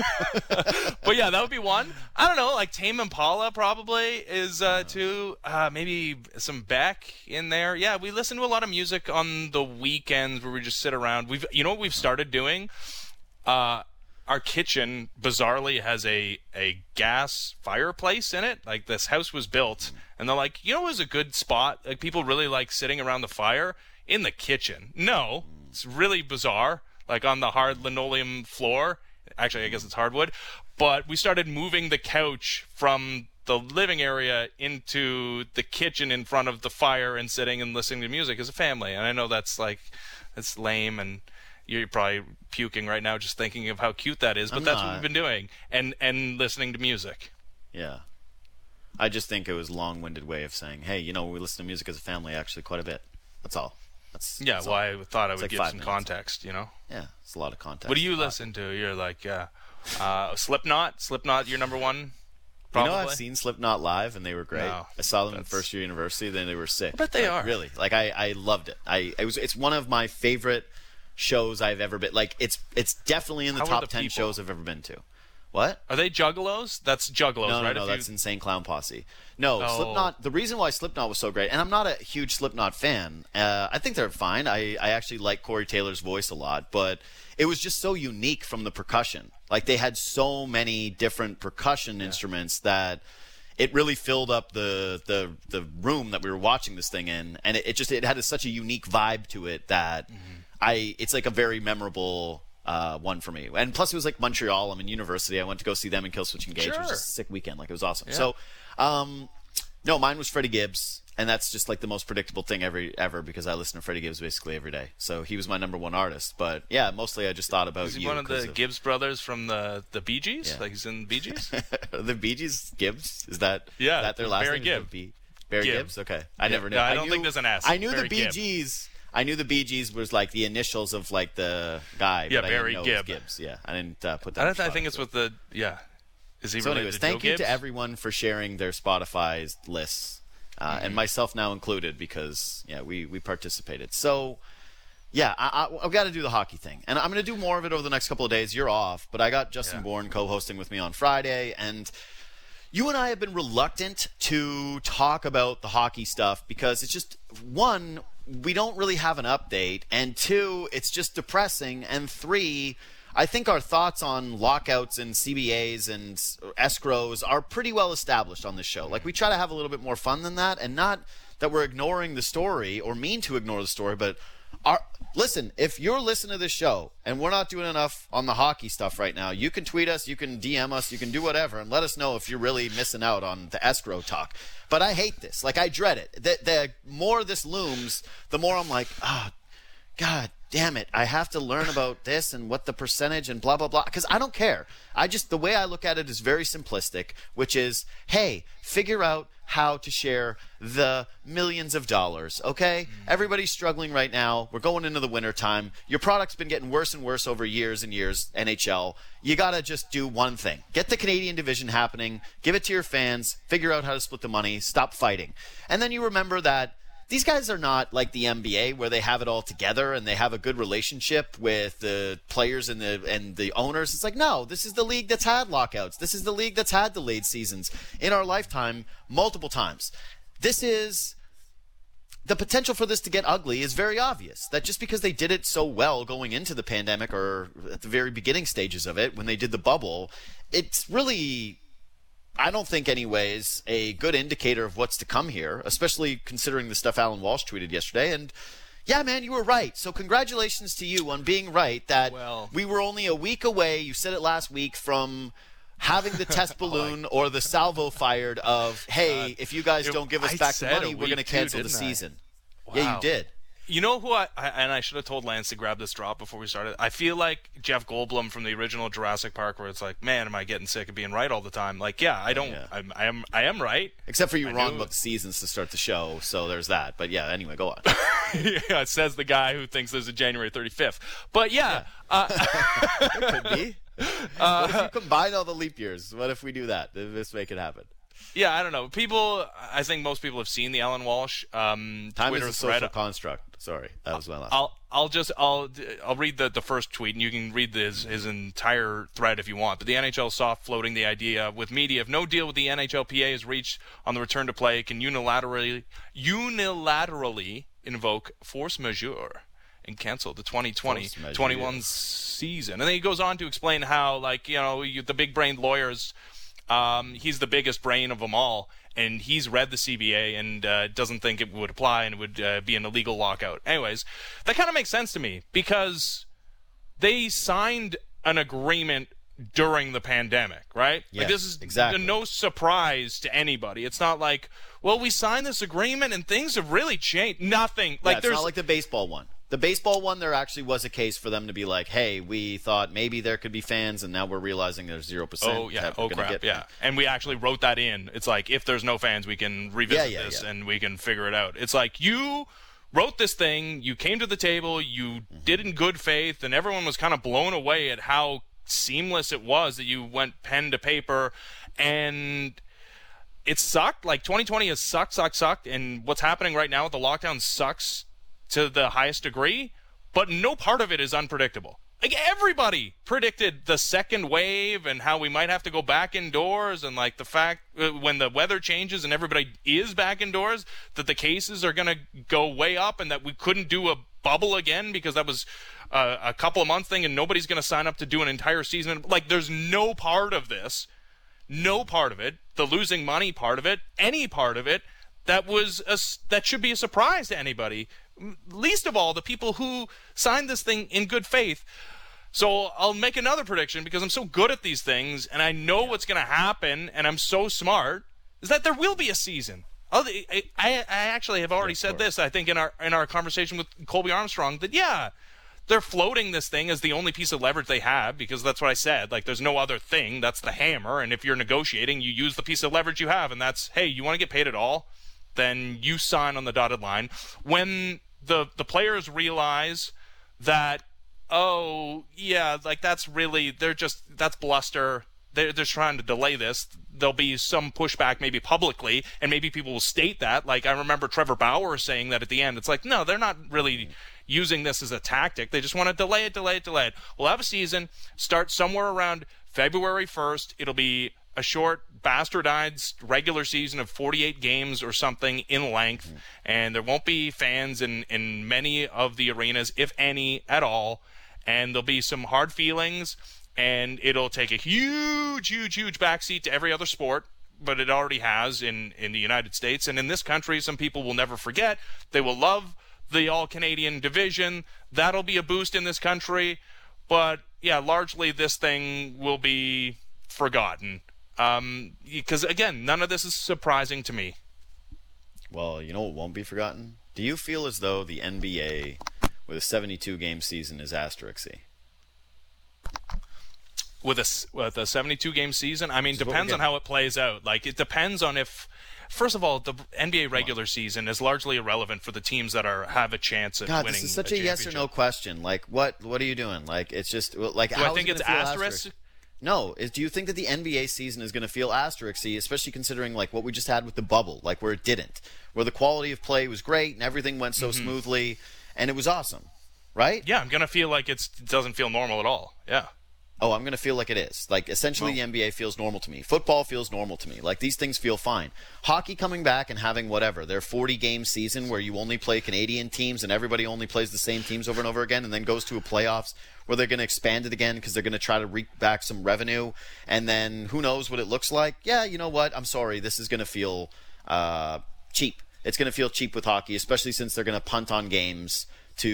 [SPEAKER 1] But yeah, that would be one. I don't know, like Tame Impala probably is uh, two. Uh, maybe some Beck in there. Yeah, we listen to a lot of music on the weekends where we just sit around. We've, you know, what we've started doing. Uh, our kitchen bizarrely has a a gas fireplace in it. Like this house was built, and they're like, you know, it was a good spot. Like people really like sitting around the fire in the kitchen. No, it's really bizarre. Like on the hard linoleum floor. Actually, I guess it's hardwood. But we started moving the couch from the living area into the kitchen in front of the fire and sitting and listening to music as a family. And I know that's like, it's lame and you're probably puking right now just thinking of how cute that is, but
[SPEAKER 2] I'm
[SPEAKER 1] that's
[SPEAKER 2] not.
[SPEAKER 1] what we've been doing. And, and listening to music.
[SPEAKER 2] Yeah. I just think it was a long-winded way of saying, hey, you know, we listen to music as a family actually quite a bit. That's all. That's
[SPEAKER 1] Yeah,
[SPEAKER 2] that's
[SPEAKER 1] well,
[SPEAKER 2] all.
[SPEAKER 1] I thought I would
[SPEAKER 2] like
[SPEAKER 1] give
[SPEAKER 2] five
[SPEAKER 1] some
[SPEAKER 2] minutes.
[SPEAKER 1] context, you know?
[SPEAKER 2] Yeah, it's a lot of context.
[SPEAKER 1] What do you
[SPEAKER 2] Uh,
[SPEAKER 1] listen to? You're like, uh, uh, Slipknot? Slipknot, your number one? Probably.
[SPEAKER 2] You know, I've seen Slipknot live, and they were great.
[SPEAKER 1] No,
[SPEAKER 2] I saw them in
[SPEAKER 1] that's-
[SPEAKER 2] first year university, then they were sick.
[SPEAKER 1] I bet they
[SPEAKER 2] Like,
[SPEAKER 1] are.
[SPEAKER 2] Really. Like, I, I loved it. I it was It's one of my favorite shows I've ever been. Like, it's it's definitely in the
[SPEAKER 1] How are
[SPEAKER 2] top
[SPEAKER 1] the
[SPEAKER 2] ten
[SPEAKER 1] people?
[SPEAKER 2] shows I've ever been to. What?
[SPEAKER 1] Are they Juggalos? That's Juggalos,
[SPEAKER 2] No, no,
[SPEAKER 1] right?
[SPEAKER 2] no,
[SPEAKER 1] If
[SPEAKER 2] that's
[SPEAKER 1] you-
[SPEAKER 2] Insane Clown Posse. No,
[SPEAKER 1] Oh.
[SPEAKER 2] Slipknot, the reason why Slipknot was so great, and I'm not a huge Slipknot fan, uh, I think they're fine. I, I actually like Corey Taylor's voice a lot, but it was just so unique from the percussion. Like, they had so many different percussion instruments that it really filled up the, the, the room that we were watching this thing in, and it, it just it had a, such a unique vibe to it that I it's like a very memorable uh, one for me. And plus, it was like Montreal. I'm in university. I went to go see them in Killswitch Engage. It was
[SPEAKER 1] Sure.
[SPEAKER 2] just a sick weekend. Like, it was awesome. So, um, no, mine was Freddie Gibbs, and that's just like the most predictable thing ever, ever because I listen to Freddie Gibbs basically every day. So he was my number one artist. But yeah, mostly I just thought about
[SPEAKER 1] Is he
[SPEAKER 2] you.
[SPEAKER 1] one of
[SPEAKER 2] 'cause
[SPEAKER 1] the Gibbs brothers from the, the Bee Gees?
[SPEAKER 2] Yeah.
[SPEAKER 1] Like he's in the Bee Gees?
[SPEAKER 2] the Bee Gees Gibbs? Is that
[SPEAKER 1] Yeah,
[SPEAKER 2] that their last
[SPEAKER 1] Barry
[SPEAKER 2] name?
[SPEAKER 1] Gibb.
[SPEAKER 2] Is B- Barry
[SPEAKER 1] Gibb.
[SPEAKER 2] Gibbs? Okay. I
[SPEAKER 1] Yeah.
[SPEAKER 2] never knew.
[SPEAKER 1] No, I don't
[SPEAKER 2] knew,
[SPEAKER 1] think there's an S.
[SPEAKER 2] I knew
[SPEAKER 1] Barry
[SPEAKER 2] the Bee
[SPEAKER 1] Gibb.
[SPEAKER 2] Gees. I knew the Bee Gees was like the initials of like the guy.
[SPEAKER 1] Yeah,
[SPEAKER 2] but
[SPEAKER 1] Barry
[SPEAKER 2] I didn't know it was
[SPEAKER 1] Gibb.
[SPEAKER 2] Gibbs. Yeah, I didn't uh, put that.
[SPEAKER 1] I,
[SPEAKER 2] in
[SPEAKER 1] don't, I
[SPEAKER 2] Spotify.
[SPEAKER 1] think it's with the, yeah. Is he
[SPEAKER 2] So,
[SPEAKER 1] related
[SPEAKER 2] anyways,
[SPEAKER 1] to
[SPEAKER 2] thank
[SPEAKER 1] Joe
[SPEAKER 2] you
[SPEAKER 1] Gibbs?
[SPEAKER 2] to everyone for sharing their Spotify lists, uh,
[SPEAKER 1] Mm-hmm.
[SPEAKER 2] and myself now included, because yeah, we we participated. So, yeah, I, I, I've got to do the hockey thing, and I'm going to do more of it over the next couple of days. You're off, but I got Justin
[SPEAKER 1] Yeah.
[SPEAKER 2] Bourne co-hosting with me on Friday, and you and I have been reluctant to talk about the hockey stuff because it's just, one, we don't really have an update, and two, it's just depressing, and three, I think our thoughts on lockouts and C B As and escrows are pretty well established on this show. Like, we try to have a little bit more fun than that, and not that we're ignoring the story or mean to ignore the story, but our, listen, if you're listening to this show and we're not doing enough on the hockey stuff right now, you can tweet us, you can D M us, you can do whatever, and let us know if you're really missing out on the escrow talk. But I hate this. Like, I dread it. The, the more this looms, the more I'm like, oh, God damn it. I have to learn about this and what the percentage and blah, blah, blah. Because I don't care. I just, the way I look at it is very simplistic, which is, hey, figure out how to share the millions of dollars, okay? Everybody's struggling right now. We're going into the winter time. Your product's been getting worse and worse over years and years, N H L. You got to just do one thing. Get the Canadian division happening. Give it to your fans. Figure out how to split the money. Stop fighting. And then you remember that these guys are not like the N B A where they have it all together and they have a good relationship with the players and the and the owners. It's like, no, this is the league that's had lockouts. This is the league that's had delayed seasons in our lifetime multiple times. This is the potential for this to get ugly is very obvious. That just because they did it so well going into the pandemic or at the very beginning stages of it when they did the bubble, it's really, I don't think, anyways, a good indicator of what's to come here, especially considering the stuff Alan Walsh tweeted yesterday. And yeah, man, you were right. So congratulations to you on being right that
[SPEAKER 1] Well-
[SPEAKER 2] we were only a week away, you said it last week, from having the test balloon or the salvo fired of, hey,
[SPEAKER 1] God.
[SPEAKER 2] if you guys
[SPEAKER 1] It-
[SPEAKER 2] don't give us
[SPEAKER 1] I
[SPEAKER 2] back the
[SPEAKER 1] said a
[SPEAKER 2] money, we're
[SPEAKER 1] week
[SPEAKER 2] going to
[SPEAKER 1] too,
[SPEAKER 2] cancel the
[SPEAKER 1] didn't I?
[SPEAKER 2] season. Yeah,
[SPEAKER 1] Wow.
[SPEAKER 2] you did.
[SPEAKER 1] You know who I, I and I should have told Lance to grab this drop before we started. I feel like Jeff Goldblum from the original Jurassic Park, where it's like, man, am I getting sick of being right all the time? Like, yeah, I don't.
[SPEAKER 2] Yeah.
[SPEAKER 1] I'm, I am. I am right.
[SPEAKER 2] Except for you
[SPEAKER 1] I
[SPEAKER 2] were wrong
[SPEAKER 1] knew-
[SPEAKER 2] about the seasons to start the show, so there's that. But yeah, anyway, go on.
[SPEAKER 1] Yeah, says the guy who thinks there's a January thirty-fifth. But yeah, Uh,
[SPEAKER 2] Could be. what if you combine all the leap years? What if we do that? Let's make it happen.
[SPEAKER 1] yeah, I don't know. People, I think most people have seen the Alan Walsh um,
[SPEAKER 2] Time
[SPEAKER 1] Twitter
[SPEAKER 2] is a social
[SPEAKER 1] thread.
[SPEAKER 2] construct. Sorry, that was my last.
[SPEAKER 1] I'll I'll just I'll I'll read the, the first tweet, and you can read his his entire thread if you want. But the N H L soft floating the idea with media if no deal with the N H L P A is reached on the return to play, can unilaterally unilaterally invoke force majeure and cancel the twenty twenty twenty-one season. And then he goes on to explain how, like, you know, you, the big brain lawyers, um, he's the biggest brain of them all, and he's read the C B A and uh, doesn't think it would apply and it would uh, be an illegal lockout. Anyways, that kind of makes sense to me because they signed an agreement during the pandemic, right?
[SPEAKER 2] Yes,
[SPEAKER 1] like this is
[SPEAKER 2] exactly.
[SPEAKER 1] no surprise to anybody. It's not like, well, we signed this agreement and things have really changed. Nothing. Like
[SPEAKER 2] yeah, it's
[SPEAKER 1] there's
[SPEAKER 2] not like the baseball one. The baseball one, there actually was a case for them to be like, hey, we thought maybe there could be fans, and now we're realizing there's zero percent.
[SPEAKER 1] Oh, yeah.
[SPEAKER 2] that we're
[SPEAKER 1] Oh,
[SPEAKER 2] gonna
[SPEAKER 1] crap.
[SPEAKER 2] get.
[SPEAKER 1] Yeah. And we actually wrote that in. It's like, if there's no fans, we can revisit
[SPEAKER 2] Yeah, yeah,
[SPEAKER 1] this
[SPEAKER 2] yeah.
[SPEAKER 1] and we can figure it out. It's like, you wrote this thing, you came to the table, you did in good faith, and everyone was kind of blown away at how seamless it was that you went pen to paper, and it sucked. Like, twenty twenty has sucked, sucked, sucked, and what's happening right now with the lockdown sucks to the highest degree, but no part of it is unpredictable. Like, everybody predicted the second wave and how we might have to go back indoors, and like the fact uh, when the weather changes and everybody is back indoors, that the cases are going to go way up and that we couldn't do a bubble again because that was uh, a couple of months thing and nobody's going to sign up to do an entire season. Like, there's no part of this, no part of it, the losing money part of it, any part of it, that was a, that should be a surprise to anybody. Least of all, the people who signed this thing in good faith. So I'll make another prediction because I'm so good at these things and I know what's going to happen and I'm so smart, is that there will be a season. I, I, I actually have already yeah, said this, I think, in our in our conversation with Colby Armstrong, that, yeah, they're floating this thing as the only piece of leverage they have because that's what I said. Like, there's no other thing. That's the hammer. And if you're negotiating, you use the piece of leverage you have. And that's, hey, you want to get paid at all? Then you sign on the dotted line. When the the players realize that, oh, yeah, like that's really, they're just, that's bluster. They're, they're trying to delay this. There'll be some pushback maybe publicly, and maybe people will state that. Like, I remember Trevor Bauer saying that at the end. It's like, no, they're not really using this as a tactic. They just want to delay it, delay it, delay it. We'll have a season, start somewhere around February first. It'll be a short, bastardized regular season of forty-eight games or something in length, mm-hmm. and there won't be fans in, in many of the arenas, if any at all, and there'll be some hard feelings, and it'll take a huge, huge, huge backseat to every other sport, but it already has in, in the United States, and in this country, some people will never forget. They will love the All-Canadian division. That'll be a boost in this country, but, yeah, largely this thing will be forgotten. Um, because, again, none of this is surprising to me.
[SPEAKER 2] Well, you know what won't be forgotten? Do you feel as though the N B A with a seventy-two game season is asterisk-y?
[SPEAKER 1] With a, with a seventy-two game season? I mean, depends on how it plays out. Like, it depends on if... First of all, the N B A regular season is largely irrelevant for the teams that are have a chance at
[SPEAKER 2] God,
[SPEAKER 1] winning.
[SPEAKER 2] God, this is such
[SPEAKER 1] a,
[SPEAKER 2] a yes or no question. Like, what what are you doing? Like, it's just... like.
[SPEAKER 1] Do
[SPEAKER 2] how
[SPEAKER 1] I think
[SPEAKER 2] is it
[SPEAKER 1] it's
[SPEAKER 2] feel
[SPEAKER 1] asterisk?
[SPEAKER 2] asterisk? No. Is, do you think that the N B A season is going to feel asterisk-y, especially considering like what we just had with the bubble, like where it didn't, where the quality of play was great and everything went so mm-hmm. smoothly, and it was awesome, right?
[SPEAKER 1] Yeah, I'm going to feel like it's, it doesn't feel normal at all. Yeah.
[SPEAKER 2] Oh, I'm going to feel like it is. Like, essentially, well, the N B A feels normal to me. Football feels normal to me. Like, these things feel fine. Hockey coming back and having whatever, their forty-game season where you only play Canadian teams and everybody only plays the same teams over and over again and then goes to a playoffs where they're going to expand it again because they're going to try to reap back some revenue. And then who knows what it looks like. Yeah, you know what? I'm sorry. This is going to feel uh, cheap. It's going to feel cheap with hockey, especially since they're going to punt on games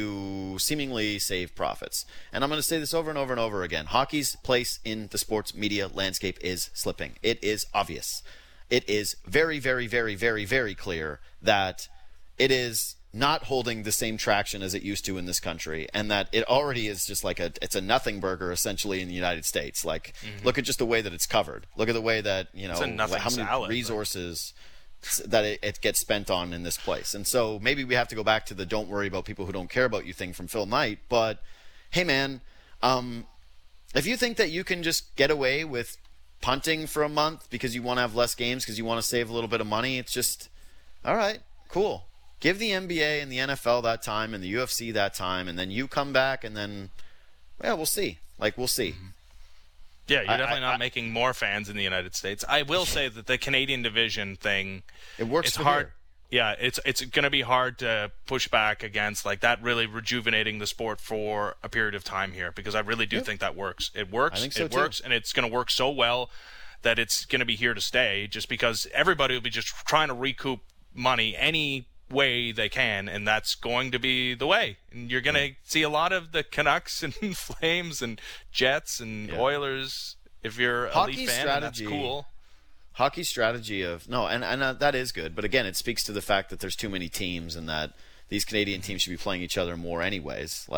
[SPEAKER 2] to seemingly save profits. And I'm going to say this over and over and over again. Hockey's place in the sports media landscape is slipping. It is obvious. It is very, very, very, very, very clear that it is not holding the same traction as it used to in this country, and that it already is just like a, it's a nothing burger essentially in the United States. Like, mm-hmm. look at just the way that it's covered. Look at the way that, you know, how many
[SPEAKER 1] salad,
[SPEAKER 2] resources... But... that it, it gets spent on in this place. And so maybe we have to go back to the don't worry about people who don't care about you thing from Phil Knight. But, hey, man, um, if you think that you can just get away with punting for a month because you want to have less games, because you want to save a little bit of money, it's just, all right, cool. Give the N B A and the N F L that time and the U F C that time, and then you come back and then, well, we'll see. Like, we'll see. Mm-hmm.
[SPEAKER 1] Yeah, you're definitely
[SPEAKER 2] I, I,
[SPEAKER 1] not making more fans in the United States. I will say that the Canadian division thing,
[SPEAKER 2] it works.
[SPEAKER 1] It's
[SPEAKER 2] for
[SPEAKER 1] hard.
[SPEAKER 2] Here.
[SPEAKER 1] Yeah, it's it's going to be hard to push back against like that really rejuvenating the sport for a period of time here, because I really do
[SPEAKER 2] yep.
[SPEAKER 1] think that works. It works.
[SPEAKER 2] I think so
[SPEAKER 1] it
[SPEAKER 2] too.
[SPEAKER 1] works, and it's going to work so well that it's going to be here to stay. Just because everybody will be just trying to recoup money any way they can, and that's going to be the way. And you're going to see a lot of the Canucks and Flames and Jets and
[SPEAKER 2] yeah.
[SPEAKER 1] Oilers. If you're a
[SPEAKER 2] Hockey
[SPEAKER 1] Leaf fan,
[SPEAKER 2] strategy,
[SPEAKER 1] that's cool.
[SPEAKER 2] Hockey strategy of no, and and uh, that is good. But again, it speaks to the fact that there's too many teams, and that these Canadian teams should be playing each other more, anyways. Like,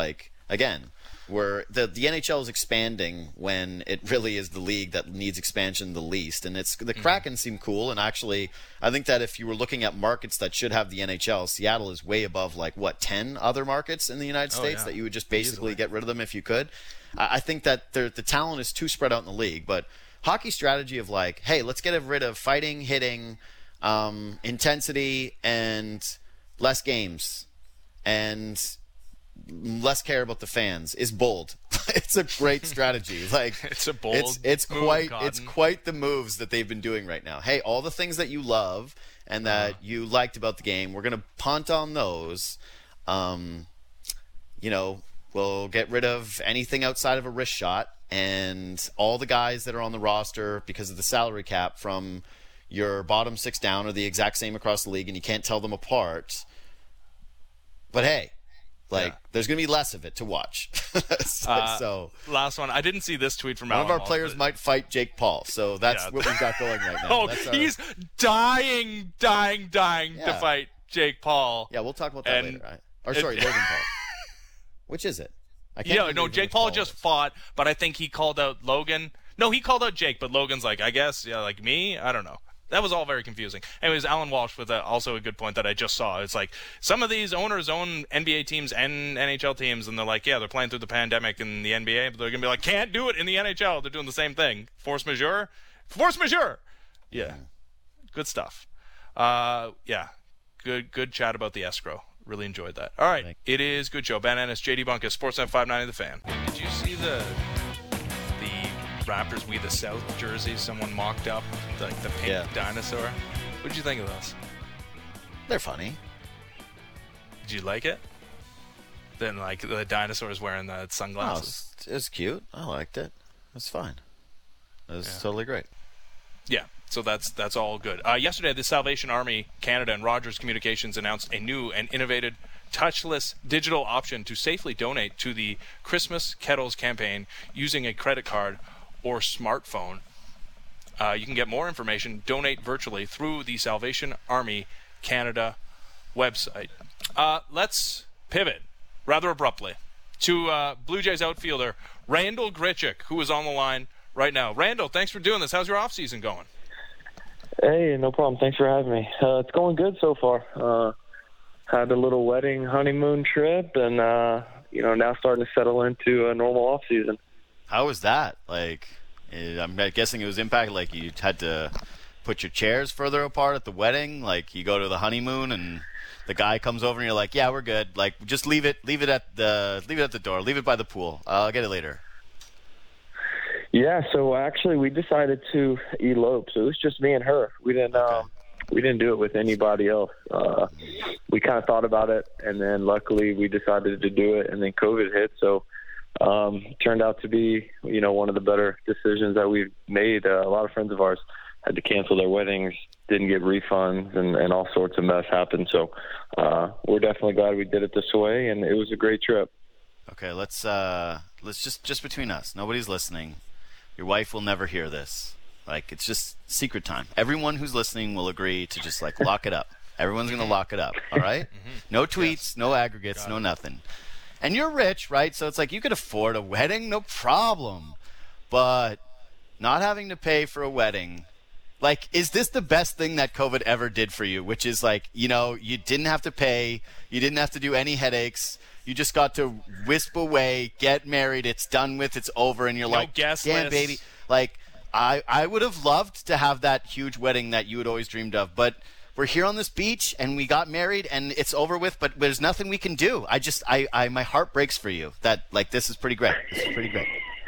[SPEAKER 2] again, where the the N H L is expanding when it really is the league that needs expansion the least. And it's the Kraken seem cool, and actually, I think that if you were looking at markets that should have the N H L, Seattle is way above like what ten other markets in the United States
[SPEAKER 1] oh, yeah.
[SPEAKER 2] that you would just basically
[SPEAKER 1] Easily.
[SPEAKER 2] get rid of them if you could. I, I think that the the talent is too spread out in the league, but hockey strategy of like, hey, let's get rid of fighting, hitting, um, intensity, and less games, and less care about the fans is bold. It's a great strategy. Like
[SPEAKER 1] it's a bold.
[SPEAKER 2] It's it's
[SPEAKER 1] move,
[SPEAKER 2] quite
[SPEAKER 1] Cotton.
[SPEAKER 2] it's quite the moves that they've been doing right now. Hey, all the things that you love and that
[SPEAKER 1] uh-huh.
[SPEAKER 2] you liked about the game, we're gonna punt on those. Um, you know, we'll get rid of anything outside of a wrist shot, and all the guys that are on the roster because of the salary cap from your bottom six down are the exact same across the league, and you can't tell them apart. But hey. Like, yeah. there's going to be less of it to watch. so,
[SPEAKER 1] uh,
[SPEAKER 2] so,
[SPEAKER 1] last one. I didn't see this tweet from
[SPEAKER 2] one
[SPEAKER 1] Alan
[SPEAKER 2] of our
[SPEAKER 1] Walsh,
[SPEAKER 2] players
[SPEAKER 1] but...
[SPEAKER 2] might fight Jake Paul. So that's yeah. what we've got going right now.
[SPEAKER 1] oh,
[SPEAKER 2] that's our...
[SPEAKER 1] he's dying, dying, dying yeah. to fight Jake Paul.
[SPEAKER 2] Yeah, we'll talk about that
[SPEAKER 1] and,
[SPEAKER 2] later. Right? Or sorry,
[SPEAKER 1] and,
[SPEAKER 2] Logan Paul. Which is it? I can't
[SPEAKER 1] yeah, no, Jake Paul just fought, but I think he called out Logan. No, he called out Jake, but Logan's like, I guess, yeah, like me? I don't know. That was all very confusing. Anyways, Alan Walsh with a, also a good point that I just saw. It's like some of these owners own N B A teams and N H L teams, and they're like, yeah, they're playing through the pandemic in the N B A, but they're going to be like, can't do it in the N H L. They're doing the same thing. Force majeure? Force majeure! Yeah. Good stuff. Uh, yeah. Good good chat about the escrow. Really enjoyed that. All right. Thanks. It is Good Show. Ben Ennis, J D Bunkus, Sportsnet five ninety The Fan. Did you see the... Raptors We the South jersey someone mocked up, like the pink yeah. dinosaur? What did you think of those?
[SPEAKER 2] They're funny.
[SPEAKER 1] Did you like it? Then like the dinosaur's wearing the sunglasses.
[SPEAKER 2] Oh, it was cute. I liked it. It was fine. It was
[SPEAKER 1] yeah.
[SPEAKER 2] totally great.
[SPEAKER 1] Yeah, so that's that's all good. Uh, yesterday, the Salvation Army Canada and Rogers Communications announced a new and innovative touchless digital option to safely donate to the Christmas Kettles campaign using a credit card or smartphone. Uh, you can get more information, donate virtually through the Salvation Army Canada website. Uh, let's pivot rather abruptly to uh, Blue Jays outfielder Randal Grichuk, who is on the line right now. Randal, thanks for doing this. How's your off season going?
[SPEAKER 5] Hey, no problem. Thanks for having me. Uh, it's going good so far. Uh, had a little wedding honeymoon trip, and uh, you know now starting to settle into a normal off season.
[SPEAKER 2] How was that? Like, I'm guessing it was impacted. Like, you had to put your chairs further apart at the wedding. Like, you go to the honeymoon, and the guy comes over, and you're like, "Yeah, we're good. Like, just leave it, leave it at the, leave it at the door. Leave it by the pool. I'll get it later."
[SPEAKER 5] Yeah. So actually, we decided to elope. So it was just me and her. We didn't, okay. um, we didn't do it with anybody else. Uh, we kind of thought about it, and then luckily we decided to do it, and then COVID hit. So. Um, turned out to be, you know, one of the better decisions that we've made. Uh, a lot of friends of ours had to cancel their weddings, didn't get refunds, and, and all sorts of mess happened. So uh, we're definitely glad we did it this way, and it was a great trip.
[SPEAKER 2] Okay, let's uh, let's just just between us. Nobody's listening. Your wife will never hear this. Like, it's just secret time. Everyone who's listening will agree to just like lock it up. Everyone's gonna lock it up. All right? Mm-hmm. No tweets, yes. No aggregates, Got no it. Nothing. And you're rich, right? So it's like you could afford a wedding, no problem. But not having to pay for a wedding, like, is this the best thing that COVID ever did for you? Which is like, you know, you didn't have to pay, you didn't have to do any headaches, you just got to wisp away, get married, it's done with, it's over, and you're
[SPEAKER 1] no
[SPEAKER 2] like,
[SPEAKER 1] guest
[SPEAKER 2] damn,
[SPEAKER 1] list.
[SPEAKER 2] baby. Like, I, I would have loved to have that huge wedding that you had always dreamed of, but we're here on this beach, and we got married, and it's over with, but there's nothing we can do. I just, I, I my heart breaks for you that, like, this is pretty great. This is pretty great.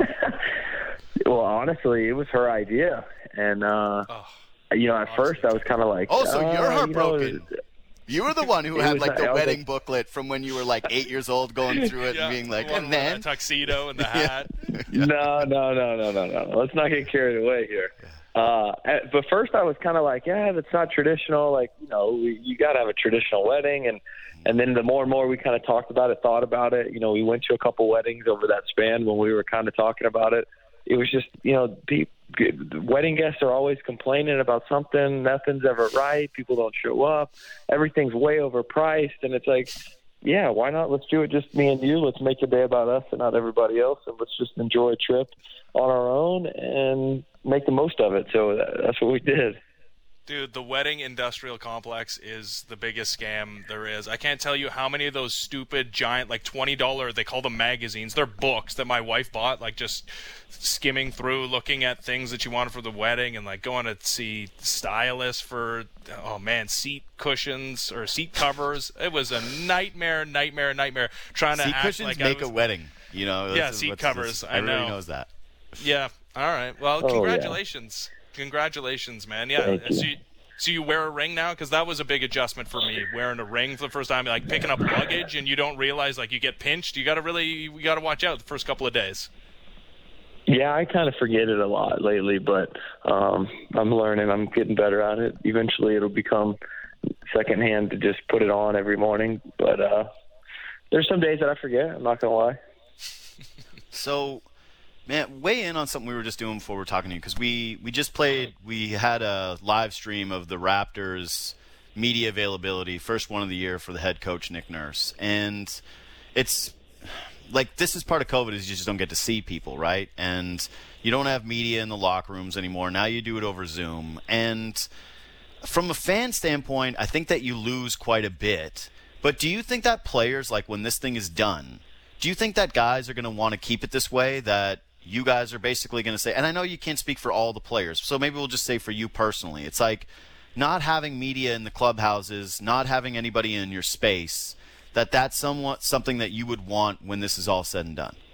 [SPEAKER 5] Well, honestly, it was her idea. And, uh, oh, you know, at honestly. first I was kind of like,
[SPEAKER 2] oh, so
[SPEAKER 5] uh,
[SPEAKER 2] you're heartbroken.
[SPEAKER 5] You know,
[SPEAKER 2] you were the one who had, like,
[SPEAKER 5] not,
[SPEAKER 2] the wedding
[SPEAKER 5] like,
[SPEAKER 2] booklet from when you were, like, eight years old going through it
[SPEAKER 1] yeah,
[SPEAKER 2] and being like,
[SPEAKER 1] and
[SPEAKER 2] then.
[SPEAKER 1] The tuxedo and the hat.
[SPEAKER 2] yeah.
[SPEAKER 5] No, no, no, no, no, no. Let's not get carried away here. Uh, but first I was kind of like, yeah, that's not traditional. Like, you know, we, you got to have a traditional wedding. And, and then the more and more we kind of talked about it, thought about it, you know, we went to a couple weddings over that span when we were kind of talking about it. It was just, you know, people, wedding guests are always complaining about something. Nothing's ever right. People don't show up. Everything's way overpriced. And it's like, yeah, why not? Let's do it just me and you. Let's make a day about us and not everybody else, and let's just enjoy a trip on our own and make the most of it. So that's what we did.
[SPEAKER 6] Dude, the wedding industrial complex is the biggest scam there is. I can't tell you how many of those stupid, giant, like twenty dollars, they call them magazines. They're books that my wife bought, like just skimming through, looking at things that she wanted for the wedding and like going to see stylists for, oh man, seat cushions or seat covers. It was a nightmare, nightmare, nightmare trying to
[SPEAKER 2] seat
[SPEAKER 6] act
[SPEAKER 2] cushions
[SPEAKER 6] like
[SPEAKER 2] make
[SPEAKER 6] I was,
[SPEAKER 2] a wedding. You know,
[SPEAKER 6] yeah,
[SPEAKER 2] this
[SPEAKER 6] seat
[SPEAKER 2] what's-
[SPEAKER 6] covers.
[SPEAKER 2] this-
[SPEAKER 6] I know.
[SPEAKER 2] Everybody knows that.
[SPEAKER 6] Yeah. All right. Well,
[SPEAKER 5] Oh,
[SPEAKER 6] congratulations. Congratulations, man. Yeah.
[SPEAKER 5] Thank you.
[SPEAKER 6] So you, so you wear a ring now? Because that was a big adjustment for me, wearing a ring for the first time, like picking up luggage, and you don't realize like you get pinched. You got to really, you got to watch out the first couple of days.
[SPEAKER 5] Yeah, I kind of forget it a lot lately, but um, I'm learning. I'm getting better at it. Eventually, it'll become secondhand to just put it on every morning. But uh, there's some days that I forget. I'm not gonna lie.
[SPEAKER 2] So, man, weigh in on something we were just doing before we were talking to you, because we, we just played, we had a live stream of the Raptors media availability, first one of the year for the head coach, Nick Nurse. And it's, like, this is part of COVID is you just don't get to see people, right? And you don't have media in the locker rooms anymore. Now you do it over Zoom. And from a fan standpoint, I think that you lose quite a bit. But do you think that players, like when this thing is done, do you think that guys are going to want to keep it this way, that you guys are basically going to say, and I know you can't speak for all the players, so maybe we'll just say for you personally, it's like not having media in the clubhouses, not having anybody in your space, that that's somewhat something that you would want when this is all said and done?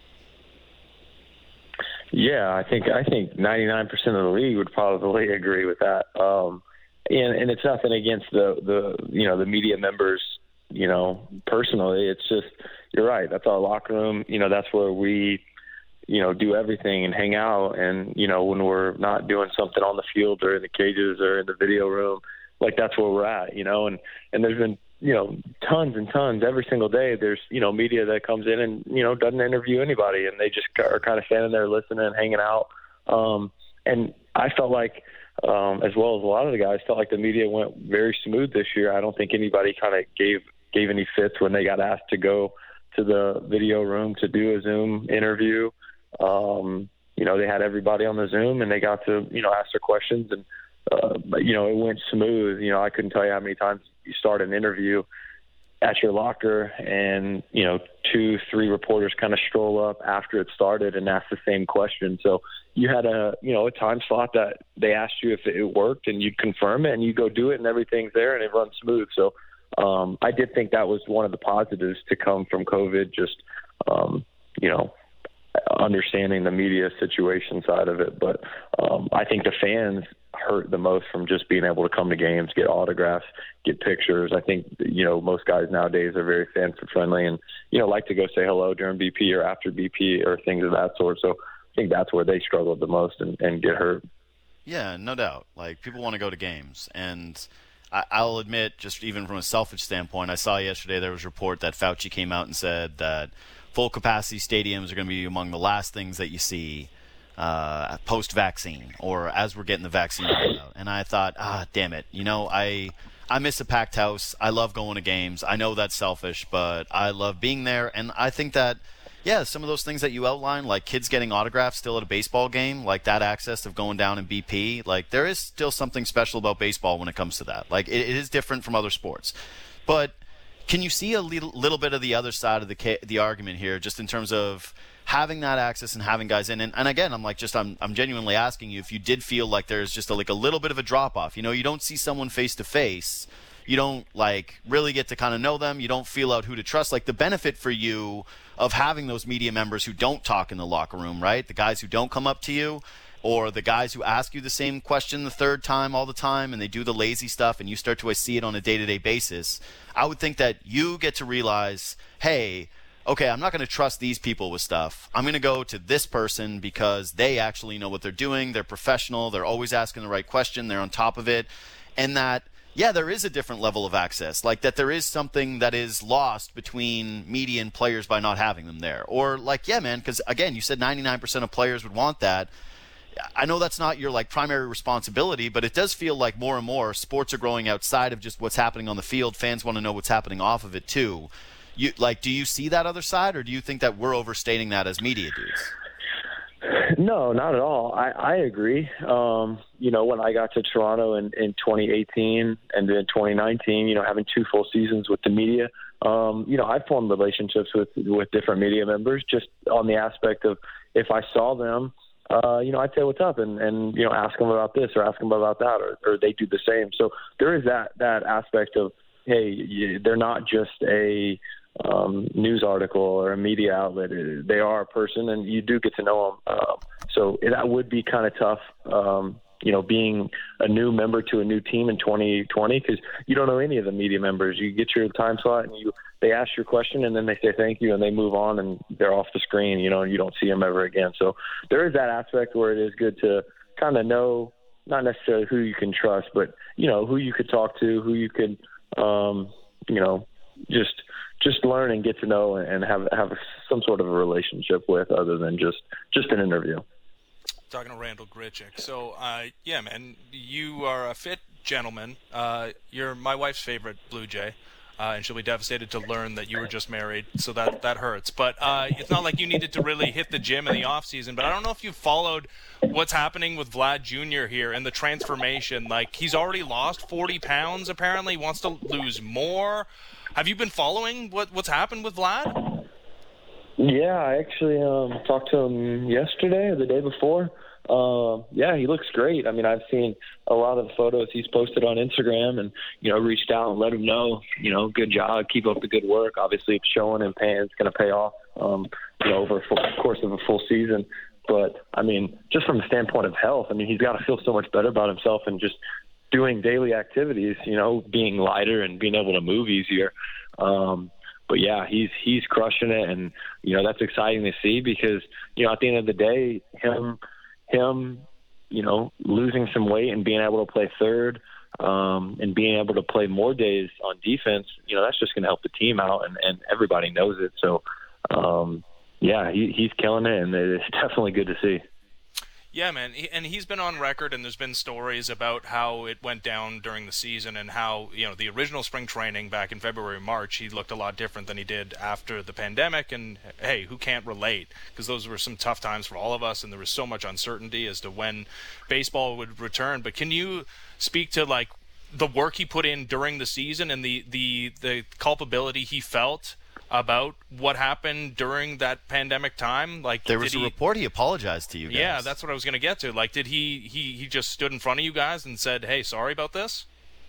[SPEAKER 5] Yeah, I think I think ninety-nine percent of the league would probably agree with that. Um, and, and it's nothing against the, the you know the media members, you know, personally. It's just, you're right. That's our locker room. You know, that's where we, you know, do everything and hang out. And, you know, when we're not doing something on the field or in the cages or in the video room, like that's where we're at, you know, and, and there's been, you know, tons and tons every single day. There's, you know, media that comes in and, you know, doesn't interview anybody, and they just are kind of standing there listening and hanging out. Um, and I felt like, um, as well as a lot of the guys, felt like the media went very smooth this year. I don't think anybody kind of gave, gave any fits when they got asked to go to the video room to do a Zoom interview. Um, you know, they had everybody on the Zoom and they got to, you know, ask their questions, and, uh, you know, it went smooth. You know, I couldn't tell you how many times you start an interview at your locker and, you know, two, three reporters kind of stroll up after it started and ask the same question. So you had a, you know, a time slot that they asked you if it worked, and you'd confirm it and you go do it, and everything's there and it runs smooth. So, um, I did think that was one of the positives to come from COVID, just, um, you know, understanding the media situation side of it. But um, I think the fans hurt the most from just being able to come to games, get autographs, get pictures. I think, you know, most guys nowadays are very fan friendly and, you know, like to go say hello during B P or after B P or things of that sort. So I think that's where they struggled the most and, and get hurt.
[SPEAKER 2] Yeah, no doubt. Like, people want to go to games. And I, I'll admit, just even from a selfish standpoint, I saw yesterday there was a report that Fauci came out and said that full-capacity stadiums are going to be among the last things that you see uh, post-vaccine or as we're getting the vaccine out. And I thought, ah, damn it. You know, I I miss a packed house. I love going to games. I know that's selfish, but I love being there. And I think that, yeah, some of those things that you outlined, like kids getting autographs still at a baseball game, like that access of going down in B P, like there is still something special about baseball when it comes to that. Like, it, it is different from other sports. But can you see a little, little bit of the other side of the the argument here, just in terms of having that access and having guys in? And, and again, I'm like, just I'm I'm genuinely asking you if you did feel like there's just a, like a little bit of a drop off. You know, you don't see someone face to face, you don't like really get to kind of know them, you don't feel out who to trust. Like the benefit for you of having those media members who don't talk in the locker room, right? The guys who don't come up to you, or the guys who ask you the same question the third time all the time, and they do the lazy stuff, and you start to see it on a day-to-day basis. I would think that you get to realize, hey, okay, I'm not going to trust these people with stuff. I'm going to go to this person because they actually know what they're doing. They're professional. They're always asking the right question. They're on top of it. And that, yeah, there is a different level of access. Like that there is something that is lost between media and players by not having them there. Or like, yeah, man, because, again, you said ninety-nine percent of players would want that. I know that's not your like primary responsibility, but it does feel like more and more sports are growing outside of just what's happening on the field. Fans want to know what's happening off of it too. You like, do you see that other side, or do you think that we're overstating that as media dudes?
[SPEAKER 5] No, not at all. I, I agree. Um, you know, when I got to Toronto in, in twenty eighteen and then twenty nineteen, you know, having two full seasons with the media, um, you know, I formed relationships with, with different media members just on the aspect of if I saw them, uh, you know, I'd say what's up and, and, you know, ask them about this or ask them about that, or, or they do the same. So there is that, that aspect of, hey, you, they're not just a um, news article or a media outlet. They are a person, and you do get to know them. Um, so it, that would be kind of tough, um, you know, being a new member to a new team in twenty twenty, because you don't know any of the media members. You get your time slot, and you they ask your question, and then they say thank you, and they move on, and they're off the screen. You know, you don't see them ever again. So there is that aspect where it is good to kind of know, not necessarily who you can trust, but, you know, who you could talk to, who you could, um, you know, just just learn and get to know and have have some sort of a relationship with, other than just, just an interview.
[SPEAKER 6] Talking to Randall Grichuk. So, uh, yeah, man, you are a fit gentleman. Uh, you're my wife's favorite Blue Jay, uh, and she'll be devastated to learn that you were just married, so that, that hurts. But uh, it's not like you needed to really hit the gym in the off season. But I don't know if you've followed what's happening with Vlad Junior here and the transformation. Like, he's already lost forty pounds, apparently. He wants to lose more. Have you been following what, what's happened with Vlad?
[SPEAKER 5] Yeah, I actually um, talked to him yesterday or the day before. Uh, yeah, he looks great. I mean, I've seen a lot of the photos he's posted on Instagram, and, you know, reached out and let him know, you know, good job, keep up the good work. Obviously, it's showing and paying. It's going to pay off, um, you know, over the full, course of a full season. But, I mean, just from the standpoint of health, I mean, he's got to feel so much better about himself and just doing daily activities, you know, being lighter and being able to move easier. Um, but yeah, he's, he's crushing it. And, you know, that's exciting to see because, you know, at the end of the day, him, him, you know, losing some weight and being able to play third, um, and being able to play more days on defense, you know, that's just going to help the team out, and, and everybody knows it. So, um, yeah, he, he's killing it, and it's definitely good to see.
[SPEAKER 6] Yeah, man, and he's been on record, and there's been stories about how it went down during the season and how, you know, the original spring training back in February, March, he looked a lot different than he did after the pandemic. And, hey, who can't relate? Because those were some tough times for all of us, and there was so much uncertainty as to when baseball would return. But can you speak to, like, the work he put in during the season and the, the, the culpability he felt about what happened during that pandemic time? Like,
[SPEAKER 2] there was a
[SPEAKER 6] he,
[SPEAKER 2] report he apologized to you guys.
[SPEAKER 6] Yeah, that's what I was going to get to. Like, did he, he he just stood in front of you guys and said, "Hey, sorry about this"?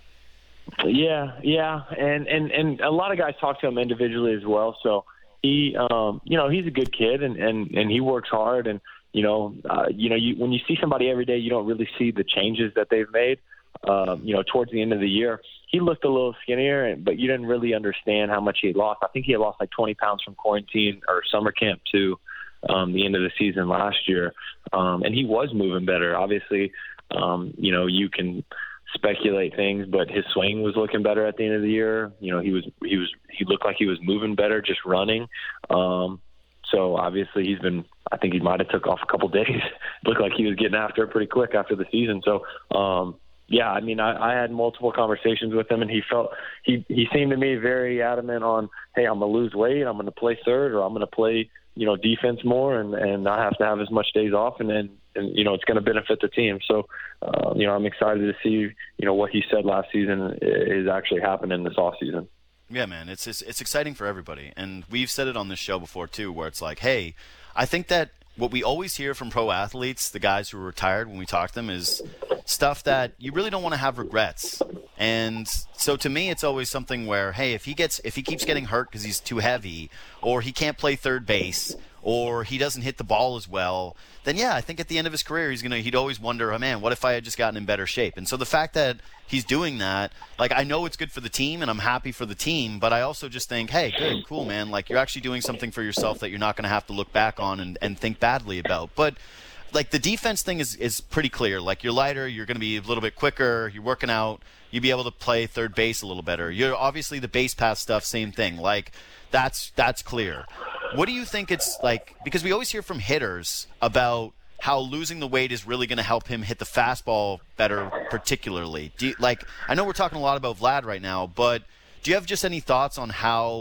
[SPEAKER 5] Yeah, yeah, and and and a lot of guys talk to him individually as well. So he, um, you know, he's a good kid, and and and he works hard, and you know, uh, you know, you when you see somebody every day, you don't really see the changes that they've made. Um, you know, towards the end of the year, he looked a little skinnier, but you didn't really understand how much he had lost. I think he had lost like twenty pounds from quarantine or summer camp to um, the end of the season last year. Um, and he was moving better. Obviously, um, you know, you can speculate things, but his swing was looking better at the end of the year. You know, he was, he was, he looked like he was moving better, just running. Um, so obviously he's been, I think he might've took off a couple days. It looked like he was getting after it pretty quick after the season. So, um, Yeah, I mean, I, I had multiple conversations with him, and he felt he, he seemed to me very adamant on, hey, I'm going to lose weight, I'm going to play third, or I'm going to play, you know, defense more, and, and I have to have as much days off, and then, and, you know, it's going to benefit the team. So, uh, you know, I'm excited to see, you know, what he said last season is actually happening this off season.
[SPEAKER 2] Yeah, man, it's, it's it's exciting for everybody, and we've said it on this show before too, where it's like, hey, I think that what we always hear from pro athletes, the guys who are retired when we talk to them, is stuff that you really don't want to have regrets. And so to me, it's always something where, hey, if he gets, if he keeps getting hurt because he's too heavy, or he can't play third base, or he doesn't hit the ball as well, then yeah, I think at the end of his career, he's gonna, he'd always wonder, oh man, what if I had just gotten in better shape? And so the fact that he's doing that, like, I know it's good for the team, and I'm happy for the team, but I also just think, hey, good, cool, man, like, you're actually doing something for yourself that you're not going to have to look back on and, and think badly about. But like, the defense thing is, is pretty clear. Like, you're lighter, you're going to be a little bit quicker, you're working out, you'll be able to play third base a little better. You're obviously the base pass stuff, same thing. Like, that's that's clear. What do you think it's like? Because we always hear from hitters about how losing the weight is really going to help him hit the fastball better, particularly. Do you, like, I know we're talking a lot about Vlad right now, but do you have just any thoughts on how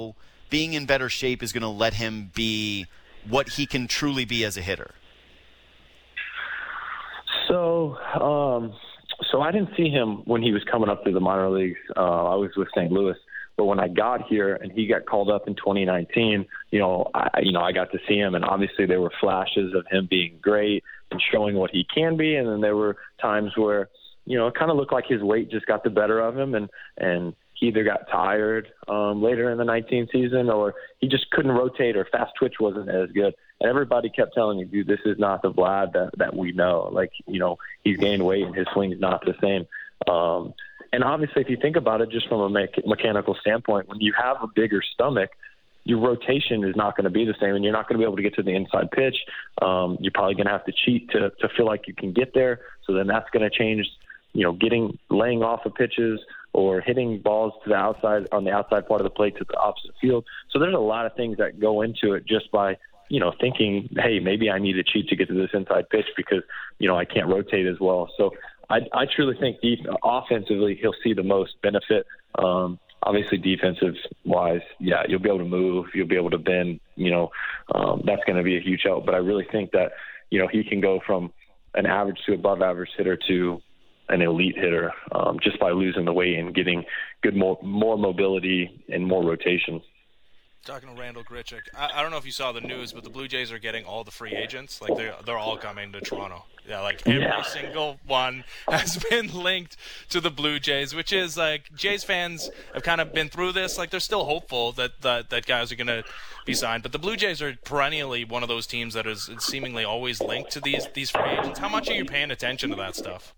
[SPEAKER 2] being in better shape is going to let him be what he can truly be as a hitter?
[SPEAKER 5] So, um, so I didn't see him when he was coming up through the minor leagues. Uh, I was with Saint Louis, but when I got here and he got called up in twenty nineteen, you know, I, you know, I got to see him, and obviously there were flashes of him being great and showing what he can be, and then there were times where, you know, it kind of looked like his weight just got the better of him, and and he either got tired um, later in the nineteen season, or he just couldn't rotate, or fast twitch wasn't as good. And everybody kept telling me, dude, this is not the Vlad that, that we know. Like, you know, he's gained weight and his swing's not the same. Um, and obviously, if you think about it just from a me- mechanical standpoint, when you have a bigger stomach, your rotation is not going to be the same, and you're not going to be able to get to the inside pitch. Um, you're probably going to have to cheat to, to feel like you can get there. So then that's going to change, you know, getting, laying off of pitches or hitting balls to the outside, on the outside part of the plate to the opposite field. So there's a lot of things that go into it just by, you know, thinking, hey, maybe I need to cheat to get to this inside pitch because, you know, I can't rotate as well. So I, I truly think def- offensively he'll see the most benefit. Um, obviously defensive-wise, yeah, you'll be able to move, you'll be able to bend, you know, um, that's going to be a huge help. But I really think that, you know, he can go from an average to above average hitter to an elite hitter um, just by losing the weight and getting good more, more mobility and more rotation.
[SPEAKER 6] Talking to Randal Grichuk, I, I don't know if you saw the news, but the Blue Jays are getting all the free agents. Like they're they're all coming to Toronto. Yeah, like every
[SPEAKER 5] Yeah.
[SPEAKER 6] single one has been linked to the Blue Jays, which is like Jays fans have kind of been through this. Like they're still hopeful that that, that guys are going to be signed, but the Blue Jays are perennially one of those teams that is seemingly always linked to these these free agents. How much are you paying attention to that stuff?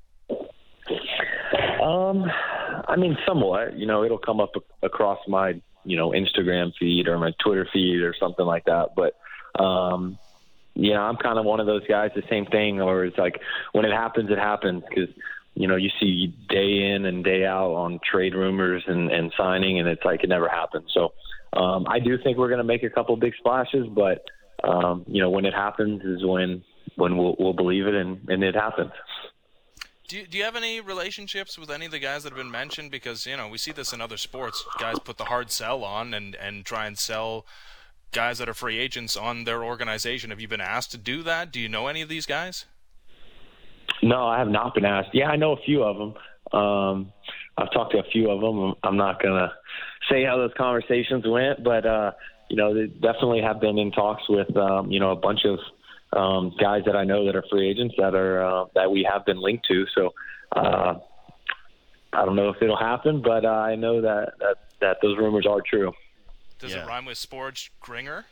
[SPEAKER 5] Um, I mean, somewhat. You know, it'll come up a- across my, you know, Instagram feed or my Twitter feed or something like that. But, um, you know, I'm kind of one of those guys, the same thing, or it's like when it happens, it happens because, you know, you see day in and day out on trade rumors and, and signing, and it's like it never happens. So um, I do think we're going to make a couple big splashes, but, um, you know, when it happens is when when we'll, we'll believe it and, and it happens.
[SPEAKER 6] Do you, do you have any relationships with any of the guys that have been mentioned? Because, you know, we see this in other sports. Guys put the hard sell on and, and try and sell guys that are free agents on their organization. Have you been asked to do that? Do you know any of these guys?
[SPEAKER 5] No, I have not been asked. Yeah, I know a few of them. Um, I've talked to a few of them. I'm not going to say how those conversations went, but, uh, you know, they definitely have been in talks with, um, you know, a bunch of Um, guys that I know that are free agents that are uh, that we have been linked to. So uh, I don't know if it'll happen, but uh, I know that, that that those rumors are true.
[SPEAKER 6] Does
[SPEAKER 2] Yeah.
[SPEAKER 6] it rhyme with Sporge Gringer?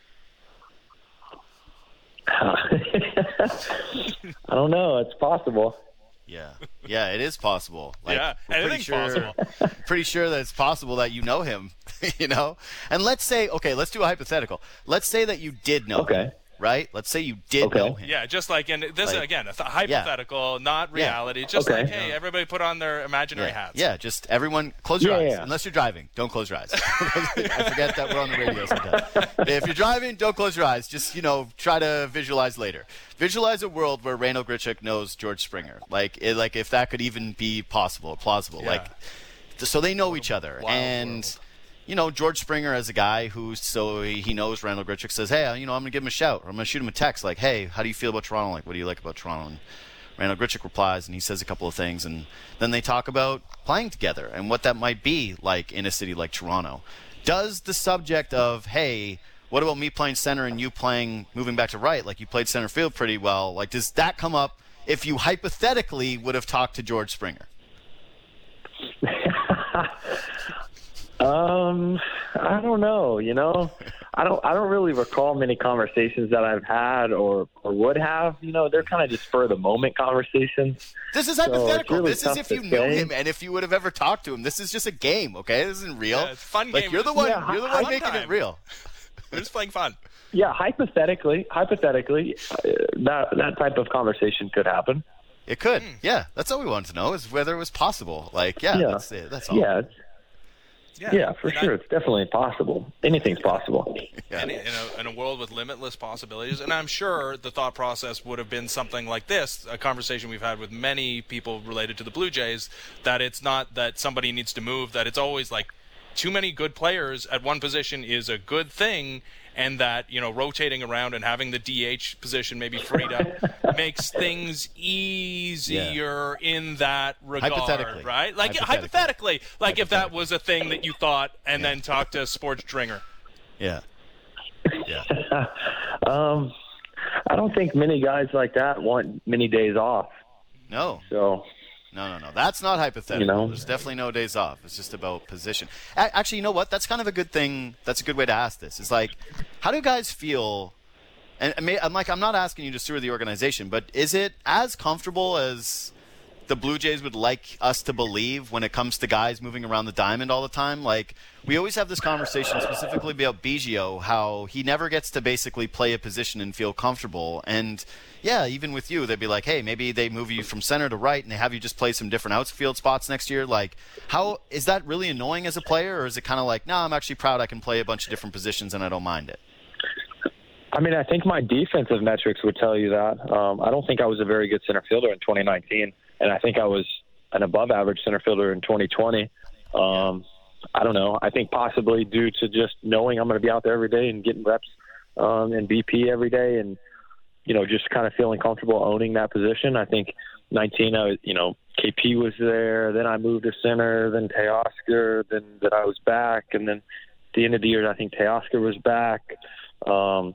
[SPEAKER 5] I don't know. It's possible.
[SPEAKER 2] Yeah, yeah, it is possible. Like,
[SPEAKER 6] Yeah,
[SPEAKER 2] we're pretty
[SPEAKER 6] anything's
[SPEAKER 2] sure,
[SPEAKER 6] possible.
[SPEAKER 2] Pretty sure that it's possible that you know him, you know. And let's say, okay, let's do a hypothetical. Let's say that you did know
[SPEAKER 5] Okay.
[SPEAKER 2] him, right? Let's say you did
[SPEAKER 5] Okay.
[SPEAKER 2] know him.
[SPEAKER 6] Yeah, just like, and this
[SPEAKER 2] Like-
[SPEAKER 6] again, a th- hypothetical, not reality. Just
[SPEAKER 5] Okay.
[SPEAKER 6] like, hey, everybody put on their imaginary
[SPEAKER 2] Yeah,
[SPEAKER 6] hats.
[SPEAKER 2] yeah, just everyone close your
[SPEAKER 5] Yeah,
[SPEAKER 2] eyes.
[SPEAKER 5] yeah.
[SPEAKER 2] Unless you're driving, don't close your eyes. I forget that we're on the radio sometimes. If you're driving, don't close your eyes. Just, you know, try to visualize later. Visualize a world where Randal Grichuk knows George Springer. Like, it, like if that could even be possible, plausible.
[SPEAKER 6] Yeah.
[SPEAKER 2] Like, th- so they know each other.
[SPEAKER 6] wild
[SPEAKER 2] And,
[SPEAKER 6] world.
[SPEAKER 2] you know, George Springer as a guy who, so he he knows Randal Grichuk, says, hey, you know, I'm going to give him a shout. Or I'm going to shoot him a text like, hey, how do you feel about Toronto? Like, what do you like about Toronto? And Randal Grichuk replies, and he says a couple of things, and then they talk about playing together and what that might be like in a city like Toronto. Does the subject of, hey, what about me playing center and you playing, moving back to right, like you played center field pretty well, like does that come up if you hypothetically would have talked to George Springer?
[SPEAKER 5] Um, I don't know. You know, I don't. I don't really recall many conversations that I've had or, or would have. You know, they're kind of just spur of the moment conversations.
[SPEAKER 2] This is
[SPEAKER 5] So it's
[SPEAKER 2] hypothetical.
[SPEAKER 5] really
[SPEAKER 2] this is
[SPEAKER 5] tough
[SPEAKER 2] if
[SPEAKER 5] to
[SPEAKER 2] you knew
[SPEAKER 5] say.
[SPEAKER 2] him and if you would have ever talked to him. This is just a game, okay? This isn't real.
[SPEAKER 6] Yeah, it's a fun
[SPEAKER 2] like
[SPEAKER 6] game.
[SPEAKER 2] you're the one.
[SPEAKER 5] Yeah,
[SPEAKER 2] you're the
[SPEAKER 5] I-
[SPEAKER 2] one
[SPEAKER 6] fun
[SPEAKER 2] making
[SPEAKER 6] time.
[SPEAKER 2] it real.
[SPEAKER 6] We're just playing fun.
[SPEAKER 5] Yeah, hypothetically, hypothetically, uh, that that type of conversation could happen.
[SPEAKER 2] It could. Yeah, that's all we wanted to know is whether it was possible. Like, yeah,
[SPEAKER 5] Yeah.
[SPEAKER 2] that's it. That's all.
[SPEAKER 5] Yeah, it's,
[SPEAKER 6] Yeah,
[SPEAKER 5] yeah, for
[SPEAKER 6] And I-
[SPEAKER 5] sure, it's definitely possible. Anything's possible.
[SPEAKER 2] Yeah.
[SPEAKER 6] In, in, a, in a world with limitless possibilities, and I'm sure the thought process would have been something like this, a conversation we've had with many people related to the Blue Jays, that it's not that somebody needs to move, that it's always like too many good players at one position is a good thing, and that, you know, rotating around and having the D H position maybe freed up makes things easier yeah. in that regard,
[SPEAKER 2] hypothetically.
[SPEAKER 6] right? Like hypothetically, hypothetically like hypothetically. If that was a thing that you thought, and yeah. then talk to Sports Dringer.
[SPEAKER 2] Yeah. Yeah.
[SPEAKER 5] um, I don't think many guys like that want many days off.
[SPEAKER 2] No.
[SPEAKER 5] So.
[SPEAKER 2] No, no, no. That's not hypothetical. You know? There's definitely no days off. It's just about position. Actually, you know what? That's kind of a good thing. That's a good way to ask this. It's like, how do guys feel? And I'm like, I'm not asking you to steward the organization, but is it as comfortable as the Blue Jays would like us to believe when it comes to guys moving around the diamond all the time? Like, we always have this conversation specifically about Biggio, how he never gets to basically play a position and feel comfortable. And yeah, even with you, they'd be like, hey, maybe they move you from center to right and they have you just play some different outfield spots next year. Like, how is that really annoying as a player, or is it kind of like, no, nah, I'm actually proud I can play a bunch of different positions and I don't mind it?
[SPEAKER 5] I mean, I think my defensive metrics would tell you that. Um, I don't think I was a very good center fielder in twenty nineteen, and I think I was an above-average center fielder in twenty twenty. Um, I don't know. I think possibly due to just knowing I'm going to be out there every day and getting reps um, in B P every day, and you know, just kind of feeling comfortable owning that position. I think nineteen, I was, you know, K P was there. Then I moved to center. Then Teoscar. Then that I was back, and then at the end of the year, I think Teoscar was back. Um,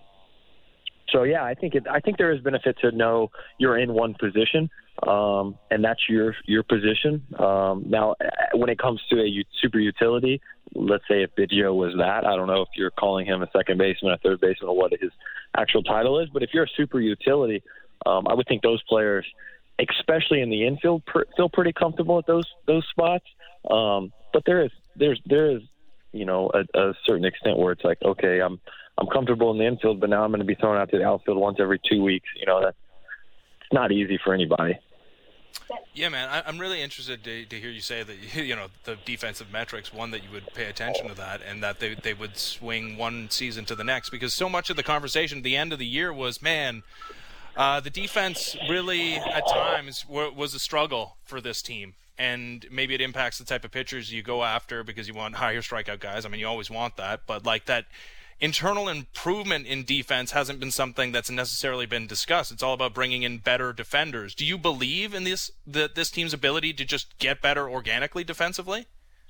[SPEAKER 5] so yeah, I think it. I think there is benefit to know you're in one position, um, and that's your your position. Um, now, when it comes to a u- super utility, let's say if Biggio was that, I don't know if you're calling him a second baseman, a third baseman, or what his actual title is. But if you're a super utility, um, I would think those players, especially in the infield, per, feel pretty comfortable at those those spots. Um, but there is there's there is you know a, a certain extent where it's like, okay, I'm I'm comfortable in the infield, but now I'm going to be thrown out to the outfield once every two weeks. You know, that's it's not easy for anybody.
[SPEAKER 6] Yeah, man, I, I'm really interested to, to hear you say that, you know, the defensive metrics, one, that you would pay attention to that, and that they they would swing one season to the next, because so much of the conversation at the end of the year was, man, uh, the defense really at times w- was a struggle for this team, and maybe it impacts the type of pitchers you go after because you want higher strikeout guys. I mean, you always want that, but like that internal improvement in defense hasn't been something that's necessarily been discussed. It's all about bringing in better defenders. Do you believe in this the, this team's ability to just get better organically defensively?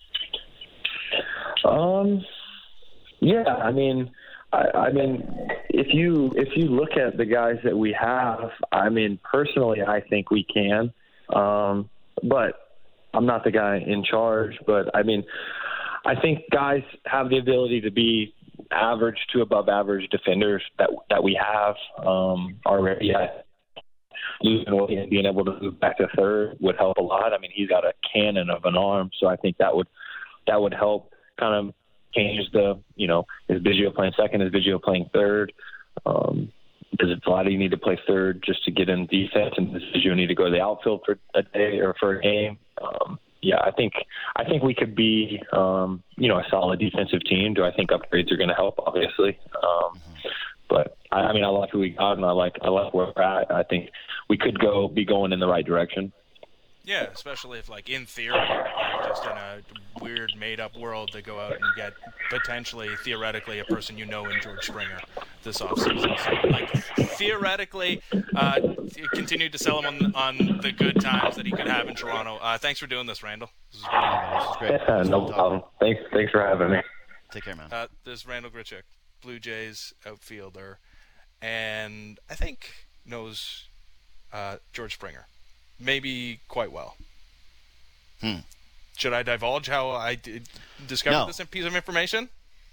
[SPEAKER 5] Um, yeah, I mean, I, I mean, if you if you look at the guys that we have, I mean, personally, I think we can. Um, but I'm not the guy in charge. But I mean, I think guys have the ability to be average to above average defenders that that we have um, already. Losing weight and being able to move back to third would help a lot. I mean, he's got a cannon of an arm, so I think that would that would help kind of change the, you know, is Biggio playing second, is Biggio playing third? Um, does Vladdy need to play third just to get in defense, and does Biggio need to go to the outfield for a day or for a game? Um, Yeah, I think I think we could be, um, you know, a solid defensive team. Do I think upgrades are going to help? Obviously, um, but I, I mean, I like who we got, and I like I like where we're at. I think we could go be going in the right direction.
[SPEAKER 6] Yeah, especially if, like, in theory, like, just in a weird made-up world, they go out and get potentially, theoretically, a person you know in George Springer this offseason. So, like, theoretically, uh, continue to sell him on, on the good times that he could have in Toronto. Uh, thanks for doing this, Randall. This is great.
[SPEAKER 2] This is great.
[SPEAKER 5] Yeah, no problem. Thanks, thanks for having me.
[SPEAKER 2] Take care, man.
[SPEAKER 6] Uh, this is Randall Grichuk, Blue Jays outfielder, and I think knows uh, George Springer. Maybe quite well.
[SPEAKER 2] Hmm.
[SPEAKER 6] Should I divulge how I did discover
[SPEAKER 2] no.
[SPEAKER 6] this piece of information?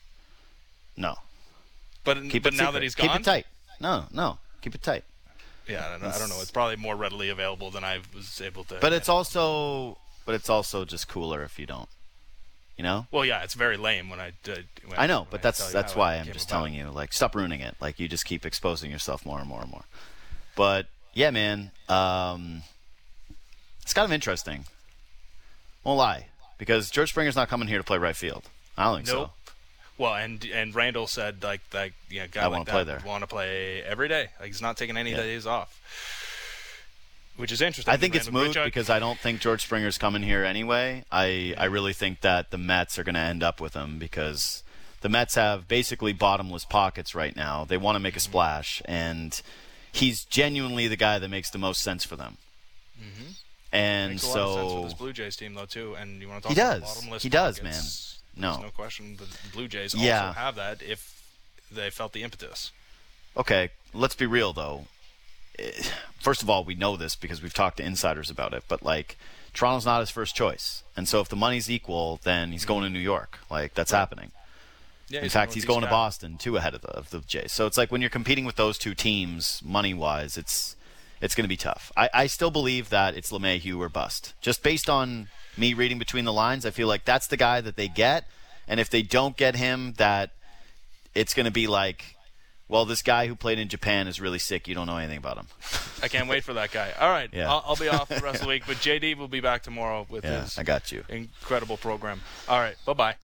[SPEAKER 2] No.
[SPEAKER 6] But,
[SPEAKER 2] Keep
[SPEAKER 6] but
[SPEAKER 2] it
[SPEAKER 6] now
[SPEAKER 2] secret.
[SPEAKER 6] that he's gone?
[SPEAKER 2] Keep it tight. No, no. Keep it tight.
[SPEAKER 6] Yeah, I don't know. I don't know. It's probably more readily available than I was able to.
[SPEAKER 2] But it's also, but it's also just cooler if you don't. You know?
[SPEAKER 6] Well, yeah, it's very lame when I did. When
[SPEAKER 2] I know,
[SPEAKER 6] when
[SPEAKER 2] but
[SPEAKER 6] I
[SPEAKER 2] that's that's why I'm just
[SPEAKER 6] about.
[SPEAKER 2] telling you, like, stop ruining it. Like, you just keep exposing yourself more and more and more. But yeah, man. Um, It's kind of interesting. Won't lie. Because George Springer's not coming here to play right field. I don't think
[SPEAKER 6] nope.
[SPEAKER 2] so.
[SPEAKER 6] Well, and and Randall said, like, that, yeah, guy
[SPEAKER 2] I
[SPEAKER 6] like
[SPEAKER 2] wanna
[SPEAKER 6] that
[SPEAKER 2] play there.
[SPEAKER 6] would want to play every day. Like, he's not taking any
[SPEAKER 2] Yeah.
[SPEAKER 6] days off. which is interesting.
[SPEAKER 2] I think it's
[SPEAKER 6] Randall
[SPEAKER 2] moot
[SPEAKER 6] Grichuk-
[SPEAKER 2] because I don't think George Springer's coming here anyway. I, I really think that the Mets are going to end up with him because the Mets have basically bottomless pockets right now. They want to make a splash, and he's genuinely the guy that makes the most sense for them.
[SPEAKER 6] Mm-hmm.
[SPEAKER 2] And
[SPEAKER 6] Makes a
[SPEAKER 2] so
[SPEAKER 6] lot of sense with this Blue Jays team, though, too. And you want to talk
[SPEAKER 2] He
[SPEAKER 6] about
[SPEAKER 2] does.
[SPEAKER 6] bottomless
[SPEAKER 2] He does,
[SPEAKER 6] pockets,
[SPEAKER 2] man. No.
[SPEAKER 6] There's no question the Blue Jays
[SPEAKER 2] Yeah.
[SPEAKER 6] also have that if they felt the impetus.
[SPEAKER 2] Okay, let's be real, though. First of all, we know this because we've talked to insiders about it, but, like, Toronto's not his first choice. And so if the money's equal, then he's going to New York. Like, that's happening.
[SPEAKER 6] Yeah,
[SPEAKER 2] In fact, he's going to
[SPEAKER 6] guy.
[SPEAKER 2] Boston, too, ahead of the, of the Jays. So it's like when you're competing with those two teams, money-wise, it's it's going to be tough. I, I still believe that it's LeMahieu or bust. Just based on me reading between the lines, I feel like that's the guy that they get. And if they don't get him, that it's going to be like, well, this guy who played in Japan is really sick. You don't know anything about him.
[SPEAKER 6] I can't wait for that guy. All right,
[SPEAKER 2] Yeah.
[SPEAKER 6] I'll, I'll be off the rest of the week, but J D will be back tomorrow with
[SPEAKER 2] Yeah,
[SPEAKER 6] his
[SPEAKER 2] I got you.
[SPEAKER 6] incredible program. All right, bye-bye.